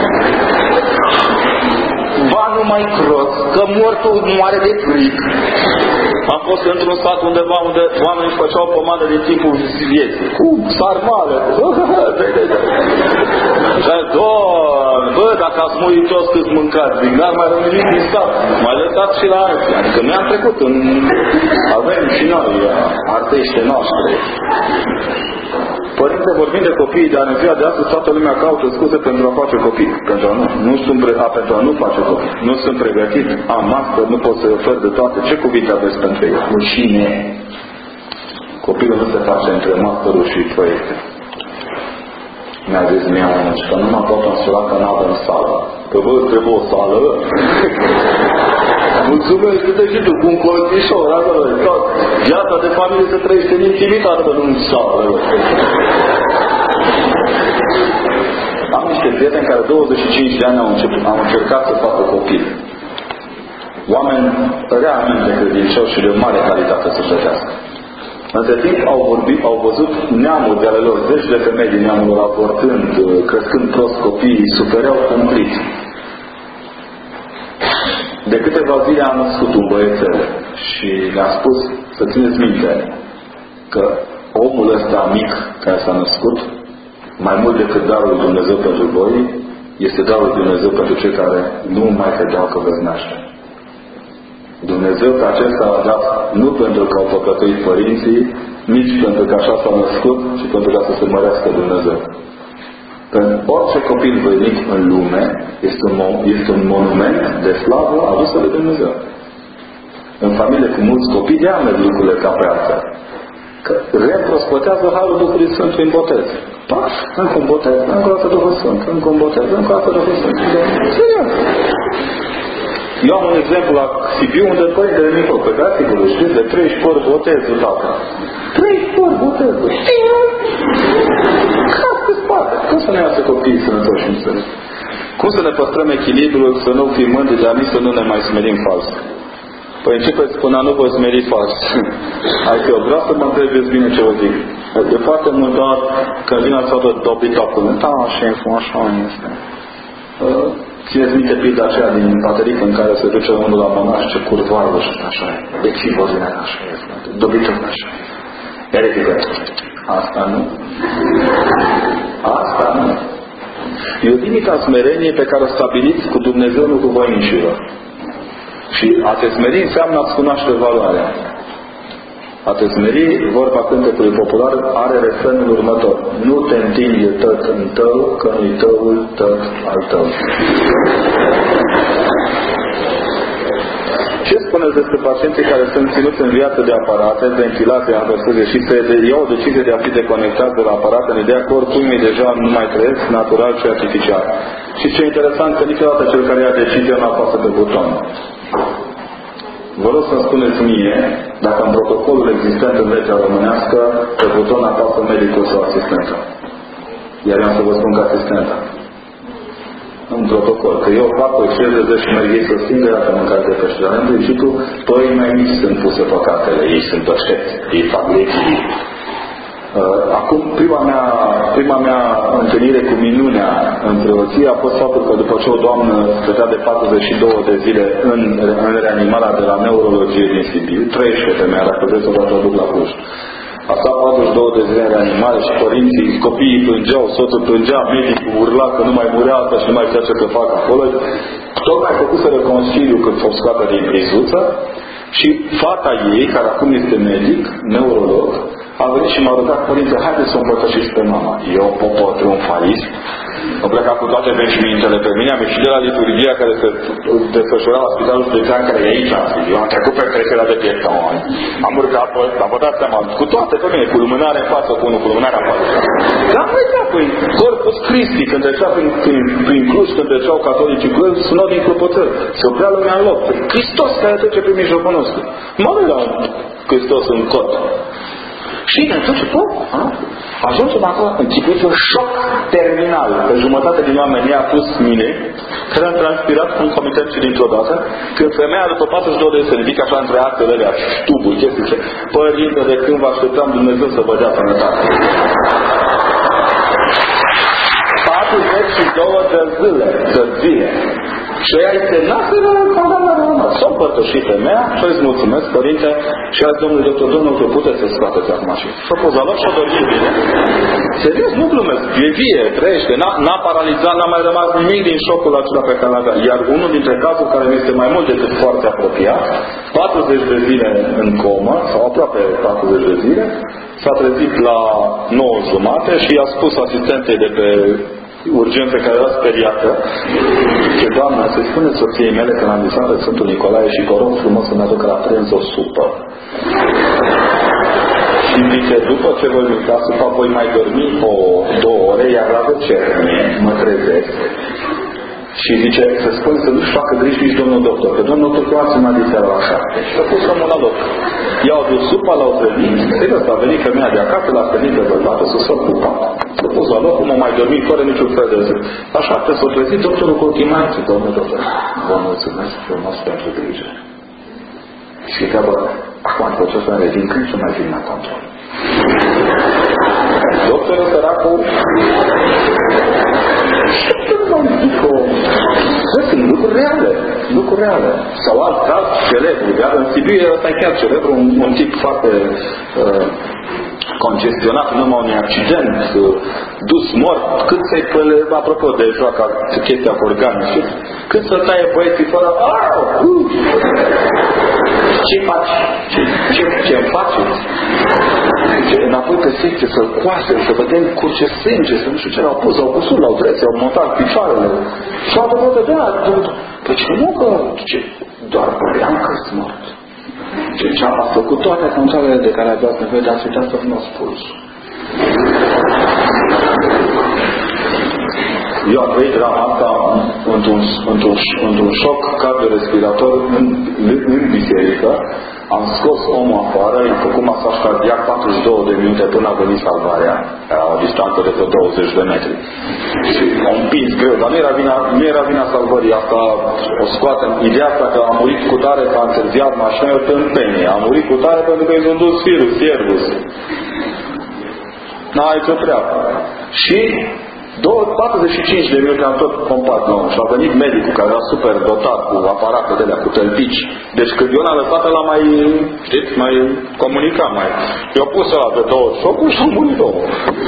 Va nu mai croț, că mortul moare de fric. Am fost într-un sat undeva unde oamenii își făceau pomadă din timpul vieții. Cu sarmală. Doamne, bă, dacă ați murit toți câți mâncați, din n-ar mai rămâne nimic din sat. Mai lăsați și la alții. Adică mi-am trecut în... Avem și noi artește noastre. Părinte, vorbim de copii, dar în ziua de astăzi toată lumea caută scuze pentru a face copii. Pentru a nu, nu sunt pre... a, pentru a nu face copii. Nu sunt pregătit, am master, nu pot să-i ofer de toate. Ce cuvinte aveți pentru ei? Rușine. Copilul nu se face între masterul și proiecte. Mi-a zis mie unul, că nu m-a pot însura că n-avem sală. Că vă trebuie o sală? Mulțumesc că te și tu cu un colțișor acolo. Viața de familie se trăiește în intimitate, nu în sală. Am niște prieteni care douăzeci și cinci de ani au, început, au încercat să facă copil. oameni realmente credincioși și de mare calitate sufletească. Între timp au vorbit, au văzut neamuri de ale lor, zeci de femei din neamul lor avortând, crescând prost copiii, sufereau cumplit. De câteva zile a născut un băiețel și le-a spus să țineți minte că omul ăsta mic care s-a născut, mai mult decât darul lui Dumnezeu pentru voi, este darul lui Dumnezeu pentru cei care nu mai credeau că veți naște. Dumnezeu pe acesta a dat nu pentru că au păcătuit părinții, nici pentru că așa s-a născut, ci pentru ca să se mărească Dumnezeu. Pentru orice copil venit în lume este un, este un monument de slavă adusă de Dumnezeu. În familie cu mulți copii, de-aia merg lucrurile ca pe altfel. Că reîmprospătează Harul Duhului Sfânt prin botez. Paș, încă un botez, încă o dată Duhul Sfânt, încă un botez, încă o dată Duhul Sfânt. Serios! Eu am un exemplu la Sibiu unde părintele mi-a făcut, pe sigur, știți, de treisprezece ori botezul, tata. treisprezece ori botezul. Ca să spate. Cum să ne iasă copiii sănătoși și înțeles? Cum să ne păstrăm echilibrul, să nu fim mândri, dar nici să nu ne mai smerim fals? Păi începeți spunea, nu vă smeri fals. Adică eu vreau să mă întrebeți bine ce vă zic. De foarte mult doar când vine să văd dobit acolo. Da, șeful, așa este. Țineți minte pilda aceea din Pateric în care se duce unul la monaș, ce curvarul și așa e. De ce vă vine așa e, frate? Dobitul așa. Iar e că asta nu. Asta nu. E o limită a smereniei pe care o stabiliți cu Dumnezeu, nu cu voi înșivă. Și a te smeri înseamnă a-ți cunoaște valoarea. A te smeri, vorba cântecului popular, are refrenul următor. Nu te întinde tot în tău, că nu-i tăul tot al tău. Ce spuneți despre pacienții care sunt ținuți în viață de aparate, ventilate, anversuze și se iau o decizie de a fi deconectați de la aparate în ideea că oricum ei deja nu mai trăiesc, natural și artificial. Și ce interesant că niciodată cel care ia decizia nu apasă pe buton. Vă rog să-mi spuneți mie dacă în protocolul existent în legea românească pe buton apasă medicul sau asistenta. Iar eu am să vă spun că asistenta. În protocol. Că eu fac o șezeze și merg ei să stingă dacă mâncare de pește. Dar în principiu, păi mai mici sunt puse păcatele. Ei sunt aștepți. Ei fac legii. Uh, acum, prima mea, prima mea întâlnire cu minunea în preoție a fost faptul că după ce o doamnă stătea de patruzeci și două de zile în, în reanimarea de la neurologie din Sibiu, treisprezece femeia, dacă vreți să vă duc la Cluj. A stat patruzeci și două de zile în reanimare și părinții, copiii plângeau, soțul plângea, medicul urla că nu mai murea asta și nu mai știa ce să facă acolo. Tocmai făcuseră conciliu când s-o scoată din prizuță și fata ei, care acum este medic, neurolog, a venit și m-a rugat, părinte, haideți să o împărtășiți pe mama. Eu, popă triumfalist, am plecat cu toate veșmintele pe mine, am ieșit de la liturghia care se desfășura la Spitalul Județean, care e aici. Eu am trecut pe trecerea de pietoni, am urcat, dar vă dați seama, cu toate pe mine, cu lumânare în față, cu unul, cu lumânarea în față. Dar am uitat, păi, Corpus Christi, când trecea prin, prin, prin Cluj, când treceau catolicii cu el, sunau din clopotări. Se oprea lumea în loc. Păi, Hristos care trece prin mijlocul nostru. Mă uit la Hristos în cot. Și ne duce tot. Ajungem acolo, începuți un șoc terminal. Pe jumătate din oameni a pus mine, care am transpirat în comitet și dintr-o dată, când femeia după patruzeci și două de se ridică așa între actele alea, tuburi, chestii, zice, părinte, de când vă așteptam Dumnezeu să vă dea sănătate. patruzeci și două de zile, de zile. Și ea este naseră condamnarea urmă. S-o împărtășit femeia și îți mulțumesc, părinte, și a zis, domnule doctor, domnul, că puteți să scoateți acum și și-a pus la loc și-a dormit bine. Serios, nu glumesc, e vie, trăiește, n-a paralizat, n-a mai rămas nimic din șocul acela pe care l-avea. Iar unul dintre cazuri care mi este mai mult decât foarte apropiat, patruzeci de zile în comă, sau aproape patruzeci de zile, s-a trezit la nouă jumate și i-a spus asistentei de pe urgență care era speriată, că doamna, să-i spuneți soției mele că l-am visat pe Sfântul Nicolae și că rog frumos să-mi aducă la prânz o supă. Și zice, după ce voi mânca supa, voi mai dormi o două ore, iar la vecernie mă trezesc Și zice, să spun să nu-și facă griji nici domnul doctor, că domnul doctor chemați-mă de seara la șapte. Și a pus omul la loc. I-au dus supa, l-au hrănit, serios, a venit femeia de acasă, l-a hrănit de bărbată, să s-o ocupat. S-a pus la loc, cum a mai dormit, fără niciun fel de zi. La șapte s-a trezit doctorul cu ochii mari, zice, domnul doctor, vă mulțumesc frumos pentru grijă. Și întreabă, acum, după ce o să ne revin, când să mai vin la control? Doctorul săracul Să sunt lucruri reale, lucruri reale. Sau alt caz celebru, iar în Sibiu ăsta e chiar celebru, un, un tip foarte uh, congestionat în urma unui accident, uh, dus mort, cât să-i păle, apropo de joaca, chestia cu organe, știți? Cât să taie băieții fără, aaa, uh, ce faci? Ce, ce, ce-mi faceți? Ce, înapoi pe secție, să-l coase, să vedem curge sânge, să nu știu ce l-au pus, l-au pus, l-au drept, l-au montat picioarele. Și au adevărat de aia, păi ce nu că, ce, doar păream că-s mort. Ce, ce a făcut toate controlele de care ați nevoie, dar ați uitat să nu ați spus. Eu am trăit drama asta într-un, într-un, într-un șoc cardiorespirator în, în biserică. Am scos omul afară, i-am făcut masaj cardiac patruzeci și două de minute până a venit salvarea. Era o distanță de vreo douăzeci de metri. Și am împins greu, dar nu era vina, nu era vina salvării. Asta o scoatem. Ideea asta că a murit cu tare, că a întârziat mașina, e o tâmpenie. A murit cu tare pentru că i s-a dus firul, fierbus. N-a nicio treabă. Și patruzeci și cinci de minute am tot pompat nou și a venit medicul care era super dotat cu aparate de alea, cu tălpici. Deci când eu l-am lăsat ăla mai, știți, mai comunica mai. Eu am pus ăla de două șocuri și am murit două.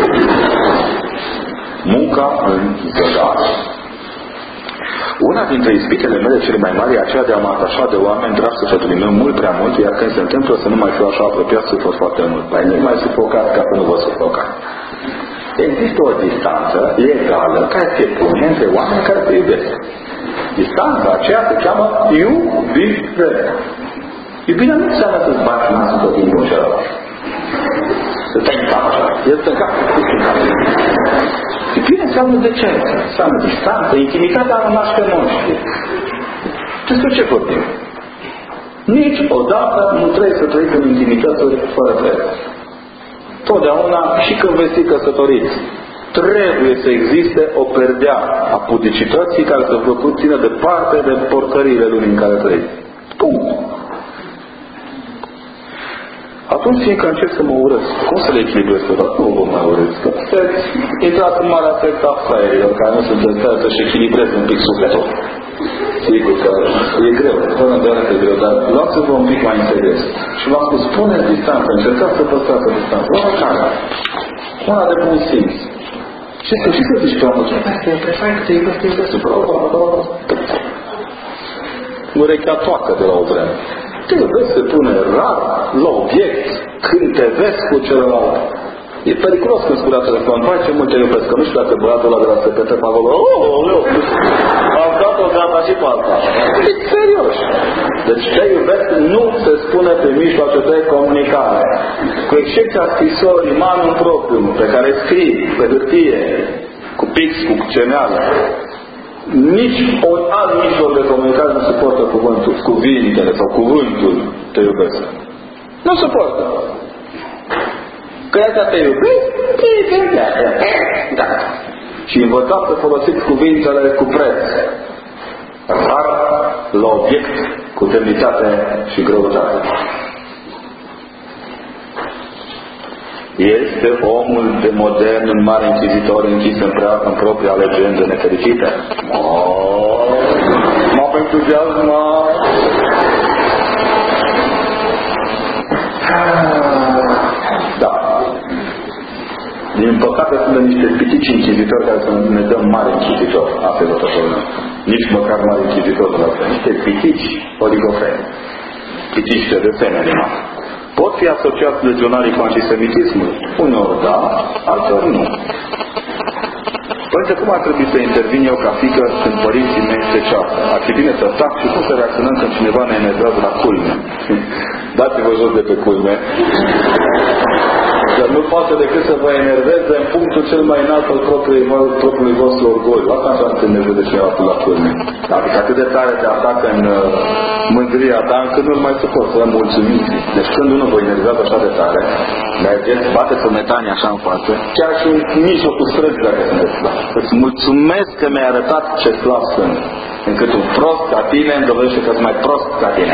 Munca în zădare. Una dintre ispitele mele cele mai mari e aceea de a mă atașa de oameni dragi sufletului meu mult prea mult, iar când se întâmplă să nu mai fiu așa apropiat, sufăr foarte mult. Mai nu mai sufocat ca să nu vă sufocați. Există o distanță legală care se pune între oameni care se iubesc. Distanța aceea se cheamă iubire. Iubirea nu înseamnă să-ți bați nasul tot timpul în celălalt. Să stai în cap așa. El stă în cap. Iubirea înseamnă decență. Înseamnă distanță, intimitatea naște noștri. Despre ce vorbim? Nici odată nu trebuie să trăiți în intimități fără preț. Totdeauna, și când veți fi căsătoriți, trebuie să existe o perdea a pudicității care să vă țină departe de porcările lumii în care trăiți. Punct. Atunci, fiindcă încerc să mă urăsc, cum să le echilibrez pe toate? Nu vă mai urăsc. Că intrați în marea sectă a fraierilor, care nu sunt înțeleg să-și echilibreze un pic sufletul. Sigur că e greu, fără îndoială că e greu, dar luați-vă un pic mai în serios. Și v-am spus, puneți distanță, încercați să păstrați o distanță. Una care? Una de bun simț. Și să și să zici pe omul, ce te faci că te iubesc, te iubesc, urechea toacă de la o vreme. Te iubesc, se pune rar, la obiect, când te vezi cu celălalt. E periculos când spune la telefon, vai ce mult te iubesc, că nu știu dacă băiatul ăla de la secretar mă acolo, oh, oh, am dat-o gata și pe alta. E serios. Deci te iubesc nu se spune pe mijloace de comunicare. Cu excepția scrisorii manu propriu, pe care scrii pe hârtie, cu pix, cu ceneală. Nici un alt mijloc de comunicare nu suportă cuvântul, cuvintele sau cuvântul te iubesc. Nu suportă. Că ea te iubesc, te iubesc. Da. Și învățați să folosiți cuvintele cu preț. Rar, la obiect, cu demnitate și greutate. Este omul de modern, un mare inchizitor închis în, prea, în propria legendă nefericită. M-a entuziasmat. Da. Din păcate sunt niște pitici inchizitori care să ne dăm mare inchizitor. Asta e tot așa. Nici măcar mare inchizitor de la fel. Niște pitici oligofreni. Pitici de desene animate. Pot fi asociați legionarii cu antisemitismul? Uneori da, altor nu. Părinte, cum ar trebui să intervin eu ca fiică când părinții mei se ceartă? Ar fi bine să tac și cum să reacționăm când cineva ne enervează la culme? Dați-vă jos de pe culme. Că nu poate decât să vă enerveze în punctul cel mai înalt al propriului, propriului vostru orgoliu. Asta înseamnă când ne vede cineva la cârne. Adică atât de tare te atacă în uh, mândria ta, încât nu-l mai suportă, să mulțumim. Deci când unul vă enervează așa de tare, mergeți, bateți o metanie așa în față, chiar și în mijlocul străzii dacă sunteți slab. Îți mulțumesc că mi-ai arătat ce slab sunt. Încât un prost ca tine îmi dovedește că sunt mai prost ca tine.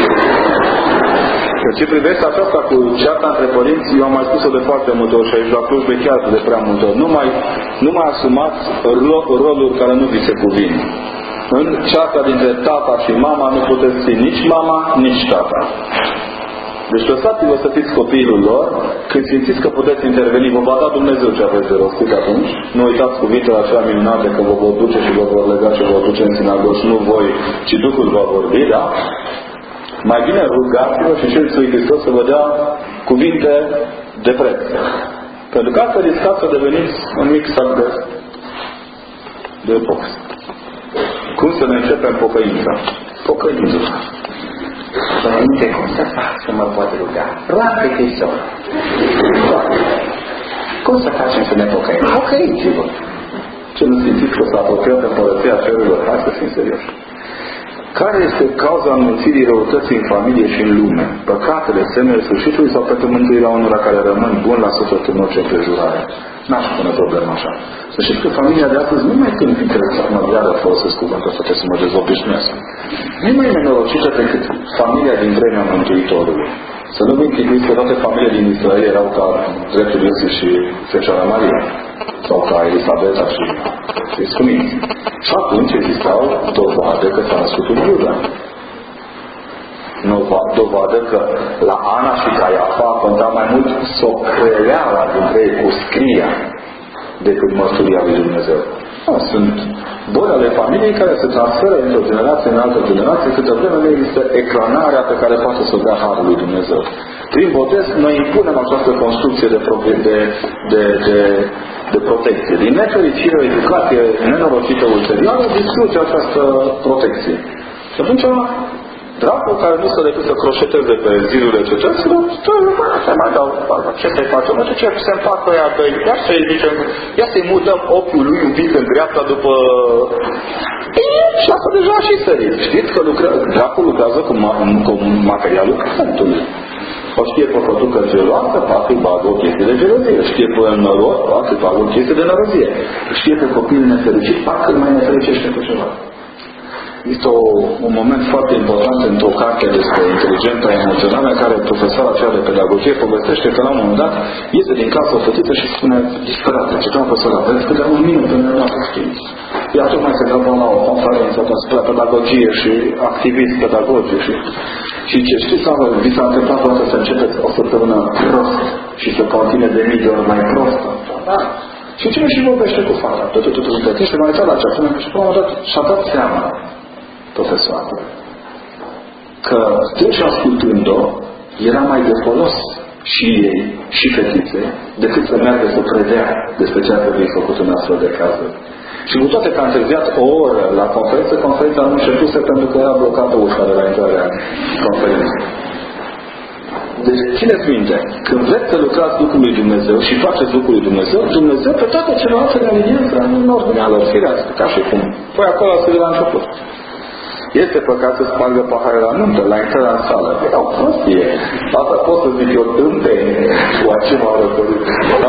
În ce privește aceasta cu cearta între părinți, eu am mai spus-o de foarte multe ori și aici la Cluj bechează de prea multe ori. Nu mai, nu mai asumați roluri care nu vi se cuvin. În cearta dintre tata și mama nu puteți fi nici mama, nici tata. Deci lăsați-vă să fiți copiilor lor, când simțiți că puteți interveni, vă va da Dumnezeu ce aveți de rostit atunci. Nu uitați cuvintele acelea minunate că vă vor duce și vă vor lega și vă vor duce în sinagogă și nu voi, ci Duhul va vorbi, da? Mai bine rugați-vă și cereți lui Hristos să vă dea cuvinte de preț. Pentru că asta riscați să deveniți un mic sac de, de box. Cum să ne începem pocăința? Pocăința. Părinte, cum să fac să mă pot ruga? Roagă Hristos. Cum să facem să ne pocăim? Pocăiți-vă. Ce nu simțiți că s-a apropiat împărăția cerurilor? Hai să fim serioși. Care este cauza înmulțirii răutății în familie și în lume? Păcatele, semnele sfârșitului sau pentru mântuirea unora care rămân buni la suflet în orice împrejurare? N-aș pune problema așa. Să știți că familia de astăzi nu mai când fitre să mă viară folosesc cuvântul ăsta, trebuie să mă dezobișnuiesc. Nu e mai nenorocită decât familia din vremea Mântuitorului. Să nu vă închipuiți că toate familiile din Israel erau ca dreptul Iosif și Fecioara Maria. Sau ca Elisabeta și Scuminți. Și atunci existau dovadă că s-a născut un Iuda. Dovadă că la Ana și Caiafa conta mai mult socreala dintre ei cu scria decât mărturia lui Dumnezeu. Da, sunt boli ale familiei care se transferă într-o generație în altă generație, câtă vreme nu există ecranarea pe care poate să o dea Harul lui Dumnezeu. Prin botez noi impunem această construcție de, de, de, de, de protecție. Din nefericire, o educație nenorocită ulterioară distruge această protecție. Și atunci, dracul care nu stă decât să croșeteze pe zidurile cetăților, să mai dau, ce să-i facem? Nu știu ce se împacă ea de ia să-i zicem, ia să-i mutăm ochiul lui un pic în dreapta după... Și asta deja și sărit. Știți că lucrează, dracul lucrează cu, ma, cu materialul cuvântului. O știe pe fătucă geloasă, poate îi bagă o chestie de gelozie. Știe pe noros, poate îi bagă o chestie de norozie. Știe pe copilul nefericit, parcă îl mai nefericește cu ceva. Este o, un moment foarte important într-o carte despre inteligența emoțională în care profesoara aceea de pedagogie povestește că la un moment dat iese din casă o fetiță și spune disperată, ce doamnă profesoara, vedeți că de un minut până la știință. Ea tocmai se dă la o conferință despre pedagogie și activist pedagogic și, și ce știți, vi s-a întâmplat poate să începeți o săptămână prost și să continue de mii de ori mai prostă. Da? Și cine și vorbește cu fata? Tot, tot, tot, tot. Și m-a uitat la aceasta și până la dat și-a dat seama profesoară că stând și ascultând-o era mai de folos și ei și fetițe decât să meargă să predea despre ce ar trebui făcut în astfel de cazuri. Și cu toate că a întârziat o oră la conferință, conferința nu începuse pentru că era blocată ușa de la intrarea conferinței. Deci, țineți minte, când vreți să lucrați lucrul lui Dumnezeu și faceți lucrul lui Dumnezeu, Dumnezeu pe toate celelalte le aliniază în ordinea lor firească, ca și cum. Păi acolo asta de la început. Este păcat să spargă pahare la nuntă, la intrarea în sală. E o prostie. Asta pot să zic eu tâmpenie cu ce m-au răpărit.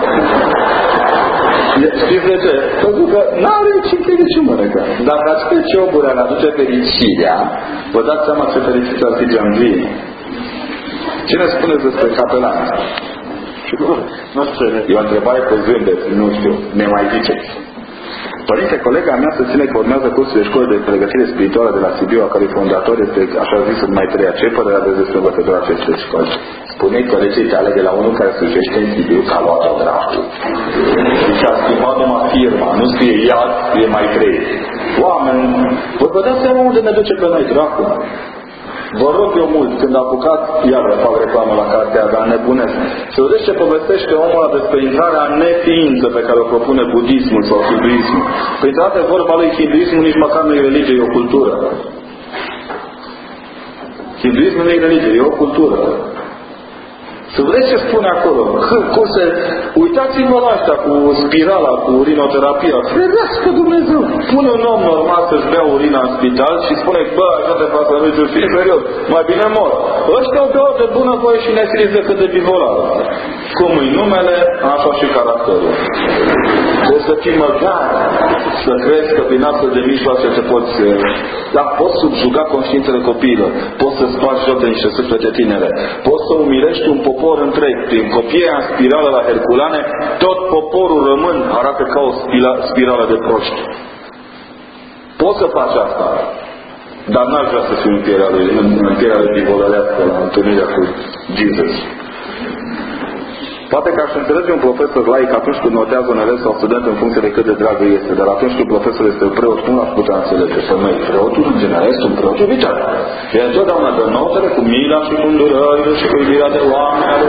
Știți de ce? Pentru că n-are nici nici mănăcă. Dacă ați pe cioburea ne aduce fericirea, vă dați seama ce fericiți ar fi geambii. Cine spuneți despre capelani? Nu știu. E o întrebare pe zâmbet, nu știu. Ne mai ziceți. Părinte, colega mea se ține că urmează cursul de școală de pregătire spirituală de la Sibiu, a cărui fondator este, așa zis, în mai treia. Ce părere aveți despre învățătura acestei școli? Spune-i colegii tale de la unul care slujește în Sibiu că a luat-o dracu. Deci a schimbat numai firma, nu scrie iad, scrie mai trei. Oameni, vă dați seama unde ne duce pe noi dracu? Vă rog eu mult, când apucați, iar fac reclamă la cartea, dar nebunesc. Se vedeți ce povestește omul ăla despre intrarea neființă pe care o propune budismul sau hinduismul. Păi date vorba lui hinduismul nici măcar nu e religie, e o cultură. Hinduismul nu e religie, e o cultură. Să vedeți ce spune acolo. Când, cum se... Uitați-vă la asta cu spirala, cu urinoterapia. Ferească Dumnezeu! Pune un om normal să-și bea urina în spital și spune, bă, așa te fac să nu știu, fii serios, mai bine mor. Ăștia o beau de bună voie și nesiliți decât de bivolară. Cum îi numele, așa și caracterul. Trebuie să fii măgar, să crezi că prin astfel de mijloace te poți... Da, poți subjuga conștiințele copiilor, poți să spargi joc de niște suflete tinere, poți să umilești un popor întreg. Prin copierea în spirală la Herculane, tot poporul român arată ca o spirală de proști. Poți să faci asta, dar n-aș vrea să fiu în pielea lui, în pielea lui bivolărească la întâlnirea cu Jesus. Poate că aș înțelege un profesor laic atunci când notează un elev sau student în funcție de cât de dragă este, dar atunci când profesorul este preot, nu l-aș putea înțelege. Să măi, preotul în general este un preot iubitor. El întotdeauna dă notele cu mila și cu îndurările și cu iubirea de oameni.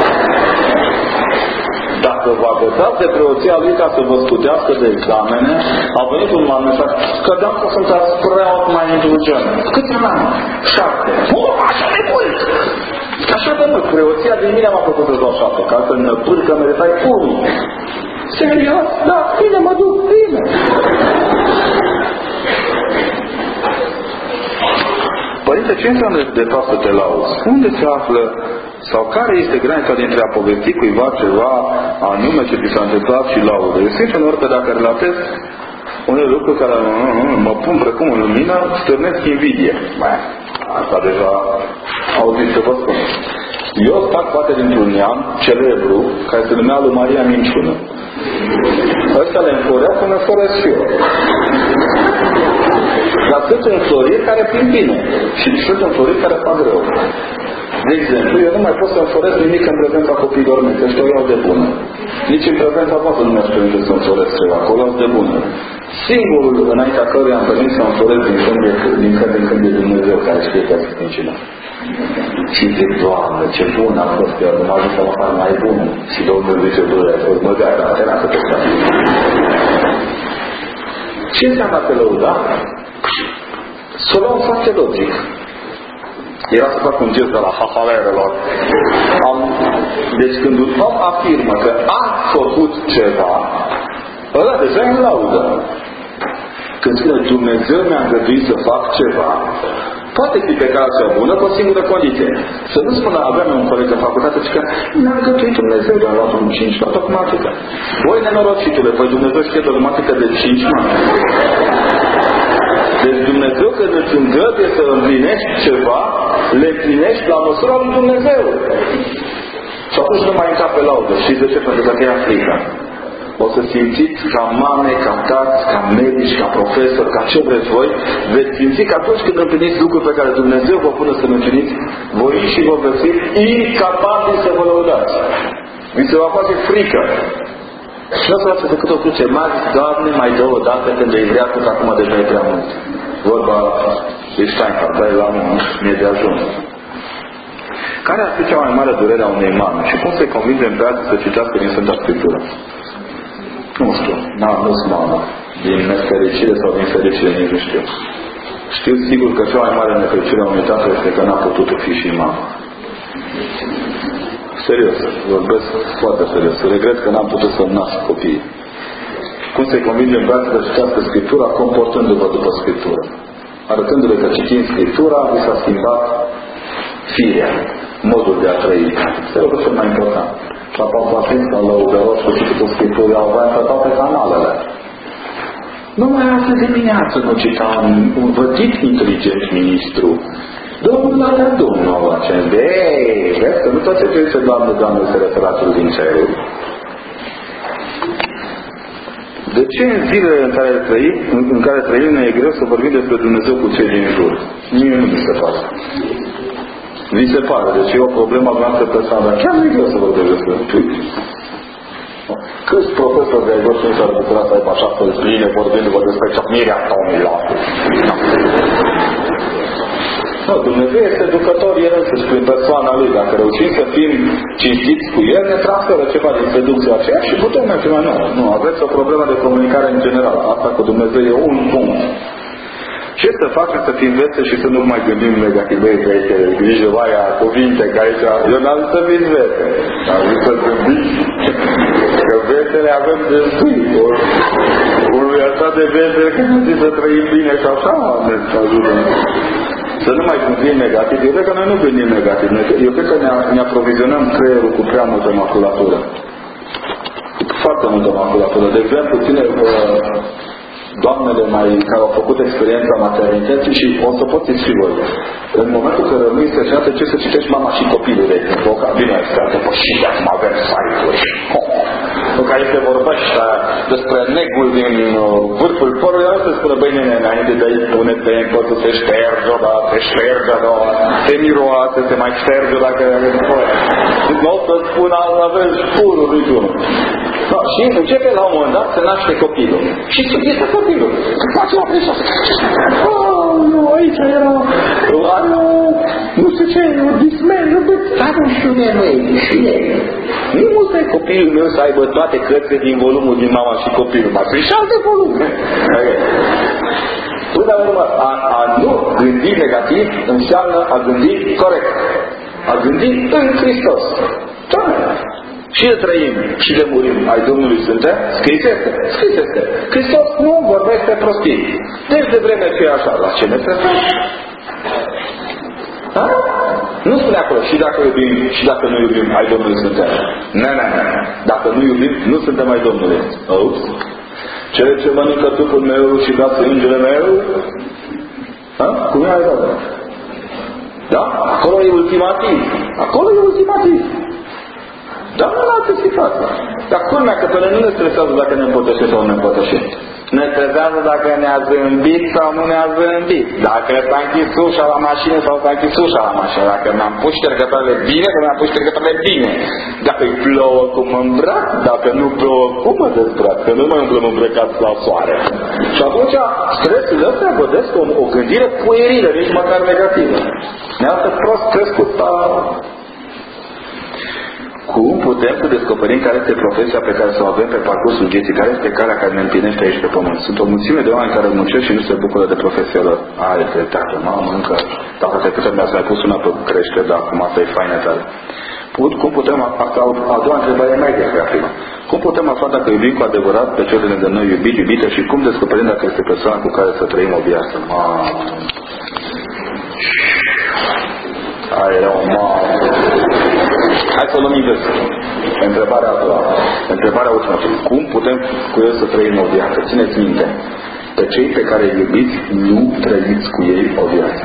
Dacă vă agățați de preoția lui ca să vă scutească de examene, a venit un moment mesaj, că dacă că sunteți preot mai indulgent. Câți ani? Șapte. Bun, așa de mult! Așa de mult, preoția din mine m-a făcut să dau șapte, ca să năpâri că meritai unul. Serios? Da, bine, mă duc, bine. Părinte, ce înseamnă de fapt să te lauzi? Unde se află sau care este granița dintre a povesti cuiva ceva anume ce ți s-a întâmplat și laudă? Eu sincer, ori că dacă relatez unele lucruri care mă pun precum în lumină, stârnesc invidie. Bă, asta deja au zis să vă spun. Eu fac parte dintr-un neam celebru care se numea lui Maria Minciună. Ăștia le înfloreau cum înfloresc și eu. Dar sunt înfloriri care prind bine și sunt înfloriri care fac rău. De exemplu, eu nu mai pot să înfloresc nimic în prezența copiilor mei, că ăștia o iau de bună. Nici în prezența voastră nu mi-aș permite să înfloresc ceva, acolo de bună. Singurul înaintea căruia am permis să înfloresc din când de din când, din când de Dumnezeu care știe că este principal. Și zic, Doamne, ce bun a fost eu, nu m-a ajuns să mă fac mai bun. Și Domnul zice, Doamne, ai fost măgat, dar te lasă pe stat. Ce înseamnă pe lăuda? Să o luăm foarte logic. Era să fac un gest de la hahalerelor. Am... Deci când un om afirmă că a făcut ceva, ăla deja e în laudă. Când spune Dumnezeu mi-a îngăduit să fac ceva, poate fi pe calea cea bună cu o singură condiție. Să nu spună, aveam un coleg în facultate și că mi-a îngăduit Dumnezeu, de-a luat un cinci la dogmatică. Voi nenorocitule, păi Dumnezeu știe dogmatică de cinci ani. Deci Dumnezeu când îți îngăduie să împlinești ceva, le împlinești la măsura lui Dumnezeu. Și atunci nu mai intra pe laudă. Știți de ce? Pentru că e frică. O să simțiți ca mame, ca tați, ca medici, ca profesori, ca ce vreți voi, veți simți că atunci când împliniți lucruri pe care Dumnezeu vă pune să le împliniți, voi și vă veți fi incapabili să vă lăudați. Vi se va face frică. Și nu o să lasă decât o cruce mare, Doamne, mai dă o dată când e vrea, că acum deja e prea mult. Vorba de Steinhardt, dar la mână, mi-e de ajuns. Care ar fi cea mai mare durere a unei mame și cum să-i convingem pe alții să citească din Sfânta Scriptură? Nu știu, n-am dus mama. Din nefericire sau din fericire, nici nu știu. Știu sigur că cea mai mare nefericire a unui tată este că n-a putut fi și mama. Serios, vorbesc foarte serios. Regret că n-am putut să-mi nasc copiii. Cum să-i convingem pe alții să citească Scriptura, comportându-vă după Scriptură. Arătându-le că citind Scriptura, vi s-a schimbat firea, modul de a trăi. Este lucrul cel mai important. La Papatin sau la Uberos, cu cititul Scripturii, au voie pe toate canalele. Numai astăzi dimineață nu citam un vădit inteligent ministru. Domnul alea Domnul au acest de ei, vezi că nu tot ce zice Doamne, Doamne, se referatul din cerul. De ce în zilele în care trăim, în care trăim ne e greu să vorbim despre Dumnezeu cu cei din jur? Mie nu mi se pare. Vi se pare, deci e o problemă a noastră personală. Chiar nu e greu să vorbim despre Dumnezeu. Câți profesori de-ai voștri nu s-ar bucura să aibă așa pline vorbindu-vă despre ciocnirea atomilor? Nu, Dumnezeu este educător El însuși prin persoana Lui. Dacă reușim să fim cinstiți cu El, ne transferă ceva din seducția aceea și putem merge mai nou. Nu, aveți o problemă de comunicare în general. Asta cu Dumnezeu e un punct. Ce să facem să fim veseli și să nu mai gândim negativ? Băi, că aici grijă aia cuvinte, că aici... Eu n-am zis să fiți veseli. Am zis să gândiți că vesele avem destui. Unul așa de vesel că nu zis să trăim bine și așa ne ajută. Să nu mai gândim negativ. Eu cred că noi nu gândim negativ. Eu cred că ne, ne aprovizionăm creierul cu prea multă maculatură. Foarte multă maculatură. De exemplu, ține... Uh, doamnele mai, care au făcut experiența maternității și o să poți și voi. În momentul când rămâi săcinată, ce să citești Mama și copilul, de exemplu, o cabină extrată, păi și de acum avem site-uri. În care se vorbește despre negul din uh, vârful părului, nu se spune, băi nene, înainte de a-i pune pe poți să se șterge, da, se șterge, da, se miroase, se mai șterge dacă e nevoie. Nu o să spun, aveți purul lui Dumnezeu. Da, și începe la un moment dat să naște copilul. Și este copilul. Face la preșa. Oh, nu, aici era... Are o... Nu știu ce, o dismel, nu știu... Dar nu știu de noi, și ei. Nu multă e copilul meu să aibă toate cărțile din volumul din Mama și Copilul. Mai sunt și alte volume. Până la urmă, a, a nu gândi negativ înseamnă a gândi corect. A gândi în Hristos. Da. Și de trăim și de murim ai Domnului suntem, scris este, scris este. Hristos nu vorbește prostii. Deci de vreme că e așa, la ce ne trebuie? Da? Nu spune acolo, și dacă iubim, și dacă nu iubim, ai Domnului suntem. Nu, nu, nu. Dacă nu iubim, nu suntem ai Domnului. Ups. Cele ce mănâncă trupul meu și bea sângele meu, da? Cum e ai Domnului? Da? Acolo e ultimativ. Acolo e ultimativ. Dar nu în altă situație. Dar culmea că pe noi nu ne stresează dacă ne împătășim sau nu ne împătășim. Ne stresează dacă ne-a zâmbit sau nu ne-a zâmbit. Dacă s-a închis ușa la mașină sau s-a închis ușa la mașină. Dacă mi-am pus ștergătoarele bine sau mi-am pus ștergătoarele bine. Dacă îi plouă cum mă îmbrac, dacă nu plouă cum mă dezbrac. Că nu mai umblăm îmbrăcați la soare. Și atunci stresul ăsta vădesc o, o gândire puerilă, nici măcar negativă. Ne-a prost crescut. Cum putem să descoperim care este profesia pe care să o avem pe parcursul vieții? Care este calea care ne împlinește aici pe pământ? Sunt o mulțime de oameni care muncesc și nu se bucură de profesia lor. Are dreptate, mamă, încă dacă trecută mi-ați mai pus una pe crește, dar acum asta e faină tare. Cum putem, asta a doua întrebare mai despre prima. Cum putem afla dacă iubim cu adevărat pe cel de noi iubit, iubită și cum descoperim dacă este persoana cu care să trăim o viață? Mamă! Aia era o mamă! Hai să luăm invers. Întrebarea a doua. Întrebarea ultimă. Cum putem cu el să trăim o viață? Țineți minte. Pe cei pe care îi iubiți, nu trăiți cu ei o viață.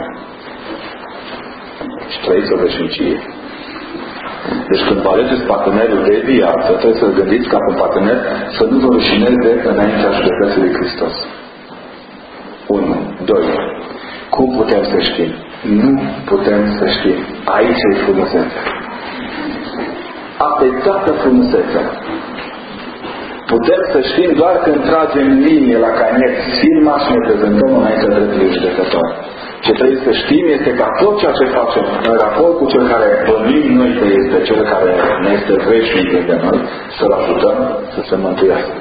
Și trăiți o veșnicie. Deci când vă alegeți partenerul de viață, trebuie să-l gândiți ca un partener să nu vă rușineze înaintea judecății lui Hristos. unu. doi. Cum putem să știm? Nu putem să știm. Aici e frumusețea. Asta e toată frumusețea. Putem să știm doar când tragem linie la caniet firma și ne prezentăm înainte dreptului judecător. Ce trebuie să știm este că tot ceea ce facem în raport cu cel care bănuim noi că este cel care ne este veșnic de noi, să-l ajutăm să se mântuiască.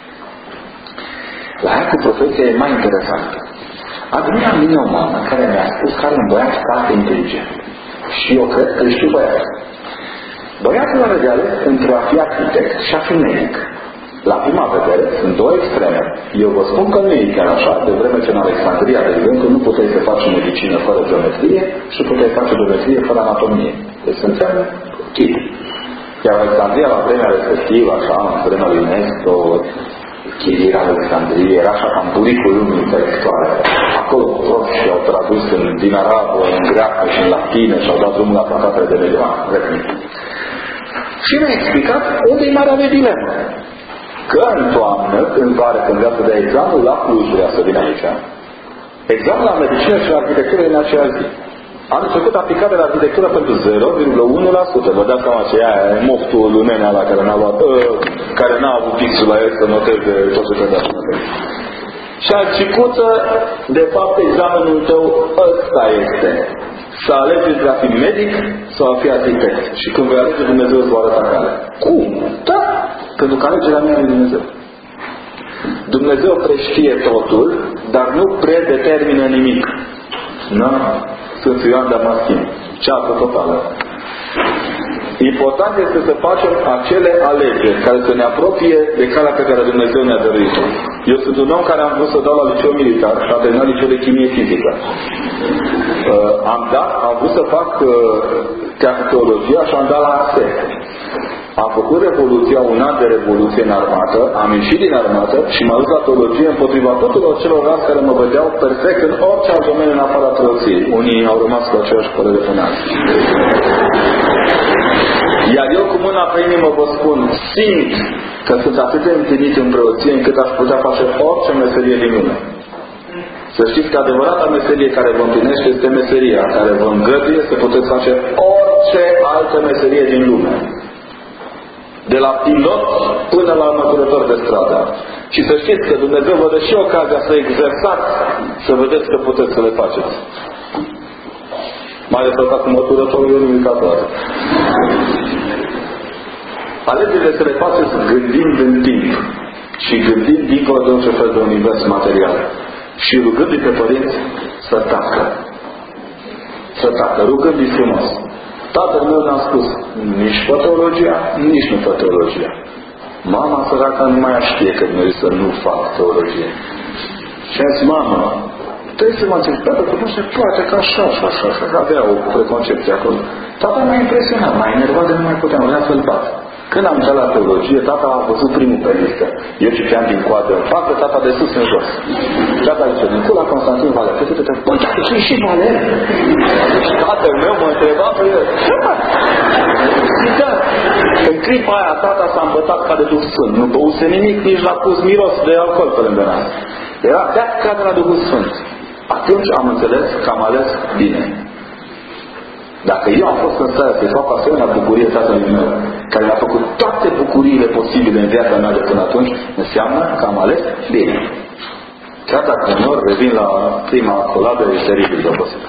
La aia cu profesia e mai interesant. A venit la mine o mamă care mi-a spus că are un băiat foarte inteligent. Și eu cred că știu băiat. Băiatul are de ales între a fi arhitect și a fi medic. La prima vedere sunt două extreme. Eu vă spun că nu e chiar așa, de vreme ce în Alexandria, de exemplu, nu puteai să faci medicină fără geometrie și puteai face geometrie fără anatomie. Deci sunt înseamnă chip. Iar Alexandria, la vremea respectivă, așa, în vremea lui Nestor, Chiria Alexandrie, era așa cam buricul lumii intelectuale. Acolo toți și-au tradus în, din arabă, în greacă și în latină și-au dat drumul la tratatele de legioane. Și mi-a explicat unde e marea mea dilemă. Că în toamnă, în vară, când vrea să dea examenul, la Cluj vrea să vină aici. Examenul la medicină și la arhitectură în aceeași zi. Am făcut aplicare la arhitectură pentru zero virgulă unu la sută. Vă dați seama ce aia e moftul lumenea ala care n-a luat, uh, care n-a avut pixul la el să noteze tot ce trebuie să noteze. Și a cicuță, de fapt, examenul tău ăsta este. Să alegeți de a fi medic sau a fi arhitect. Și când vei alege, Dumnezeu îți va arăta calea. Cum? Da, pentru că alegerea mea e Dumnezeu. Dumnezeu preștie totul, dar nu predetermină nimic. Nu? Sfântul Ioan Damaschin. Ceață totală. Important este să facem acele alegeri care să ne apropie de calea pe care Dumnezeu ne-a dăruit-o. Eu sunt un om care am vrut să dau la liceu militar și am terminat liceu de chimie fizică. Uh, am dat, am vrut să fac uh, teologia și am dat la A S E. Am făcut revoluția, un an de revoluție în armată, am ieșit din armată și m-am dus la teologie împotriva tuturor celorlalți care mă vedeau perfect în orice alt domeniu în afara teologiei. Unii au rămas cu aceeași părere până azi. Iar eu cu mâna pe inimă vă spun, simt că sunt atât de împlinit în preoție încât aș putea face orice meserie din lume. Să știți că adevărata meserie care vă împlinește este meseria care vă îngăduie să puteți face orice altă meserie din lume. De la pilot până la măturător de stradă. Și să știți că Dumnezeu vă dă și ocazia să exersați, să vedeți că puteți să le faceți. Mai ales asta cu măturătorul e unui cazar. Alegerile să le faceți gândind în timp și gândind dincolo de orice fel de univers material. Și rugându-i pe părinți să tacă. Să tacă, rugându-i frumos. Tatăl meu ne-a spus, nici fă teologia, nici nu fă teologia. Mama săracă nu mai știe că noi să nu fac teologie. Și a zis, mamă, trebuie să mă înțeleg, tată, că nu se poate, că așa, așa, așa, așa, avea o preconcepție acolo. Tata m-a impresionat, m-a enervat de nu mai puteam, vrea să-l bat. Când am intrat la teologie, tata a văzut primul pe listă. Eu citeam din coadă în față, tata de sus în jos. Tata zice, Nicula Constantin Valer, te te te băi, tată, tu ești și Valer? Și tatăl meu mă întreba pe el. Zică, în clipa aia, tata s-a îmbătat ca de Duh Sfânt. Nu băuse nimic, nici l-a pus miros de alcool pe lângă nas. Era beat ca de la Duhul Sfânt. Atunci am înțeles că am ales bine. Dacă eu am fost în stare să fac asemenea bucurie tatălui meu, care mi-a făcut toate bucuriile posibile în viața mea de până atunci, înseamnă că am ales bine. Chiar dacă unor revin la prima coladă, e teribil de obosit.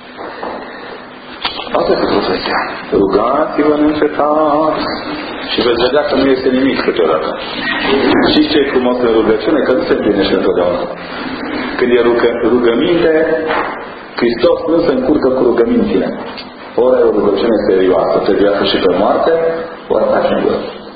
Asta este profesia. Rugați-vă în încetat și veți vedea că nu este nimic câteodată. Și ce e frumos în rugăciune, că nu se împlinește întotdeauna. Când e rugă, rugăminte, Hristos nu se încurcă cu rugămințile. Ori e o rugăciune serioasă, serioasă și pe moarte, ori facem gură.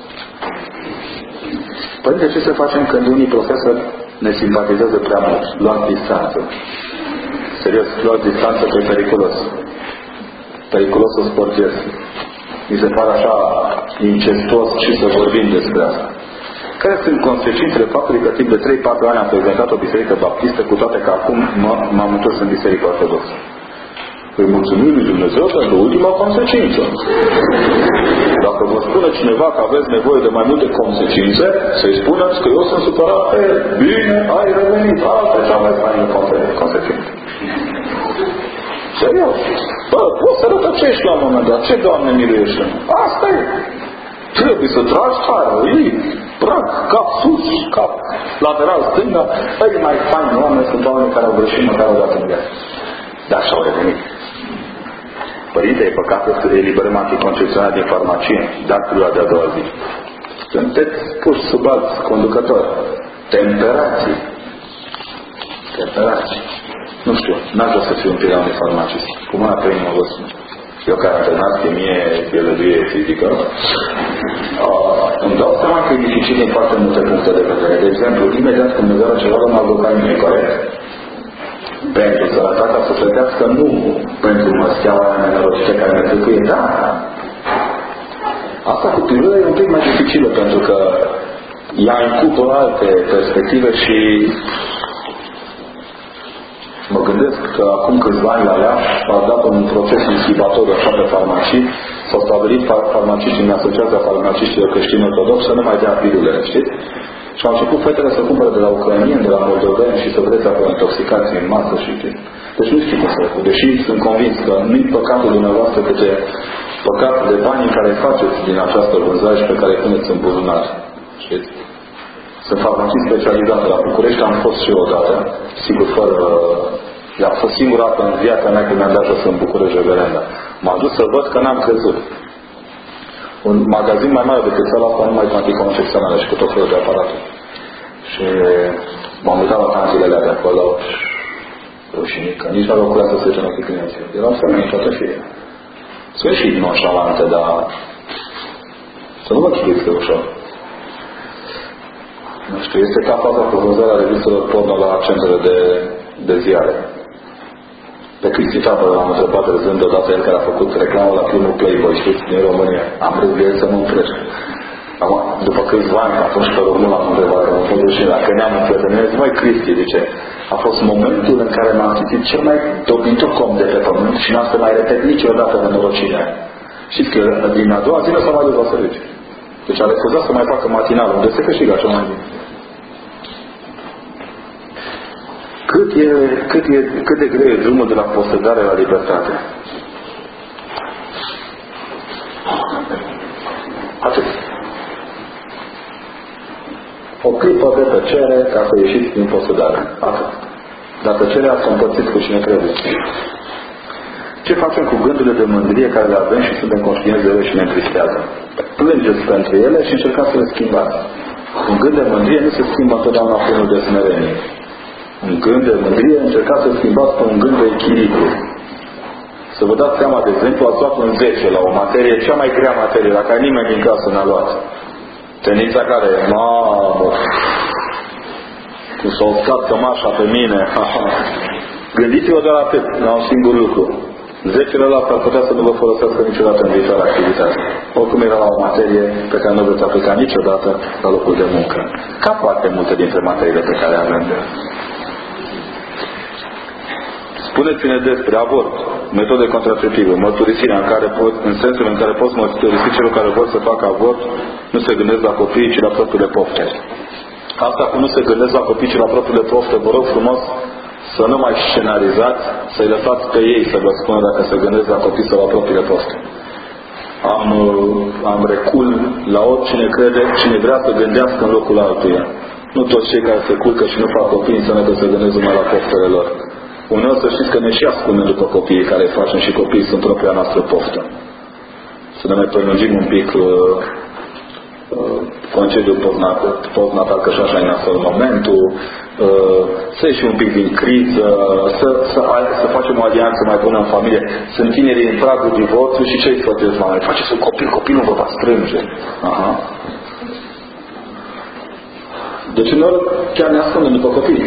Părinte, ce să facem când unii profesori ne simpatizează prea mult? Luați distanță. Serios, luați distanță că e periculos. Periculos să sporgesc. Mi se pare așa incestuos și să vorbim despre asta. Care sunt consecințele faptului că timp de trei patru ani am prezentat o biserică baptistă, cu toate că acum m-am întors în biserică ortodoxă? Îi mulțumim lui Dumnezeu pentru ultima consecință. Dacă vă spune cineva că aveți nevoie de mai multe consecințe, să-i spuneți că eu sunt supărat pe el. Bine, ai revenit. Asta e cea mai faină consecință. Serios. Bă, poți să rătăcești la un moment dat. Ce, Doamne, miluiește? Asta e. Trebuie să tragi hară, ei, prag, cap sus, cap lateral, stânga. Ei mai faini oameni sunt oameni care au greșit măcar o dată în viață. Dar și-au revenit. Părinte, e păcat să eliberăm anticoncepțional din farmacie, dar la de-a doua zi. Sunteți puși sub alt conducător. Temperații. Temperații. Nu știu, n-aș vrea să fiu un pirean de farmacist. Cu mâna pe inimă vă spun. Eu care am terminat chimie, biologie fizică, uh, îmi dau seama că e dificil din foarte multe puncte de vedere. De exemplu, imediat când îmi dă ceva, mă aloca nimic corect. Pentru sănătatea sufletească, nu pentru măseaua nenorocită care ne trebuie, da. Asta cu pilulă e un pic mai dificilă, pentru că ea incupă alte perspective și mă gândesc că acum câțiva ani la Iași a dat un proces inhibitor așa pe farmacii, s-au stabilit farmaciștii în Asociația Farmaciștilor Creștini Ortodoxi să nu mai dea pilulele, știți? Și au început fetele să cumpără de la ucrainieni, de la moldoveni și să vreți apoi intoxicații în masă și știți? Deci nu știu cum să fac. Deși sunt convins că nu-i păcatul dumneavoastră câte păcat de banii care faceți din această vânzare și pe care îi puneți în buzunar. Știți? Sunt farmacist specializat la București, am fost și eu odată, sigur, fără... A fost singura dată în viața mea când mi-am dat jos în București reverenda. M-am dus să văd că n-am crezut. Un magazin mai mare decât ăla asta, numai cu anticoncepționale și cu tot felul de aparate. Și m-am uitat la canțilele de acolo, rușinică, nici nu locuia să se duce în ochii clienților. Erau semeni toată fie. Sunt și nonșalante, dar să nu vă chipuiți că e ușor. Nu știu, este ca faza cu vânzarea revistelor porno la centrele de, de ziare. Pe Cristi Tabăr l-am întrebat râzând odată el care a făcut reclamă la primul Playboy, știți, din România. Am râs de el să mă împrăști. Acum, după câțiva ani, atunci că nu l-am întrebat, am fost și dacă ne-am împrietenit, măi Cristi, zice, a fost momentul în care m-am simțit cel mai dobitor om de pe pământ și n-am să mai repet niciodată nenorocirea. Știți că din a doua zi nu s-a mai dus la serviciu. Deci a refuzat să mai facă matinal, unde se câștigă așa mai bine. Cât, e, cât, e, cât de greu e drumul de la posedare la libertate? Atât. O clipă de tăcere ca să ieșiți din posedare. Atât. Dar tăcerea s-a împărțit cu cine trebuie. Ce facem cu gândurile de mândrie care le avem și suntem conștienți de ele și ne întristează? Plângeți pentru ele și încercați să le schimbați. Un gând de mândrie nu se schimbă întotdeauna cu unul de smerenie. Un gând de mândrie încercați să schimbați pe un gând de echilibru. Să vă dați seama, de exemplu, ați luat un zece la o materie, cea mai grea materie, la care nimeni din casă n-a luat. Tenița care e, mamă, cum s-a uscat cămașa pe mine, aha. Gândiți-vă doar atât, la un singur lucru. Zecele ăla ar putea să nu vă folosească niciodată în viitoarea activitate. Oricum era la o materie pe care nu veți aplica niciodată la locul de muncă. Ca foarte multe dintre materiile pe care avem de Spuneți-ne despre avort, metode contraceptive, mărturisirea în, care pot, în sensul în care poți mărturisi celor care vor să facă avort, nu se gândesc la copii, ci la propriile pofte. Asta cu nu se gândesc la copii, ci la propriile pofte, vă rog frumos să nu mai scenarizați, să-i lăsați pe ei să vă spună dacă se gândesc la copii sau la propriile pofte. Am, am recul la oricine crede, cine vrea să gândească în locul altuia. Nu toți cei care se culcă și nu fac copii înseamnă că se gândesc numai la poftele lor. Uneori să știți că ne și ascundem după copiii care facem și copiii sunt propria noastră poftă. Să ne mai prelungim un pic uh, uh, concediul postnatal, că și așa e nasol momentul, uh, să ieșim un pic din criză, să, să, să facem o alianță mai bună în familie. Sunt tinerii în pragul divorțului și ce-i sfătuiesc la noi? Faceți un copil, copilul vă va strânge. Aha. Deci uneori chiar ne ascundem după copii.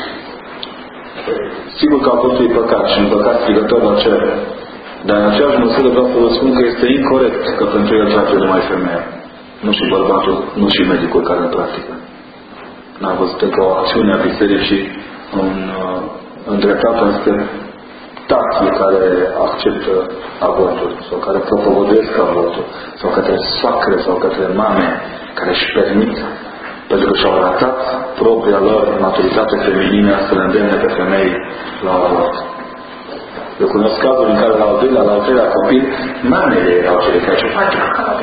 Sigur că avortul e păcat și un păcat strigător la cer. Dar în aceeași măsură vreau să vă spun că este incorect că pentru el trage numai femeia. Nu și bărbatul, nu și medicul care îl practică. N-am văzut încă o acțiune a bisericii în, îndreptată înspre tații care acceptă avortul sau care propovăduiesc avortul sau către soacre sau către mame care își permit pentru că și-au arătat propria lor maturitate feminină să le îndemne pe femei la avort. Eu cunosc cazuri în care la al doilea, la al treilea copil, mamele erau cele care ce face,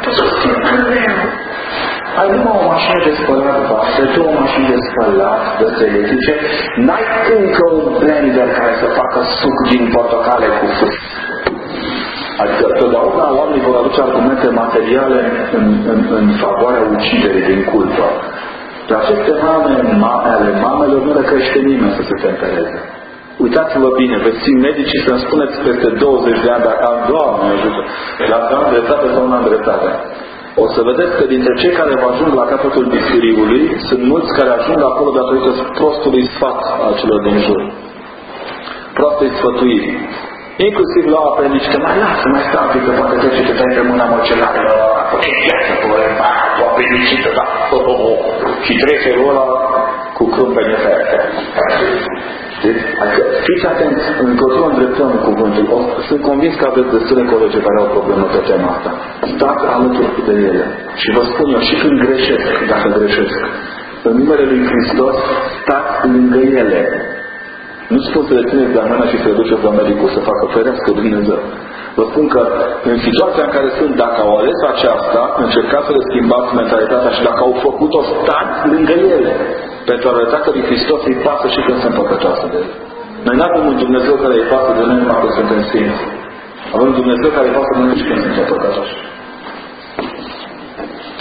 ai numai o mașină de spălat vasă, două mașini de spălat, de electrice, n-ai încă un blender care să facă suc din portocale cu fâs. Adică totdeauna oamenii vor aduce argumente materiale în, în, în favoarea uciderii din culpă. Dar aceste mame, mame ale mamelor, nu le crește nimeni să se tempereze. Uitați-vă bine, veți fi medicii să-mi spuneți peste douăzeci de ani, dacă am, Doamne ajută, dacă am dreptate sau nu am dreptate. O să vedeți că dintre cei care vă ajung la capătul biseriului, sunt mulți care ajung acolo datorită prostului sfat al celor din jur. Prostei sfătuiri. Inclusiv la aprendici, că mai lasă, mai stai un pic, că poate trece ce dai pe mâna măcelară, apoi e viață, cu ăla, cu apendicită, da, oh, oh, oh. Și trece ăla cu crâmpene ferte. Adică fiți atenți, încotro îndreptăm cuvântul. Sunt convins că aveți destule colegi care au problemă pe tema asta. Stați alături de ele. Și vă spun eu, și când greșesc, dacă greșesc, în numele lui Hristos, stați lângă ele. Nu spun să le țineți de mână și să le duceți la medicul să facă ferească Dumnezeu. Vă spun că în situația în care sunt, dacă au ales aceasta, încercați să le schimbați mentalitatea și dacă au făcut-o, stați lângă ele. Pentru a arăta că lui Hristos îi pasă și când sunt păcătoase de el. Noi nu avem un Dumnezeu care îi pasă de noi numai când suntem sfinți. Avem un Dumnezeu care îi pasă de noi și când suntem păcătoși.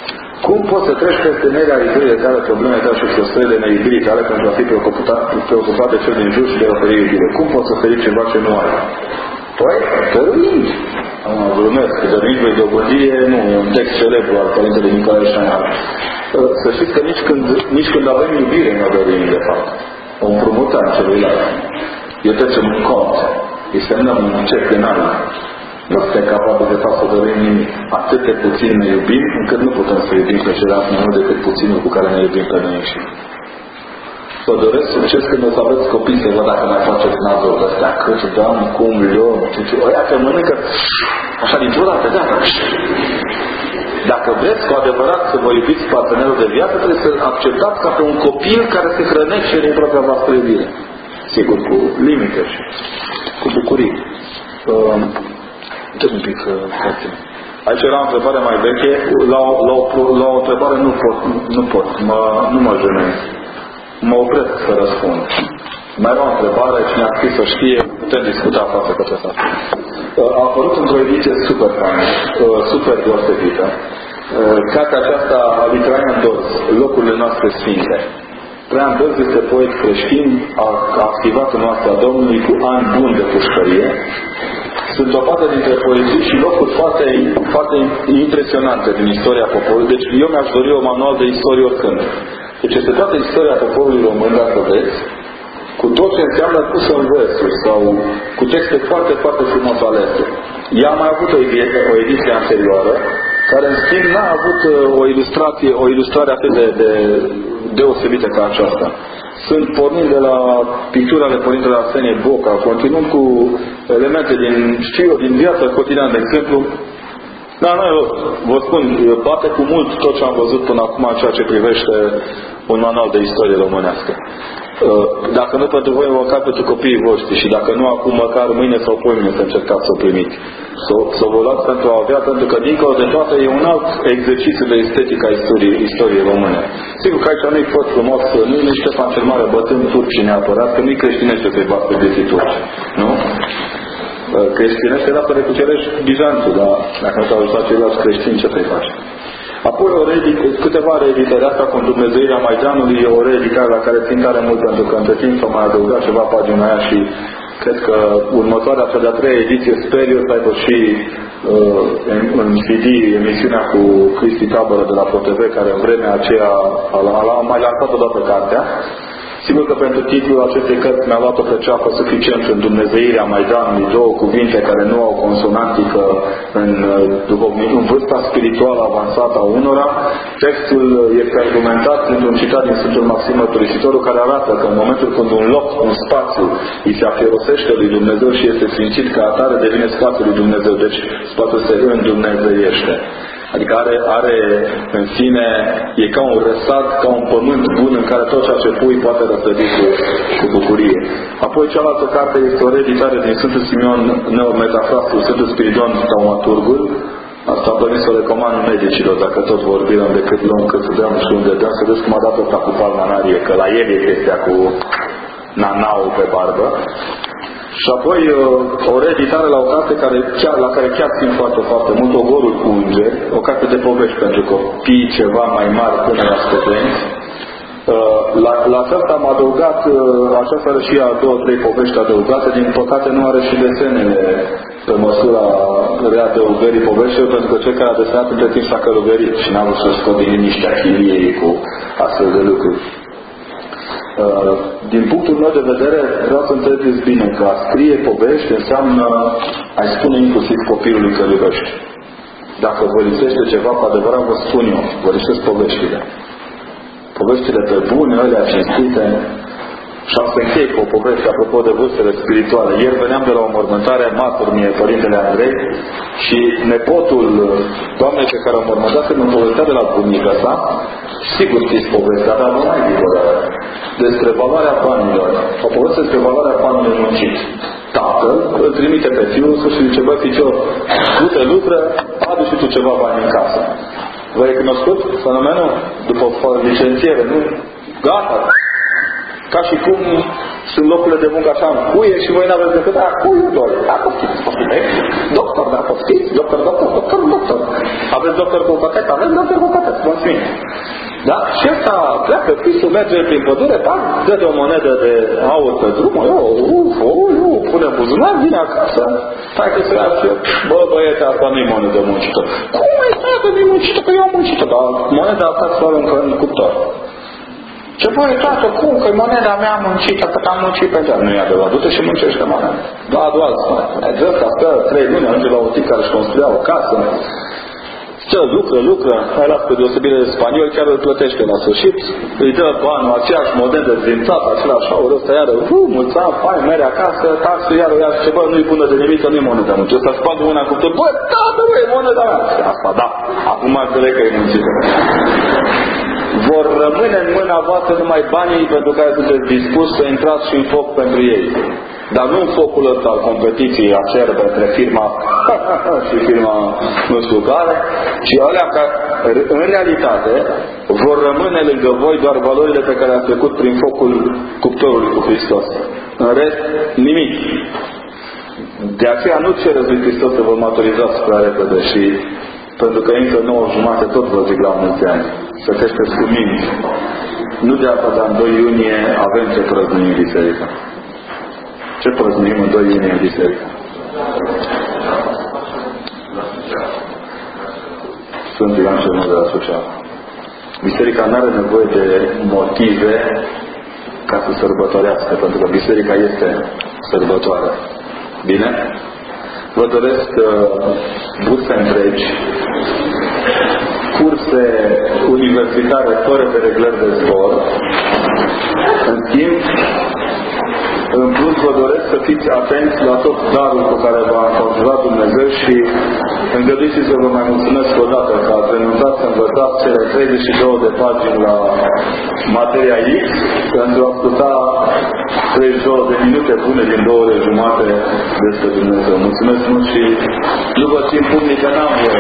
Cum poți să treci peste nerealizările tale, problemele tale și frustrările neiubirii tale pentru a fi preocupat, preocupat de cel din jur și de a oferi iubire? Cum poți să oferi ceva ce nu ai? Păi, dăruind. Am glumesc, că dăruind vei dobândi, nu, e un text celebru al Părintele Nicolae Șainhar. Să știți că nici când, nici când avem iubire nu dăruim, de fapt. O împrumutăm celuilalt. Eu trecem un cont. Îi semnăm un cec penal. Nu suntem capabili de fapt să dăruim nimic. Atât de puțin ne iubim, încât nu putem să iubim pe ceilalți mai mult decât puținul cu care ne iubim pe noi înșine. Vă doresc succes când o să aveți copii, să văd dacă mai faceți nazul ăsta. Cât dăm, cum, eu, nu știu ce. Oia că mănâncă așa dintr-o dată, gata. Dacă vreți cu adevărat să vă iubiți partenerul de viață, trebuie să acceptați ca pe un copil care se hrănește din propria voastră iubire. Sigur, cu limite și cu bucurii. Uh, Uite un pic, frate. Aici era o întrebare mai veche. La o, la o, la o întrebare nu pot, nu pot, mă, nu mă jenez. Mă opresc să răspund. Mai era o întrebare, cine a scris să știe, putem discuta față către asta. A apărut într-o ediție super faină, super deosebită. Cartea aceasta a lui Traian Dorz, Locurile noastre sfinte. Traian Dorz este poet creștin, a, a activat în noastră Domnului cu ani buni de pușcărie. Sunt o parte dintre poezii și locuri foarte, foarte impresionante din istoria poporului. Deci eu mi-aș dori un manual de istorie oricând. Deci este toată istoria poporului român, dacă vreți, cu tot ce înseamnă pus în versuri sau cu texte foarte, foarte frumos alese. Ea a mai avut o, o ediție anterioară, care în schimb n-a avut o ilustrație, o ilustrare atât de, de deosebită ca aceasta. Sunt pornind de la pictura de Părintele Arsenie Boca, continuând cu elemente din, știu eu, din viața cotidiană, de exemplu. Da, nu, eu vă spun, bate cu mult tot ce am văzut până acum în ceea ce privește un manual de istorie românească. Dacă nu pentru voi, măcar pentru copiii voștri și dacă nu acum, măcar mâine sau poimine să încercați să o primiți. Să, să vă luați pentru a avea, pentru că dincolo de toate e un alt exercițiu de estetică a istoriei, istoriei române. Sigur că aici nu-i fost frumos, nu e Ștefan cel Mare bătând turcii neapărat, că nu-i creștinește să-i bat pe vieții turci. Nu? Creștinește era să recucerești Bizanțul, dar dacă nu s-au ajutat ceilalți creștini, ce să-i faci? Apoi o reedit- câteva reeditări, asta cu Dumnezeirea Maidanului, e o reeditare la care țin tare mult, pentru că între timp s-a mai adăugat ceva pagina aia și cred că următoarea, cea de-a treia ediție, sper eu să aibă și uh, în, în C D emisiunea cu Cristi Tabără de la ProTV, care în vremea aceea a, a, a mai lansat odată cartea. Sigur că pentru titlul acestei cărți mi-a luat o ceafă suficient în Dumnezeirea Maidanului, două cuvinte care nu au consonantică în, în vârsta spirituală avansată a unora. Textul este argumentat într-un citat din Sfântul Maxim Mărturisitorul, care arată că în momentul când un loc, un spațiu, îi se afierosește lui Dumnezeu și este sfințit ca atare, devine spațiul lui Dumnezeu. Deci spațiul se îndumnezeiește. Adică are, are în sine, e ca un răsad, ca un pământ bun în care tot ceea ce pui poate răsădi cu, cu bucurie. Apoi cealaltă carte este o reeditare din Sfântul Simeon Neometafrastul, Sfântul Spiridon Taumaturgul. Asta am venit să o recomand medicilor, dacă tot vorbim de cât luăm, cât dăm și unde dăm, să vezi cum a dat ăsta cu palmanarie, că la el e chestia cu nanau pe barbă. Și apoi o reeditare la o carte care chiar, la care chiar țin foarte, foarte mult, Ogorul cu îngeri, o carte de povești pentru copii ceva mai mari până la studenți. La, la aceasta am adăugat, aceasta are și a două, trei povești adăugate, din păcate nu are și desenele pe măsura readăugării poveștilor, pentru că cel care a desenat între timp s-a călugărit și n-a vrut să scot din liniștea chiliei cu astfel de lucruri. Uh, din punctul meu de vedere, vreau să înțelegeți bine că a scrie povești înseamnă a-i spune inclusiv copilului că iubești. Dacă vă lipsește ceva, cu adevărat vă spun eu, vă lipsesc poveștile. Poveștile pe bune, alea cinstite. Și am să închei cu o poveste apropo de vârstele spirituale. Ieri veneam de la o mormântare, martor mie Părintele Andrei, și nepotul doamnei pe care o mormântat îmi povestea de la bunica sa, sigur știți povestea, dar nu mai divorare, despre valoarea banilor. O poveste despre valoarea banului muncit. Tatăl îl trimite pe fiul să și zice, băi, ficior, du-te lucră, adu și tu ceva bani în casă. Vă recunoscut fenomenul? După licențiere, nu? Gata! Ca și cum sunt locurile de muncă așa în cuie și voi n-aveți decât, a, cuie doar. A, poftiți, poftiți, doctor, da, poftiți, doctor, doctor, doctor, doctor. Aveți doctor cu păcat? Avem doctor cu păcat, mulțumim. Da? Și ăsta pleacă pisul, merge prin pădure, da? Dă de o monedă de aur pe drum, eu, uf, eu, pune buzunar, vine acasă, stai că să ia și eu, bă, băiete, asta nu-i monedă muncită. Cum ai tată, nu-i muncită? Că eu am muncită, dar moneda asta să o aruncă în cuptor. Ce voi, tată, cum? Că moneda mea muncită, că am muncit pe ea. Nu e adevărat, du-te și muncește moneda. Da, doar spune. De ăsta stă trei luni, ajunge la un tip care își construia o casă. Stă, lucră, lucră, mai las pe deosebire de spaniol, chiar îl plătește la sfârșit, îi dă banul, aceeași monedă din țapă, același aur, ăsta iară, uh, mulți ani, fain, mere acasă, taxul iară, iară, ce bă, nu-i bună de nimic, că nu-i moneda muncită. Ăsta spate mâna cu tot, bă, tată, bă, e moneda mea. Asta, da, acum înțeleg că e muncită. Vor rămâne în mâna voastră numai banii pentru care sunteți dispus să intrați și în foc pentru ei. Dar nu în focul ăsta al competiției acerbe între firma și firma nu știu care, ci alea care, în realitate, vor rămâne lângă voi doar valorile pe care ați trecut prin focul cuptorului cu Hristos. În rest, nimic. De aceea nu cereți lui Hristos să vă maturizați prea repede și pentru că încă nouă jumate tot vă zic la mulți ani. Să creșteți cu minți. Nu de asta, dar în doi iunie avem ce prăznuim în biserică. Ce prăznuim în doi iunie în biserică? Sunt Ioan cel Nou de la Suceava. Biserica nu are nevoie de motive ca să sărbătorească, pentru că biserica este sărbătoare. Bine? Vă doresc uh, burse întregi, curse universitare fără dereglări de zbor. În schimb, în plus vă doresc să fiți atenți la tot darul cu care v-a înconjurat Dumnezeu și îngăduiți să vă mai mulțumesc o dată că ați renunțat să învățați cele treizeci și două de pagini la materia X pentru a asculta treizeci și două de minute bune din două ore jumate despre Dumnezeu. Mulțumesc mult și nu vă țin pumnii că n-am voie.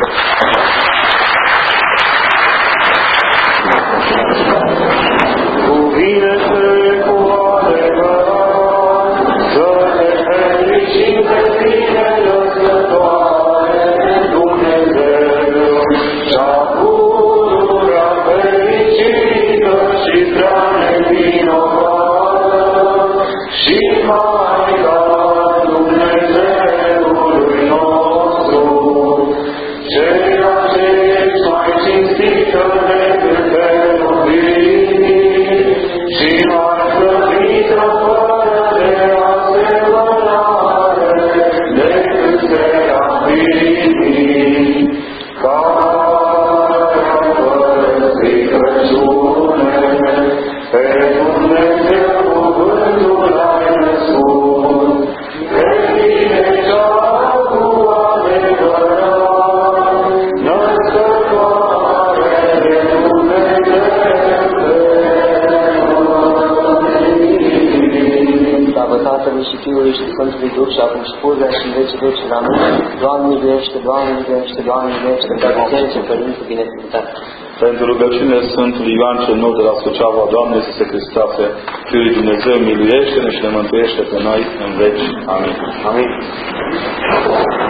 Cuvine-te cu adevărat, să te fericim de tine, lăsătoare de Dumnezeu, cea pururea fericită și prea nevinovată, și Maica Dumnezeului nostru, ceea ce ești mai cinstită decât cherubinii și mai slăvită fără de asemănare decât serafimii, care fără stricăciune pe Dumnezeu cuvântul ai născut, pe tine cea cu adevărat, născătoare de Dumnezeu. Slavă Tatălui și Fiului și Sfântului Duh și acum și pururea și în vecii vecii. Amin. Doamne miluiește, Doamne miluiește, Doamne miluiește, Dumnezeu Părinte binecuvântat. Pentru rugăciunile Sfântului Ioan cel Nou de la Suceava, Doamne Iisuse Hristoase, Fiul lui Dumnezeu, miluiește-ne și ne mântuiește pe noi în veci. Amin. Amin.